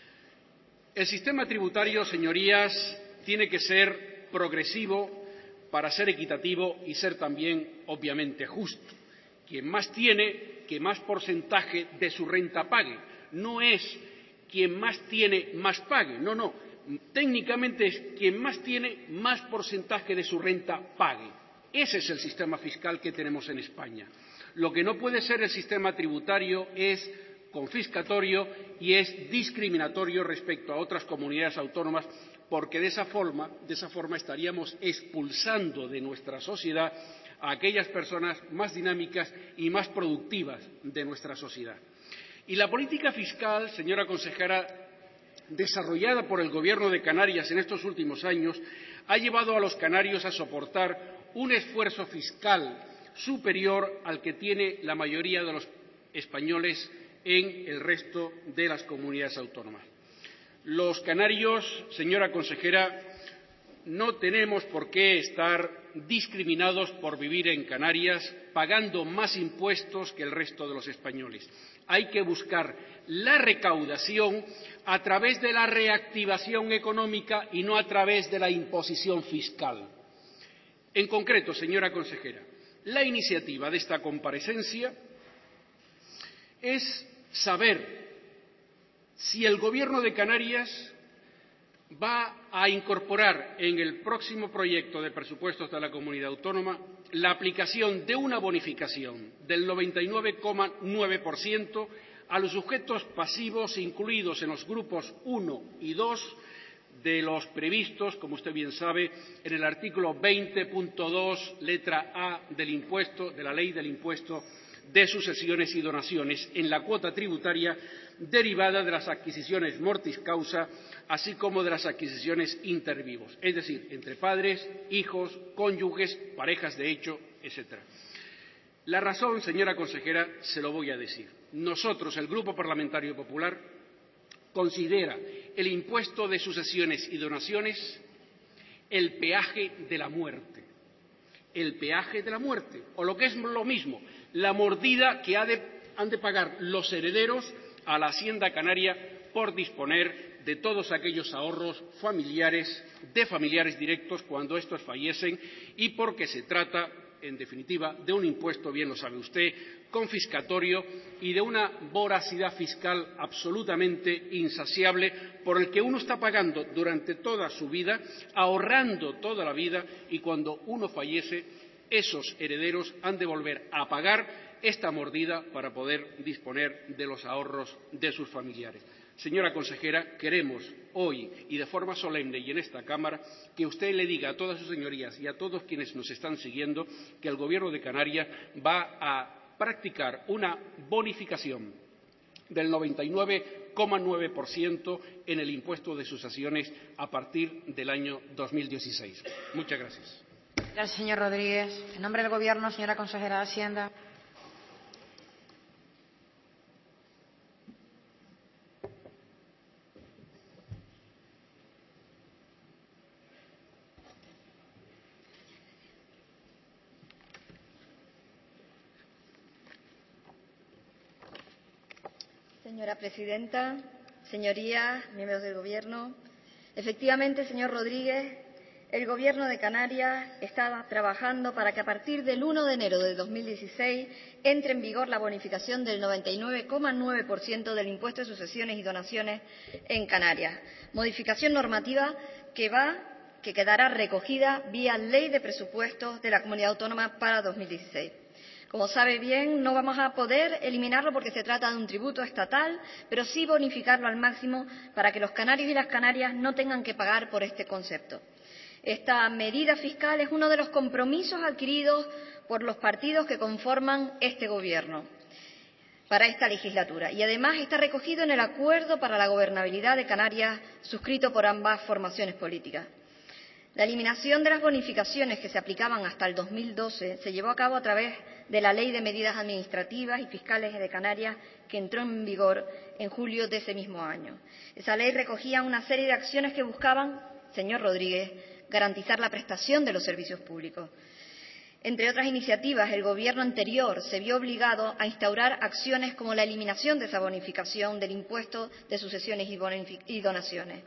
[SPEAKER 8] El sistema tributario, señorías, tiene que ser progresivo para ser equitativo y ser también, obviamente, justo. Quien más tiene, que más porcentaje de su renta pague. No es quien más tiene, más pague. No, no. Técnicamente es quien más tiene, más porcentaje de su renta pague. Ese es el sistema fiscal que tenemos en España. Lo que no puede ser el sistema tributario es confiscatorio y es discriminatorio respecto a otras comunidades autónomas, porque de esa forma estaríamos expulsando de nuestra sociedad a aquellas personas más dinámicas y más productivas de nuestra sociedad. Y la política fiscal, señora consejera, desarrollada por el Gobierno de Canarias en estos últimos años, ha llevado a los canarios a soportar un esfuerzo fiscal superior al que tiene la mayoría de los españoles en el resto de las comunidades autónomas. Los canarios, señora consejera, no tenemos por qué estar discriminados por vivir en Canarias, pagando más impuestos que el resto de los españoles. Hay que buscar la recaudación a través de la reactivación económica y no a través de la imposición fiscal. En concreto, señora consejera, la iniciativa de esta comparecencia es saber si el Gobierno de Canarias va a incorporar en el próximo proyecto de presupuestos de la comunidad autónoma la aplicación de una bonificación del 99,9% a los sujetos pasivos incluidos en los grupos 1 y 2 de los previstos, como usted bien sabe, en el artículo 20.2, letra A de la Ley del Impuesto de Sucesiones y Donaciones, en la cuota tributaria derivada de las adquisiciones mortis causa, así como de las adquisiciones inter vivos, es decir, entre padres, hijos, cónyuges, parejas de hecho, etc. La razón, señora consejera, se lo voy a decir. Nosotros, el Grupo Parlamentario Popular, considera el impuesto de sucesiones y donaciones el peaje de la muerte. El peaje de la muerte, o lo que es lo mismo, la mordida que han de pagar los herederos a la Hacienda canaria por disponer de todos aquellos ahorros familiares, de familiares directos cuando estos fallecen, y porque se trata, en definitiva, de un impuesto, bien lo sabe usted, confiscatorio y de una voracidad fiscal absolutamente insaciable por el que uno está pagando durante toda su vida, ahorrando toda la vida, y cuando uno fallece, esos herederos han de volver a pagar esta mordida para poder disponer de los ahorros de sus familiares. Señora consejera, queremos hoy y de forma solemne y en esta Cámara que usted le diga a todas sus señorías y a todos quienes nos están siguiendo que el Gobierno de Canarias va a practicar una bonificación del 99,9% en el impuesto de sucesiones a partir del año 2016. Muchas gracias.
[SPEAKER 21] Gracias, señor Rodríguez. En nombre del Gobierno, señora consejera de Hacienda.
[SPEAKER 17] Señora presidenta, señorías, miembros del Gobierno, efectivamente, señor Rodríguez, el Gobierno de Canarias está trabajando para que a partir del 1 de enero de 2016 entre en vigor la bonificación del 99,9% del impuesto de sucesiones y donaciones en Canarias. Modificación normativa que quedará recogida vía Ley de Presupuestos de la Comunidad Autónoma para 2016. Como sabe bien, no vamos a poder eliminarlo porque se trata de un tributo estatal, pero sí bonificarlo al máximo para que los canarios y las canarias no tengan que pagar por este concepto. Esta medida fiscal es uno de los compromisos adquiridos por los partidos que conforman este Gobierno para esta legislatura y además está recogido en el Acuerdo para la Gobernabilidad de Canarias suscrito por ambas formaciones políticas. La eliminación de las bonificaciones que se aplicaban hasta el 2012 se llevó a cabo a través de la Ley de Medidas Administrativas y Fiscales de Canarias, que entró en vigor en julio de ese mismo año. Esa ley recogía una serie de acciones que buscaban, señor Rodríguez, garantizar la prestación de los servicios públicos. Entre otras iniciativas, el Gobierno anterior se vio obligado a instaurar acciones como la eliminación de esa bonificación del impuesto de sucesiones y donaciones.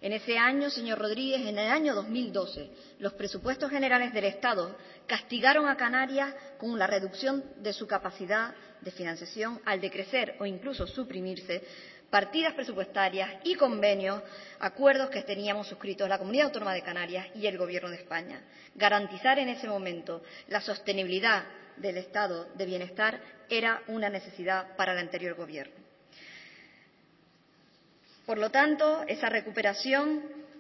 [SPEAKER 17] En ese año, señor Rodríguez, en el año 2012, los presupuestos generales del Estado castigaron a Canarias con la reducción de su capacidad de financiación al decrecer o incluso suprimirse partidas presupuestarias y convenios, acuerdos que teníamos suscritos la Comunidad Autónoma de Canarias y el Gobierno de España. Garantizar en ese momento la sostenibilidad del estado de bienestar era una necesidad para el anterior Gobierno. Por lo tanto, esa recuperación,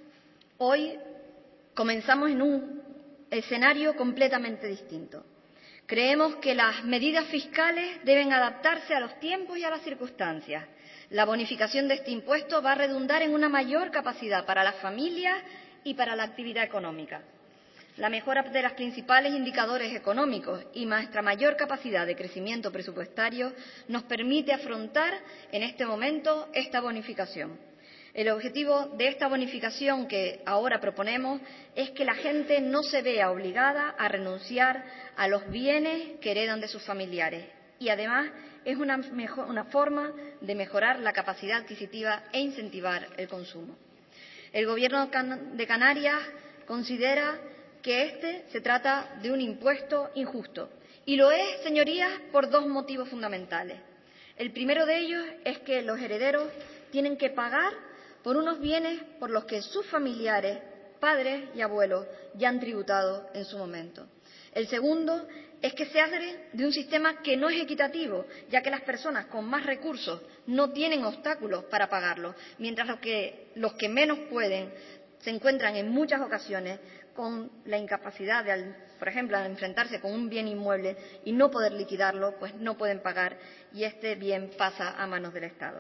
[SPEAKER 17] hoy comenzamos en un escenario completamente distinto. Creemos que las medidas fiscales deben adaptarse a los tiempos y a las circunstancias. La bonificación de este impuesto va a redundar en una mayor capacidad para las familias y para la actividad económica. La mejora de los principales indicadores económicos y nuestra mayor capacidad de crecimiento presupuestario nos permite afrontar en este momento esta bonificación. El objetivo de esta bonificación que ahora proponemos es que la gente no se vea obligada a renunciar a los bienes que heredan de sus familiares y, además, es una forma de mejorar la capacidad adquisitiva e incentivar el consumo. El Gobierno de Canarias considera que se trata de un impuesto injusto. Y lo es, señorías, por dos motivos fundamentales. El primero de ellos es que los herederos tienen que pagar por unos bienes por los que sus familiares, padres y abuelos, ya han tributado en su momento. El segundo es que se hace de un sistema que no es equitativo, ya que las personas con más recursos no tienen obstáculos para pagarlo, mientras los que menos pueden se encuentran en muchas ocasiones con la incapacidad de, por ejemplo, al enfrentarse con un bien inmueble y no poder liquidarlo, pues no pueden pagar y este bien pasa a manos del Estado.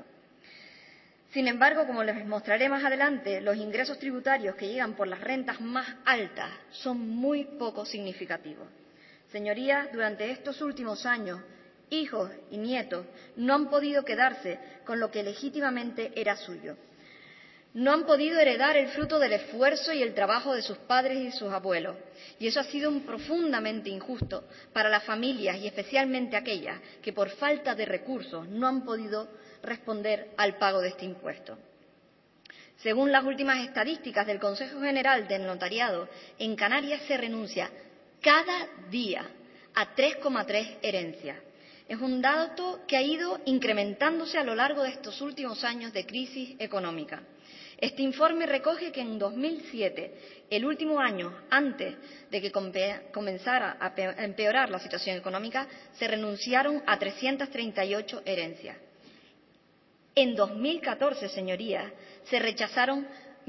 [SPEAKER 17] Sin embargo, como les mostraré más adelante, los ingresos tributarios que llegan por las rentas más altas son muy poco significativos. Señorías, durante estos últimos años, hijos y nietos no han podido quedarse con lo que legítimamente era suyo. No han podido heredar el fruto del esfuerzo y el trabajo de sus padres y sus abuelos. Y eso ha sido profundamente injusto para las familias y especialmente aquellas que por falta de recursos no han podido responder al pago de este impuesto. Según las últimas estadísticas del Consejo General del Notariado, en Canarias se renuncia cada día a 3,3 herencias. Es un dato que ha ido incrementándose a lo largo de estos últimos años de crisis económica. Este informe recoge que en 2007, el último año antes de que comenzara a empeorar la situación económica, se renunciaron a 338 herencias. En 2014, señorías, se rechazaron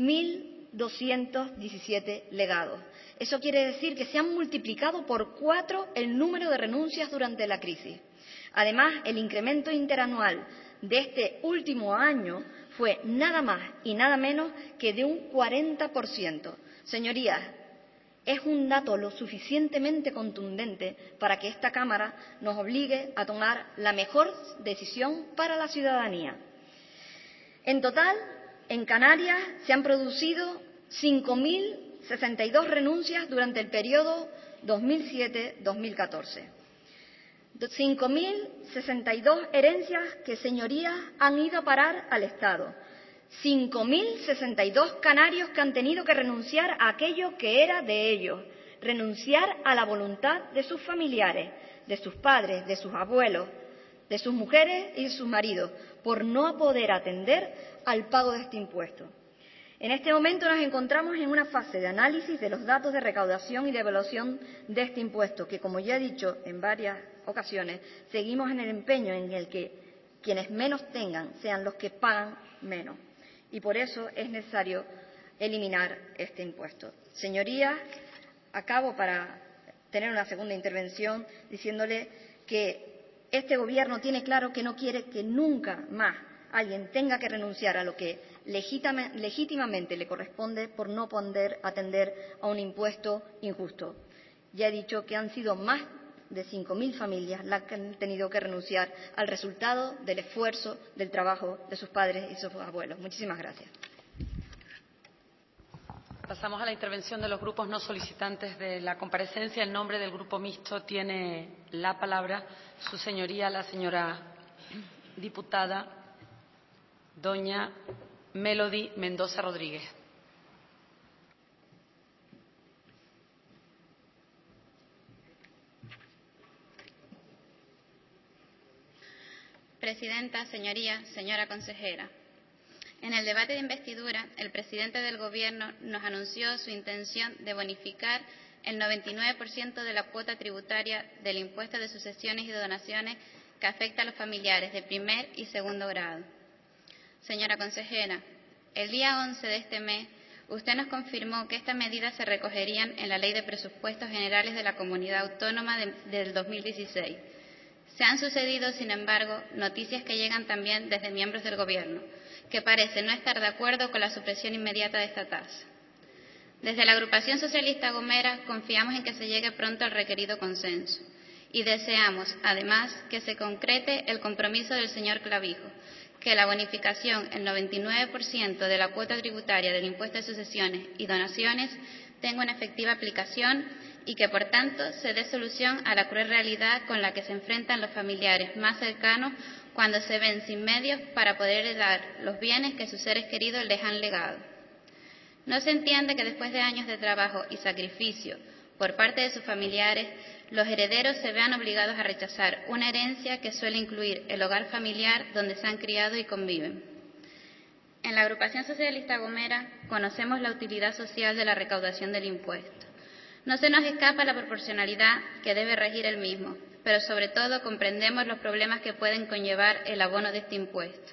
[SPEAKER 17] 1.217 legados. Eso quiere decir que se han multiplicado por 4 el número de renuncias durante la crisis. Además, el incremento interanual de este último año fue nada más y nada menos que de un 40%. Señorías, es un dato lo suficientemente contundente para que esta Cámara nos obligue a tomar la mejor decisión para la ciudadanía. En total, en Canarias se han producido 5.062 renuncias durante el periodo 2007-2014. 5.062 herencias que, señorías, han ido a parar al Estado. 5.062 canarios que han tenido que renunciar a aquello que era de ellos, renunciar a la voluntad de sus familiares, de sus padres, de sus abuelos, de sus mujeres y de sus maridos, por no poder atender al pago de este impuesto. En este momento nos encontramos en una fase de análisis de los datos de recaudación y de evaluación de este impuesto, que, como ya he dicho en varias ocasiones, seguimos en el empeño en el que quienes menos tengan sean los que pagan menos. Y por eso es necesario eliminar este impuesto. Señorías, acabo para tener una segunda intervención diciéndole que este Gobierno tiene claro que no quiere que nunca más alguien tenga que renunciar a lo que legítimamente le corresponde por no poder atender a un impuesto injusto. Ya he dicho que han sido más de 5.000 familias las que han tenido que renunciar al resultado del esfuerzo, del trabajo de sus padres y sus abuelos. Muchísimas gracias.
[SPEAKER 10] Pasamos a la intervención de los grupos no solicitantes de la comparecencia. En nombre del Grupo Mixto tiene la palabra su señoría, la señora diputada doña Melody Mendoza Rodríguez.
[SPEAKER 11] Presidenta, señorías, señora consejera. En el debate de investidura, el presidente del Gobierno nos anunció su intención de bonificar el 99% de la cuota tributaria del impuesto de sucesiones y donaciones que afecta a los familiares de primer y segundo grado. Señora consejera, el día 11 de este mes, usted nos confirmó que estas medidas se recogerían en la Ley de Presupuestos Generales de la Comunidad Autónoma del 2016. Se han sucedido, sin embargo, noticias que llegan también desde miembros del Gobierno, que parecen no estar de acuerdo con la supresión inmediata de esta tasa. Desde la agrupación socialista Gomera confiamos en que se llegue pronto al requerido consenso y deseamos, además, que se concrete el compromiso del señor Clavijo, que la bonificación, el 99% de la cuota tributaria del impuesto de sucesiones y donaciones, tenga una efectiva aplicación y que, por tanto, se dé solución a la cruel realidad con la que se enfrentan los familiares más cercanos cuando se ven sin medios para poder heredar los bienes que sus seres queridos les han legado. No se entiende que después de años de trabajo y sacrificio por parte de sus familiares, los herederos se vean obligados a rechazar una herencia que suele incluir el hogar familiar donde se han criado y conviven. En la agrupación socialista Gomera conocemos la utilidad social de la recaudación del impuesto. No se nos escapa la proporcionalidad que debe regir el mismo, pero sobre todo comprendemos los problemas que pueden conllevar el abono de este impuesto.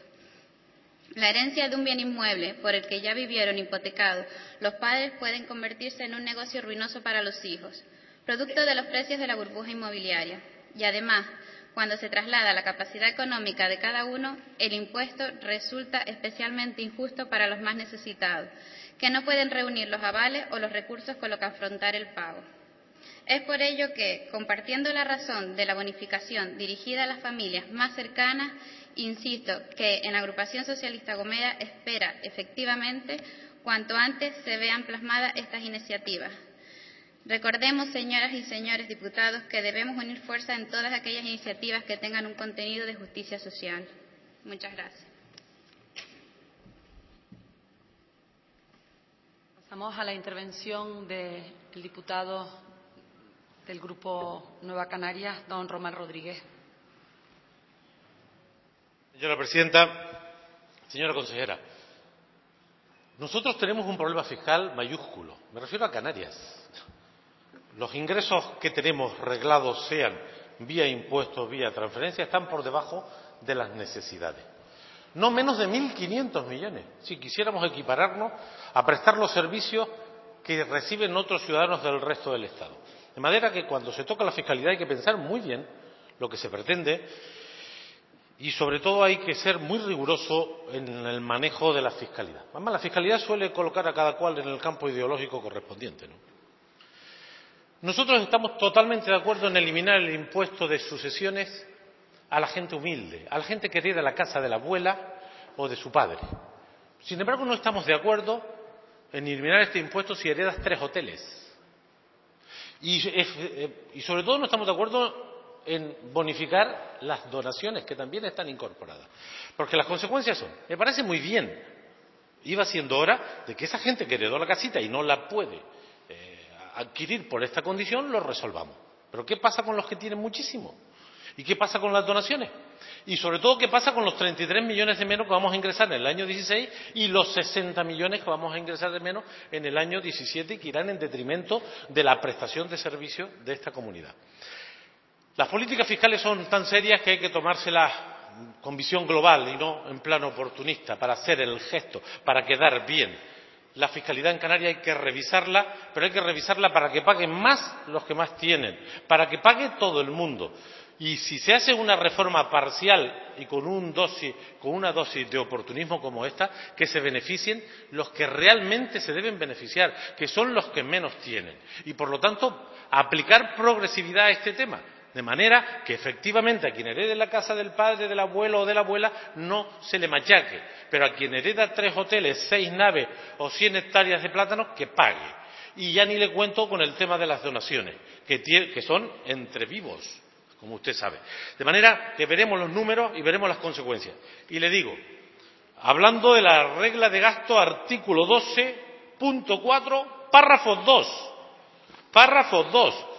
[SPEAKER 11] La herencia de un bien inmueble por el que ya vivieron hipotecados, los padres pueden convertirse en un negocio ruinoso para los hijos, producto de los precios de la burbuja inmobiliaria. Y además, cuando se traslada la capacidad económica de cada uno, el impuesto resulta especialmente injusto para los más necesitados, que no pueden reunir los avales o los recursos con los que afrontar el pago. Es por ello que, compartiendo la razón de la bonificación dirigida a las familias más cercanas, insisto que en la agrupación socialista Gomera espera efectivamente cuanto antes se vean plasmadas estas iniciativas. Recordemos, señoras y señores diputados, que debemos unir fuerza en todas aquellas iniciativas que tengan un contenido de justicia social. Muchas gracias.
[SPEAKER 10] Pasamos a la intervención del diputado del Grupo Nueva Canarias, don Román Rodríguez.
[SPEAKER 2] Señora presidenta, señora consejera, nosotros tenemos un problema fiscal mayúsculo. Me refiero a Canarias. Los ingresos que tenemos reglados, sean vía impuestos, vía transferencia, están por debajo de las necesidades. No menos de 1.500 millones, si quisiéramos equipararnos a prestar los servicios que reciben otros ciudadanos del resto del Estado. De manera que cuando se toca la fiscalidad hay que pensar muy bien lo que se pretende y sobre todo hay que ser muy riguroso en el manejo de la fiscalidad. Además, la fiscalidad suele colocar a cada cual en el campo ideológico correspondiente, ¿no? Nosotros estamos totalmente de acuerdo en eliminar el impuesto de sucesiones a la gente humilde, a la gente que hereda la casa de la abuela o de su padre. Sin embargo, no estamos de acuerdo en eliminar este impuesto si heredas 3 hoteles. Y sobre todo no estamos de acuerdo en bonificar las donaciones, que también están incorporadas. Porque las consecuencias son, me parece muy bien, iba siendo hora de que esa gente que heredó la casita y no la puede adquirir por esta condición, lo resolvamos. Pero ¿qué pasa con los que tienen muchísimo? ¿Y qué pasa con las donaciones? Y sobre todo, ¿qué pasa con los 33 millones de menos que vamos a ingresar en el año 16 y los 60 millones que vamos a ingresar de menos en el año 17 y que irán en detrimento de la prestación de servicios de esta comunidad? Las políticas fiscales son tan serias que hay que tomárselas con visión global y no en plano oportunista, para hacer el gesto, para quedar bien. La fiscalidad en Canarias hay que revisarla, pero hay que revisarla para que paguen más los que más tienen, para que pague todo el mundo. Y si se hace una reforma parcial y con una dosis de oportunismo como esta, que se beneficien los que realmente se deben beneficiar, que son los que menos tienen. Y por lo tanto, aplicar progresividad a este tema, de manera que efectivamente a quien herede la casa del padre, del abuelo o de la abuela no se le machaque, pero a quien hereda 3 hoteles, 6 naves o 100 hectáreas de plátanos, que pague. Y ya ni le cuento con el tema de las donaciones, que son entre vivos, como usted sabe. De manera que veremos los números y veremos las consecuencias. Y le digo, hablando de la regla de gasto, artículo 12.4, párrafo 2.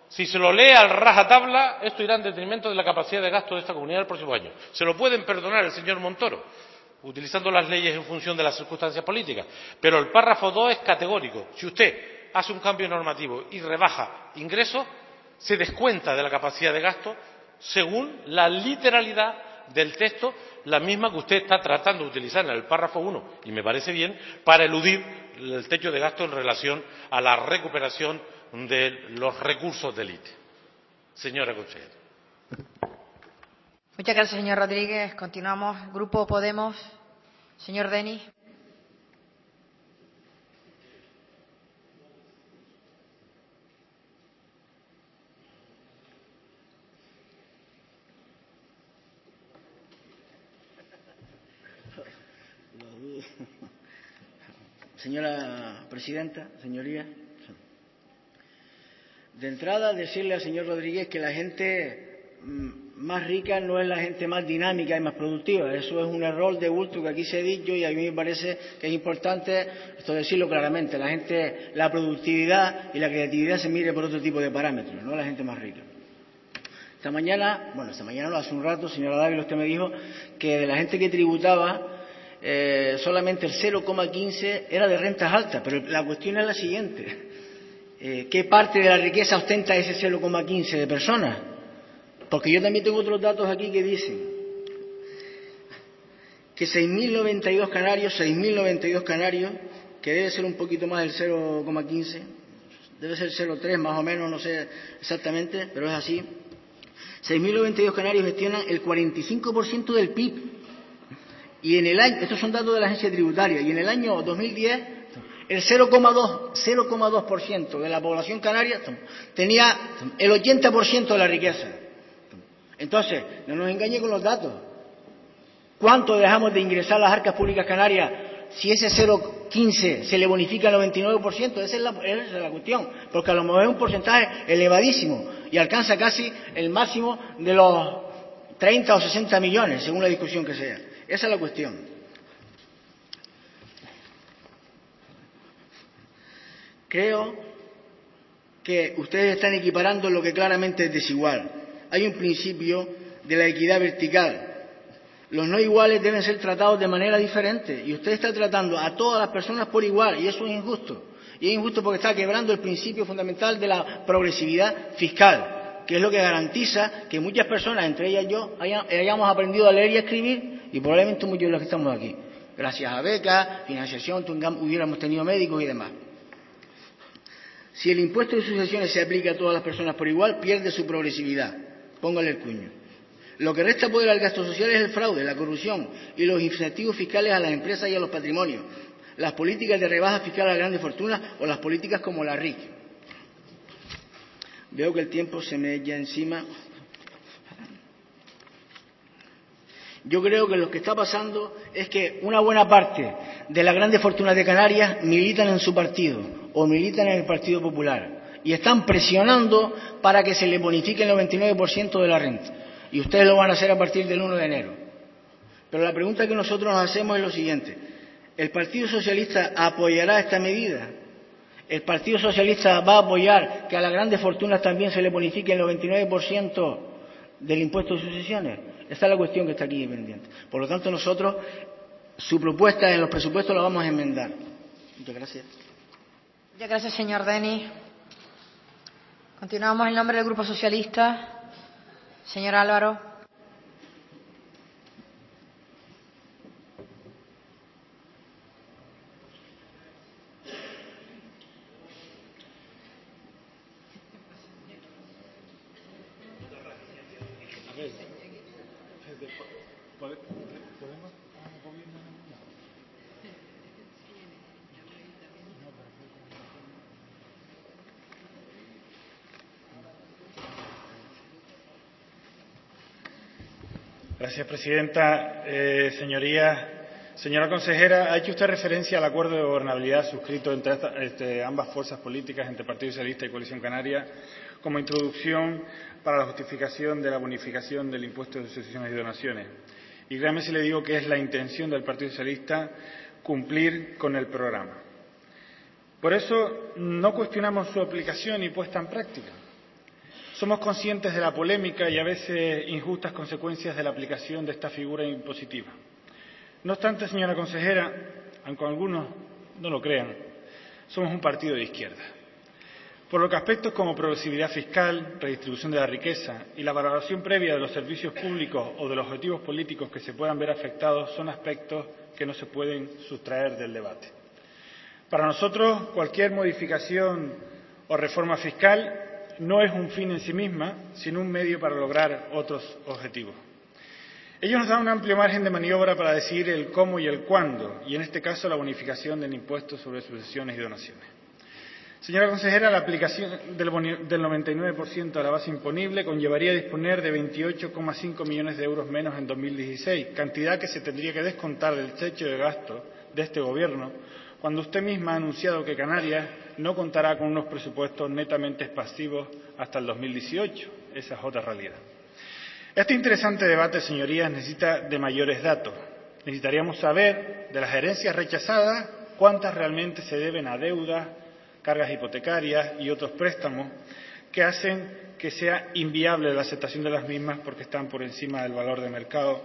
[SPEAKER 2] Si se lo lee al rajatabla, esto irá en detrimento de la capacidad de gasto de esta comunidad el próximo año. Se lo pueden perdonar el señor Montoro, utilizando las leyes en función de las circunstancias políticas. Pero el párrafo 2 es categórico. Si usted hace un cambio normativo y rebaja ingresos, se descuenta de la capacidad de gasto según la literalidad del texto, la misma que usted está tratando de utilizar en el párrafo 1, y me parece bien, para eludir el techo de gasto en relación a la recuperación de los recursos del ITE. Señora consejera.
[SPEAKER 21] Muchas gracias, señor Rodríguez. Continuamos. Grupo Podemos. Señor Denis.
[SPEAKER 18] Señora presidenta, señorías, de entrada decirle al señor Rodríguez que la gente más rica no es la gente más dinámica y más productiva. Eso es un error de bulto que aquí se ha dicho, y a mí me parece que es importante esto decirlo claramente. La productividad y la creatividad se mide por otro tipo de parámetros, no la gente más rica. Esta mañana no, hace un rato, señora Dávila, usted me dijo que de la gente que tributaba solamente el 0,15 era de rentas altas, pero la cuestión es la siguiente: ¿qué parte de la riqueza ostenta ese 0,15 de personas? Porque yo también tengo otros datos aquí que dicen que 6.092 canarios, que debe ser un poquito más del 0,15, debe ser 0,3 más o menos, no sé exactamente, pero es así. 6.092 canarios gestionan el 45% del PIB. Y en el año, estos son datos de la agencia tributaria, y en el año 2010 el 0,2% de la población canaria tenía el 80% de la riqueza. Entonces, no nos engañe con los datos. ¿Cuánto dejamos de ingresar a las arcas públicas canarias si ese 0,15 se le bonifica al 99%? Esa es la cuestión, porque a lo mejor es un porcentaje elevadísimo y alcanza casi el máximo de los 30 o 60 millones, según la discusión que sea. Esa es la cuestión. Creo que ustedes están equiparando lo que claramente es desigual. Hay un principio de la equidad vertical. Los no iguales deben ser tratados de manera diferente, y usted está tratando a todas las personas por igual, y eso es injusto. Y es injusto porque está quebrando el principio fundamental de la progresividad fiscal, que es lo que garantiza que muchas personas, entre ellas yo, hayamos aprendido a leer y a escribir, y probablemente muchos de los que estamos aquí, gracias a becas, financiación, hubiéramos tenido médicos y demás. Si el impuesto de sucesiones se aplica a todas las personas por igual, pierde su progresividad. Póngale el cuño. Lo que resta poder al gasto social es el fraude, la corrupción y los incentivos fiscales a las empresas y a los patrimonios, las políticas de rebaja fiscal a las grandes fortunas o las políticas como la RIC. Veo que el tiempo se me echa encima. Yo creo que lo que está pasando es que una buena parte de las grandes fortunas de Canarias militan en su partido o militan en el Partido Popular y están presionando para que se le bonifique el 99% de la renta. Y ustedes lo van a hacer a partir del 1 de enero. Pero la pregunta que nosotros nos hacemos es lo siguiente: ¿el Partido Socialista apoyará esta medida? ¿El Partido Socialista va a apoyar que a las grandes fortunas también se le bonifique el 99% del impuesto de sucesiones? Esta es la cuestión que está aquí pendiente. Por lo tanto, nosotros, su propuesta en los presupuestos la vamos a enmendar. Muchas gracias.
[SPEAKER 21] Muchas gracias, señor Denis. Continuamos en nombre del Grupo Socialista. Señor Álvaro.
[SPEAKER 13] Gracias, presidenta. Señorías, señora consejera, ha hecho usted referencia al acuerdo de gobernabilidad suscrito entre ambas fuerzas políticas, entre Partido Socialista y Coalición Canaria, como introducción para la justificación de la bonificación del impuesto de sucesiones y donaciones. Y créame si le digo que es la intención del Partido Socialista cumplir con el programa. Por eso no cuestionamos su aplicación y puesta en práctica. Somos conscientes de la polémica y a veces injustas consecuencias de la aplicación de esta figura impositiva. No obstante, señora consejera, aunque algunos no lo crean, somos un partido de izquierda. Por lo que aspectos como progresividad fiscal, redistribución de la riqueza y la valoración previa de los servicios públicos o de los objetivos políticos que se puedan ver afectados son aspectos que no se pueden sustraer del debate. Para nosotros, cualquier modificación o reforma fiscal no es un fin en sí misma, sino un medio para lograr otros objetivos. Ellos nos dan un amplio margen de maniobra para decidir el cómo y el cuándo, y en este caso la bonificación del impuesto sobre sucesiones y donaciones. Señora consejera, la aplicación del 99% de la base imponible conllevaría disponer de 28,5 millones de euros menos en 2016, cantidad que se tendría que descontar del techo de gasto de este Gobierno, cuando usted misma ha anunciado que Canarias no contará con unos presupuestos netamente expansivos hasta el 2018. Esa es otra realidad. Este interesante debate, señorías, necesita de mayores datos. Necesitaríamos saber de las herencias rechazadas cuántas realmente se deben a deudas, cargas hipotecarias y otros préstamos que hacen que sea inviable la aceptación de las mismas porque están por encima del valor de mercado.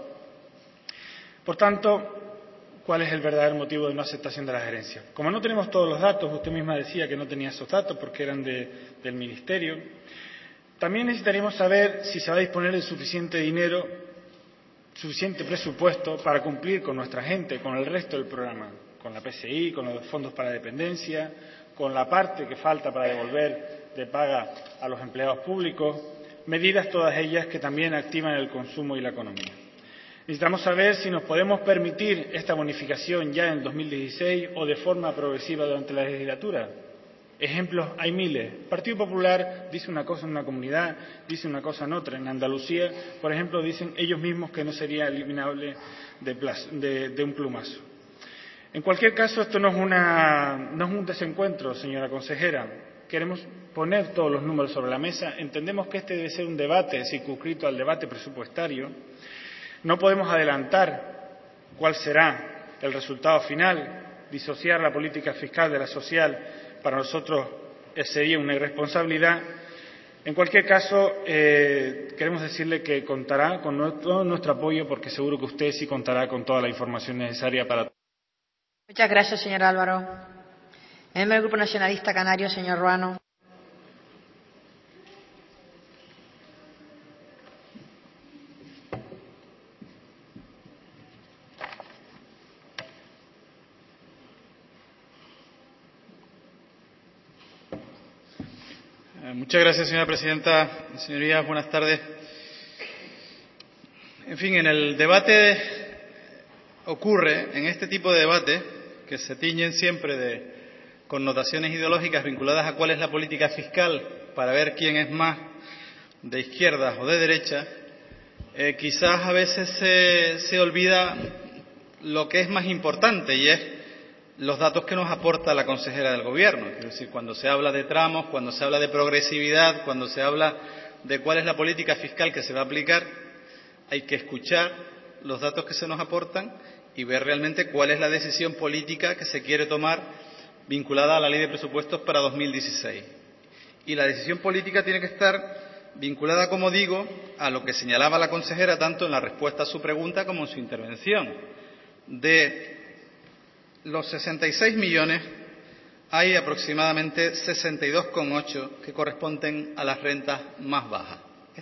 [SPEAKER 13] Por tanto, ¿cuál es el verdadero motivo de no aceptación de las herencias? Como no tenemos todos los datos, usted misma decía que no tenía esos datos porque eran del Ministerio, también necesitaríamos saber si se va a disponer de suficiente dinero, suficiente presupuesto para cumplir con nuestra gente, con el resto del programa, con la PSI, con los fondos para dependencia, con la parte que falta para devolver de paga a los empleados públicos, medidas todas ellas que también activan el consumo y la economía. Necesitamos saber si nos podemos permitir esta bonificación ya en 2016 o de forma progresiva durante la legislatura. Ejemplos hay miles. El Partido Popular dice una cosa en una comunidad, dice una cosa en otra. En Andalucía, por ejemplo, dicen ellos mismos que no sería eliminable de un plumazo. En cualquier caso, esto no es un desencuentro, señora consejera. Queremos poner todos los números sobre la mesa. Entendemos que este debe ser un debate circunscrito al debate presupuestario. No podemos adelantar cuál será el resultado final. Disociar la política fiscal de la social para nosotros sería una irresponsabilidad. En cualquier caso, queremos decirle que contará con todo nuestro apoyo porque seguro que usted sí contará con toda la información necesaria para.
[SPEAKER 21] Muchas gracias, señor Álvaro. En nombre del Grupo Nacionalista Canario, señor Ruano.
[SPEAKER 15] Muchas gracias, señora presidenta. Señorías, buenas tardes. En fin, en el debate ocurre, en este tipo de debate, que se tiñen siempre de connotaciones ideológicas vinculadas a cuál es la política fiscal para ver quién es más de izquierdas o de derechas, quizás a veces se olvida lo que es más importante y es los datos que nos aporta la consejera del Gobierno. Es decir, cuando se habla de tramos, cuando se habla de progresividad, cuando se habla de cuál es la política fiscal que se va a aplicar, hay que escuchar los datos que se nos aportan y ver realmente cuál es la decisión política que se quiere tomar vinculada a la Ley de Presupuestos para 2016. Y la decisión política tiene que estar vinculada, como digo, a lo que señalaba la consejera tanto en la respuesta a su pregunta como en su intervención. De los 66 millones hay aproximadamente 62,8 que corresponden a las rentas más bajas.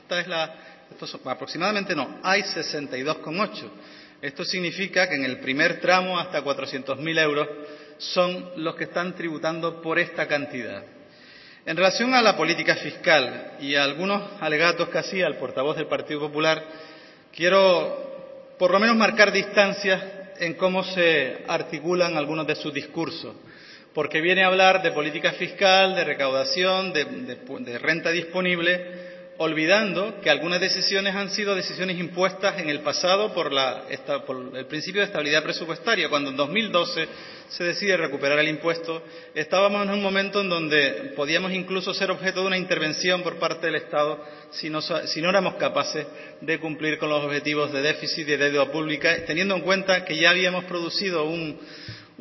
[SPEAKER 15] Hay 62,8. Esto significa que en el primer tramo hasta 400.000 euros son los que están tributando por esta cantidad. En relación a la política fiscal y a algunos alegatos que hacía el portavoz del Partido Popular, quiero por lo menos marcar distancias en cómo se articulan algunos de sus discursos, porque viene a hablar de política fiscal, de recaudación, de renta disponible, olvidando que algunas decisiones han sido decisiones impuestas en el pasado por el principio de estabilidad presupuestaria. Cuando en 2012 se decide recuperar el impuesto, estábamos en un momento en donde podíamos incluso ser objeto de una intervención por parte del Estado si no éramos capaces de cumplir con los objetivos de déficit y de deuda pública, teniendo en cuenta que ya habíamos producido un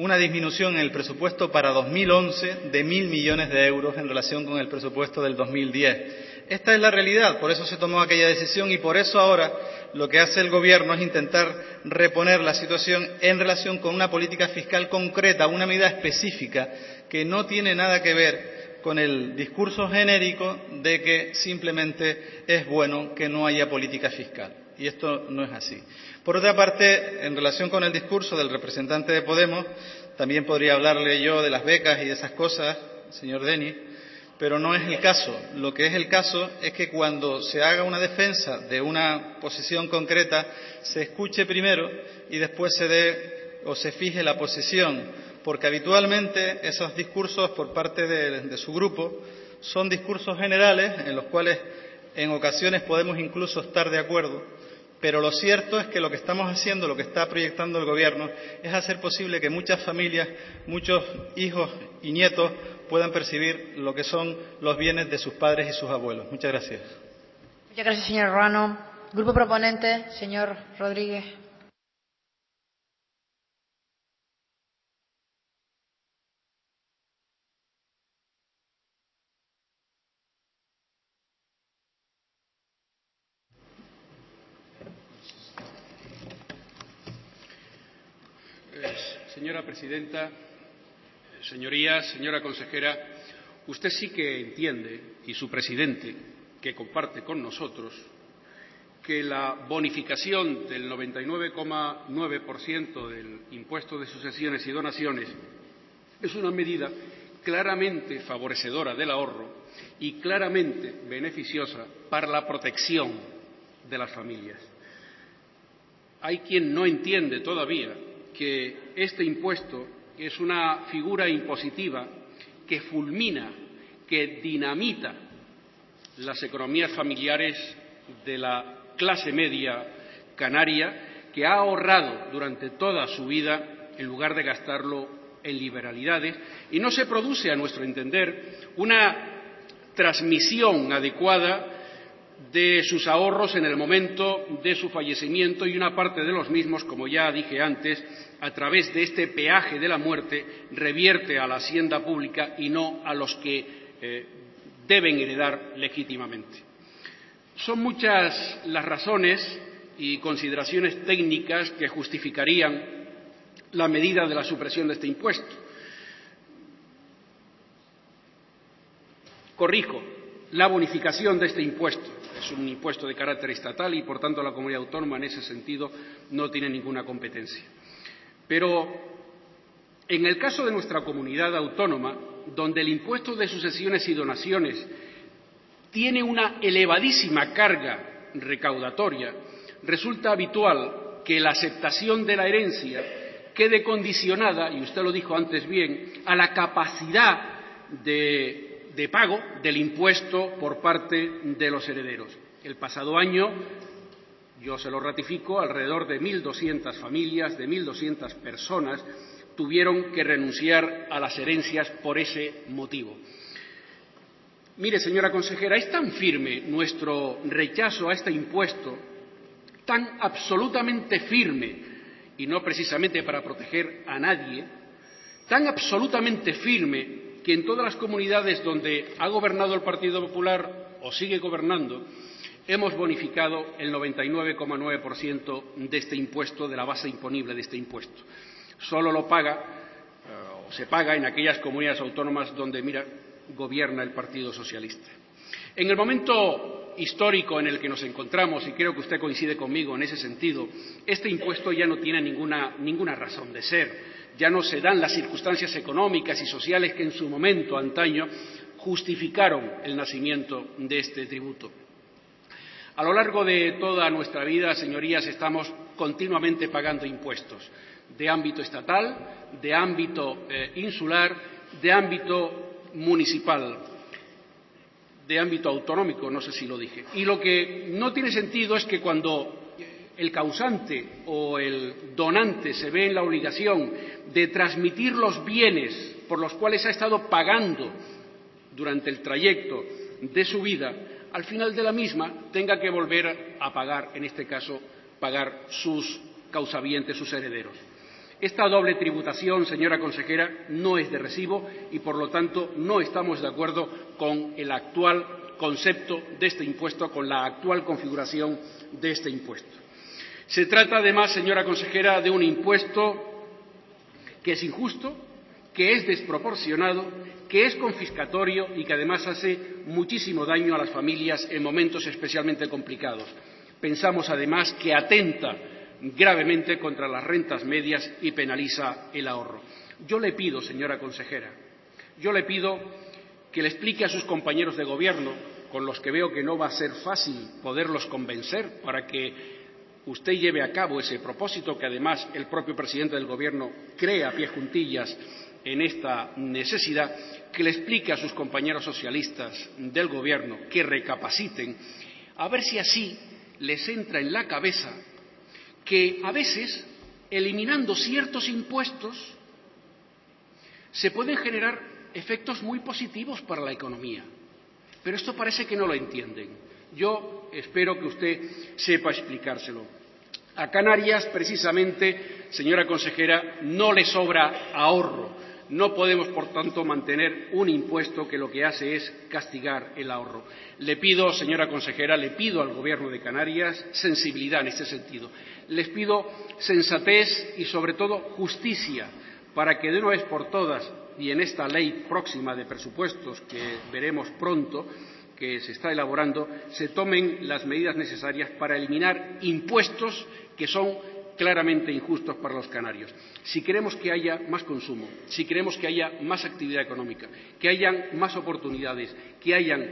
[SPEAKER 15] una disminución en el presupuesto para 2011 de 1.000 millones de euros en relación con el presupuesto del 2010. Esta es la realidad, por eso se tomó aquella decisión y por eso ahora lo que hace el Gobierno es intentar reponer la situación en relación con una política fiscal concreta, una medida específica que no tiene nada que ver con el discurso genérico de que simplemente es bueno que no haya política fiscal. Y esto no es así. Por otra parte, en relación con el discurso del representante de Podemos, también podría hablarle yo de las becas y de esas cosas, señor Denis, pero no es el caso. Lo que es el caso es que cuando se haga una defensa de una posición concreta, se escuche primero y después se dé o se fije la posición, porque habitualmente esos discursos por parte de su grupo son discursos generales en los cuales en ocasiones podemos incluso estar de acuerdo, pero lo cierto es que lo que estamos haciendo, lo que está proyectando el Gobierno, es hacer posible que muchas familias, muchos hijos y nietos puedan percibir lo que son los bienes de sus padres y sus abuelos. Muchas gracias.
[SPEAKER 21] Muchas gracias, señor Ruano. Grupo proponente, señor Rodríguez.
[SPEAKER 8] Señora presidenta, señorías, señora consejera, usted sí que entiende, y su presidente, que comparte con nosotros, que la bonificación del 99,9% del impuesto de sucesiones y donaciones es una medida claramente favorecedora del ahorro y claramente beneficiosa para la protección de las familias. Hay quien no entiende todavía que este impuesto es una figura impositiva que fulmina, que dinamita las economías familiares de la clase media canaria, que ha ahorrado durante toda su vida en lugar de gastarlo en liberalidades, y no se produce, a nuestro entender, una transmisión adecuada de sus ahorros en el momento de su fallecimiento y una parte de los mismos, como ya dije antes, a través de este peaje de la muerte, revierte a la hacienda pública y no a los que deben heredar legítimamente. Son muchas las razones y consideraciones técnicas que justificarían la medida de la supresión de este impuesto. Corrijo, la bonificación de este impuesto. Es un impuesto de carácter estatal y, por tanto, la comunidad autónoma en ese sentido no tiene ninguna competencia. Pero en el caso de nuestra comunidad autónoma, donde el impuesto de sucesiones y donaciones tiene una elevadísima carga recaudatoria, resulta habitual que la aceptación de la herencia quede condicionada, y usted lo dijo antes bien, a la capacidad de pago del impuesto por parte de los herederos. El pasado año, yo se lo ratifico, alrededor de 1.200 familias, de 1.200 personas, tuvieron que renunciar a las herencias por ese motivo. Mire, señora consejera, es tan firme nuestro rechazo a este impuesto, tan absolutamente firme, y no precisamente para proteger a nadie, tan absolutamente firme que en todas las comunidades donde ha gobernado el Partido Popular o sigue gobernando, hemos bonificado el 99,9% de este impuesto, de la base imponible de este impuesto. Solo lo paga, o se paga en aquellas comunidades autónomas donde, gobierna el Partido Socialista. En el momento histórico en el que nos encontramos, y creo que usted coincide conmigo en ese sentido, este impuesto ya no tiene ninguna razón de ser. Ya no se dan las circunstancias económicas y sociales que en su momento, antaño, justificaron el nacimiento de este tributo. A lo largo de toda nuestra vida, señorías, estamos continuamente pagando impuestos de ámbito estatal, de ámbito insular, de ámbito municipal, de ámbito autonómico, no sé si lo dije. Y lo que no tiene sentido es que cuando el causante o el donante se ve en la obligación de transmitir los bienes por los cuales ha estado pagando durante el trayecto de su vida, al final de la misma tenga que volver a pagar, en este caso, pagar sus causavientes, sus herederos. Esta doble tributación, señora consejera, no es de recibo y, por lo tanto, no estamos de acuerdo con el actual concepto de este impuesto, con la actual configuración de este impuesto. Se trata, además, señora consejera, de un impuesto que es injusto, que es desproporcionado, que es confiscatorio y que, además, hace muchísimo daño a las familias en momentos especialmente complicados. Pensamos, además, que atenta gravemente contra las rentas medias y penaliza el ahorro. Yo le pido, señora consejera, que le explique a sus compañeros de gobierno, con los que veo que no va a ser fácil poderlos convencer para que usted lleve a cabo ese propósito, que además el propio presidente del Gobierno cree a pie juntillas en esta necesidad, que le explique a sus compañeros socialistas del Gobierno que recapaciten, a ver si así les entra en la cabeza que a veces, eliminando ciertos impuestos, se pueden generar efectos muy positivos para la economía. Pero esto parece que no lo entienden. Yo espero que usted sepa explicárselo. A Canarias, precisamente, señora consejera, no le sobra ahorro. No podemos, por tanto, mantener un impuesto que lo que hace es castigar el ahorro. Le pido, señora consejera, le pido al Gobierno de Canarias sensibilidad en este sentido. Les pido sensatez y, sobre todo, justicia para que, de una vez por todas, y en esta ley próxima de presupuestos que veremos pronto, que se está elaborando, se tomen las medidas necesarias para eliminar impuestos que son claramente injustos para los canarios. Si queremos que haya más consumo, si queremos que haya más actividad económica, que hayan más oportunidades, que hayan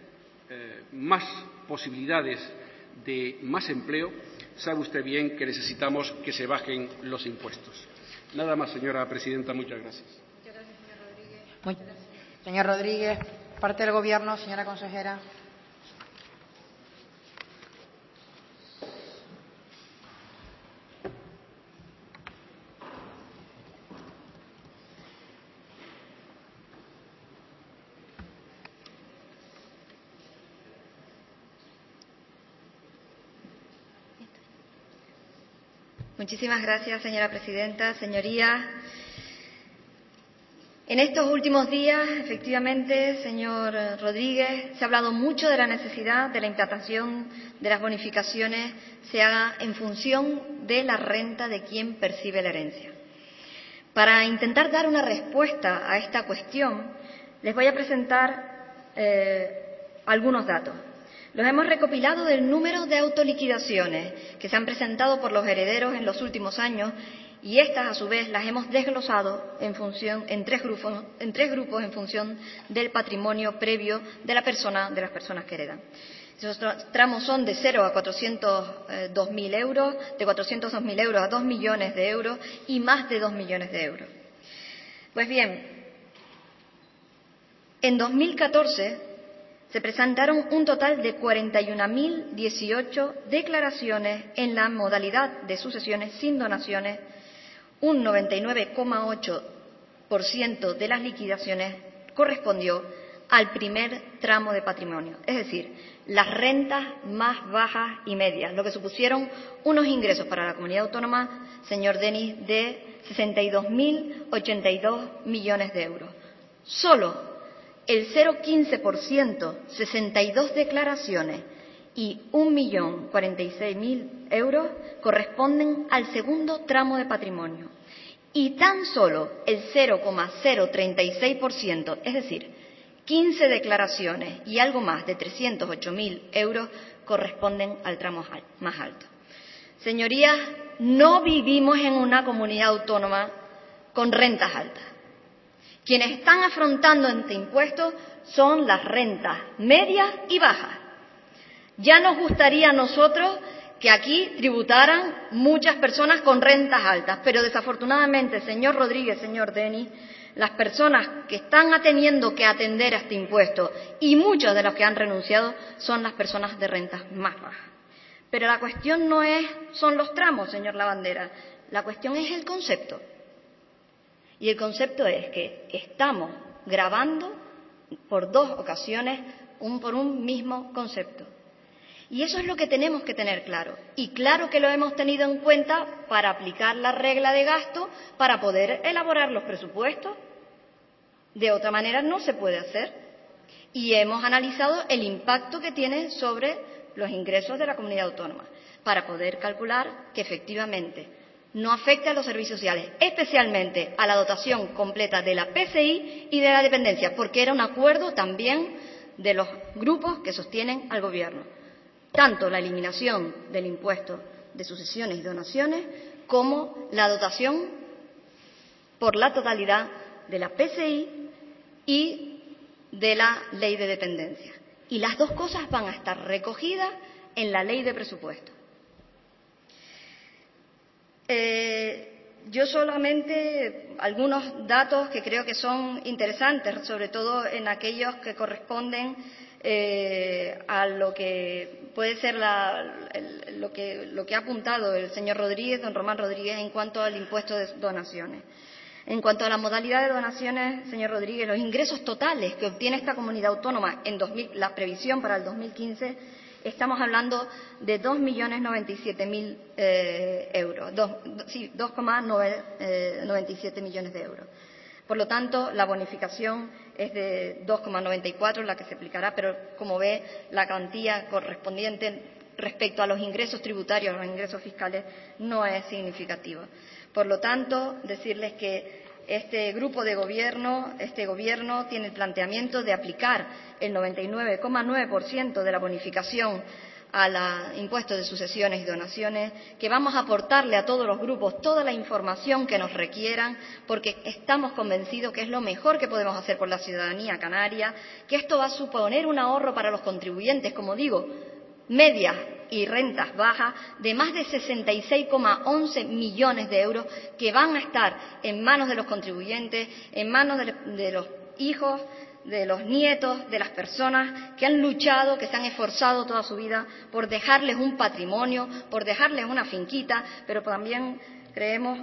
[SPEAKER 8] más posibilidades de más empleo, sabe usted bien que necesitamos que se bajen los impuestos. Nada más, señora presidenta. Muchas gracias.
[SPEAKER 21] Muchas gracias, señor Rodríguez. Señor Rodríguez, parte del Gobierno, señora consejera.
[SPEAKER 17] Muchísimas gracias, señora presidenta. Señorías, en estos últimos días, efectivamente, señor Rodríguez, se ha hablado mucho de la necesidad de la implantación de las bonificaciones se haga en función de la renta de quien percibe la herencia. Para intentar dar una respuesta a esta cuestión, les voy a presentar algunos datos. Los hemos recopilado del número de autoliquidaciones que se han presentado por los herederos en los últimos años y estas, a su vez, las hemos desglosado en tres grupos en función del patrimonio previo de las personas que heredan. Esos tramos son de 0 a 402.000 euros, de 402.000 euros a 2 millones de euros y más de 2 millones de euros. Pues bien, en 2014 se presentaron un total de 41.018 declaraciones en la modalidad de sucesiones sin donaciones. Un 99,8% de las liquidaciones correspondió al primer tramo de patrimonio, es decir, las rentas más bajas y medias, lo que supusieron unos ingresos para la comunidad autónoma, señor Denis, de 62.082 millones de euros. Solo el 0,15%, 62 declaraciones y 1.046.000 euros corresponden al segundo tramo de patrimonio. Y tan solo el 0,036%, es decir, 15 declaraciones y algo más de 308.000 euros corresponden al tramo más alto. Señorías, no vivimos en una comunidad autónoma con rentas altas. Quienes están afrontando este impuesto son las rentas medias y bajas. Ya nos gustaría a nosotros que aquí tributaran muchas personas con rentas altas, pero desafortunadamente, señor Rodríguez, señor Denis, las personas que están teniendo que atender a este impuesto y muchos de los que han renunciado son las personas de rentas más bajas. Pero la cuestión no son los tramos, señor Lavandera, la cuestión es el concepto. Y el concepto es que estamos gravando por dos ocasiones por un mismo concepto. Y eso es lo que tenemos que tener claro. Y claro que lo hemos tenido en cuenta para aplicar la regla de gasto, para poder elaborar los presupuestos. De otra manera no se puede hacer. Y hemos analizado el impacto que tiene sobre los ingresos de la comunidad autónoma, para poder calcular que efectivamente no afecte a los servicios sociales, especialmente a la dotación completa de la PCI y de la dependencia, porque era un acuerdo también de los grupos que sostienen al Gobierno. Tanto la eliminación del impuesto de sucesiones y donaciones como la dotación por la totalidad de la PCI y de la ley de dependencia. Y las dos cosas van a estar recogidas en la ley de presupuestos. Yo solamente algunos datos que creo que son interesantes, sobre todo en aquellos que corresponden a lo que puede ser lo que ha apuntado el señor Rodríguez, don Román Rodríguez, en cuanto al impuesto de donaciones. En cuanto a la modalidad de donaciones, señor Rodríguez, los ingresos totales que obtiene esta comunidad autónoma en la previsión para el 2015, estamos hablando de 2.097.000 euros, 2,97 millones de euros. Por lo tanto, la bonificación es de 2,94, la que se aplicará, pero como ve, la cuantía correspondiente respecto a los ingresos tributarios, los ingresos fiscales, no es significativa. Por lo tanto, decirles que este grupo de gobierno, este Gobierno, tiene el planteamiento de aplicar el 99,9% de la bonificación al impuesto de sucesiones y donaciones, que vamos a aportarle a todos los grupos toda la información que nos requieran, porque estamos convencidos que es lo mejor que podemos hacer por la ciudadanía canaria, que esto va a suponer un ahorro para los contribuyentes, como digo, medias y rentas bajas, de más de 66,11 millones de euros que van a estar en manos de los contribuyentes, en manos de los hijos, de los nietos, de las personas que han luchado, que se han esforzado toda su vida por dejarles un patrimonio, por dejarles una finquita, pero también creemos,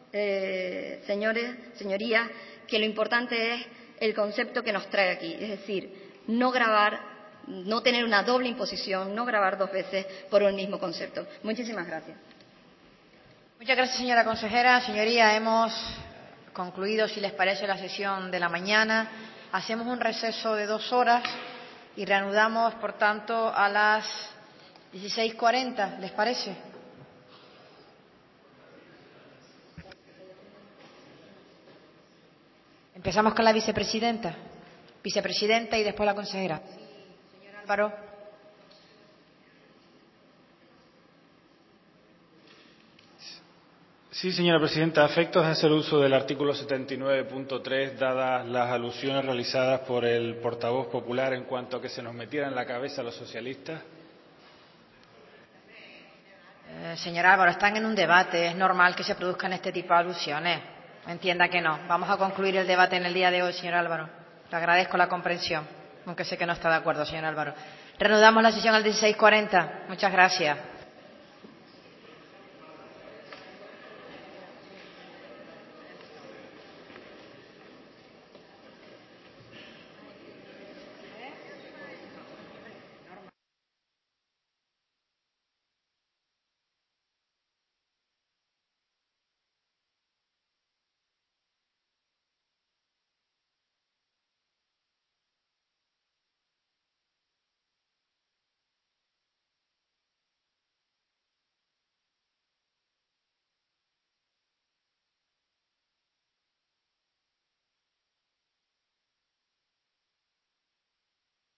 [SPEAKER 17] señorías, que lo importante es el concepto que nos trae aquí, es decir, no gravar, no tener una doble imposición, no gravar dos veces por un mismo concepto. Muchísimas gracias.
[SPEAKER 21] Muchas gracias, señora consejera. Señoría, hemos concluido, si les parece, la sesión de la mañana. Hacemos un receso de 2 horas y reanudamos, por tanto, a las 16:40. ¿Les parece? Empezamos con la vicepresidenta y después la consejera. Señor Álvaro.
[SPEAKER 13] Sí, señora presidenta. A efectos de hacer uso del artículo 79.3, dadas las alusiones realizadas por el portavoz popular en cuanto a que se nos metiera en la cabeza a los socialistas.
[SPEAKER 21] Señor Álvaro, están en un debate. Es normal que se produzcan este tipo de alusiones. Entienda que no. Vamos a concluir el debate en el día de hoy, señor Álvaro. Le agradezco la comprensión, aunque sé que no está de acuerdo, señor Álvaro. Reanudamos la sesión al 16:40. Muchas gracias.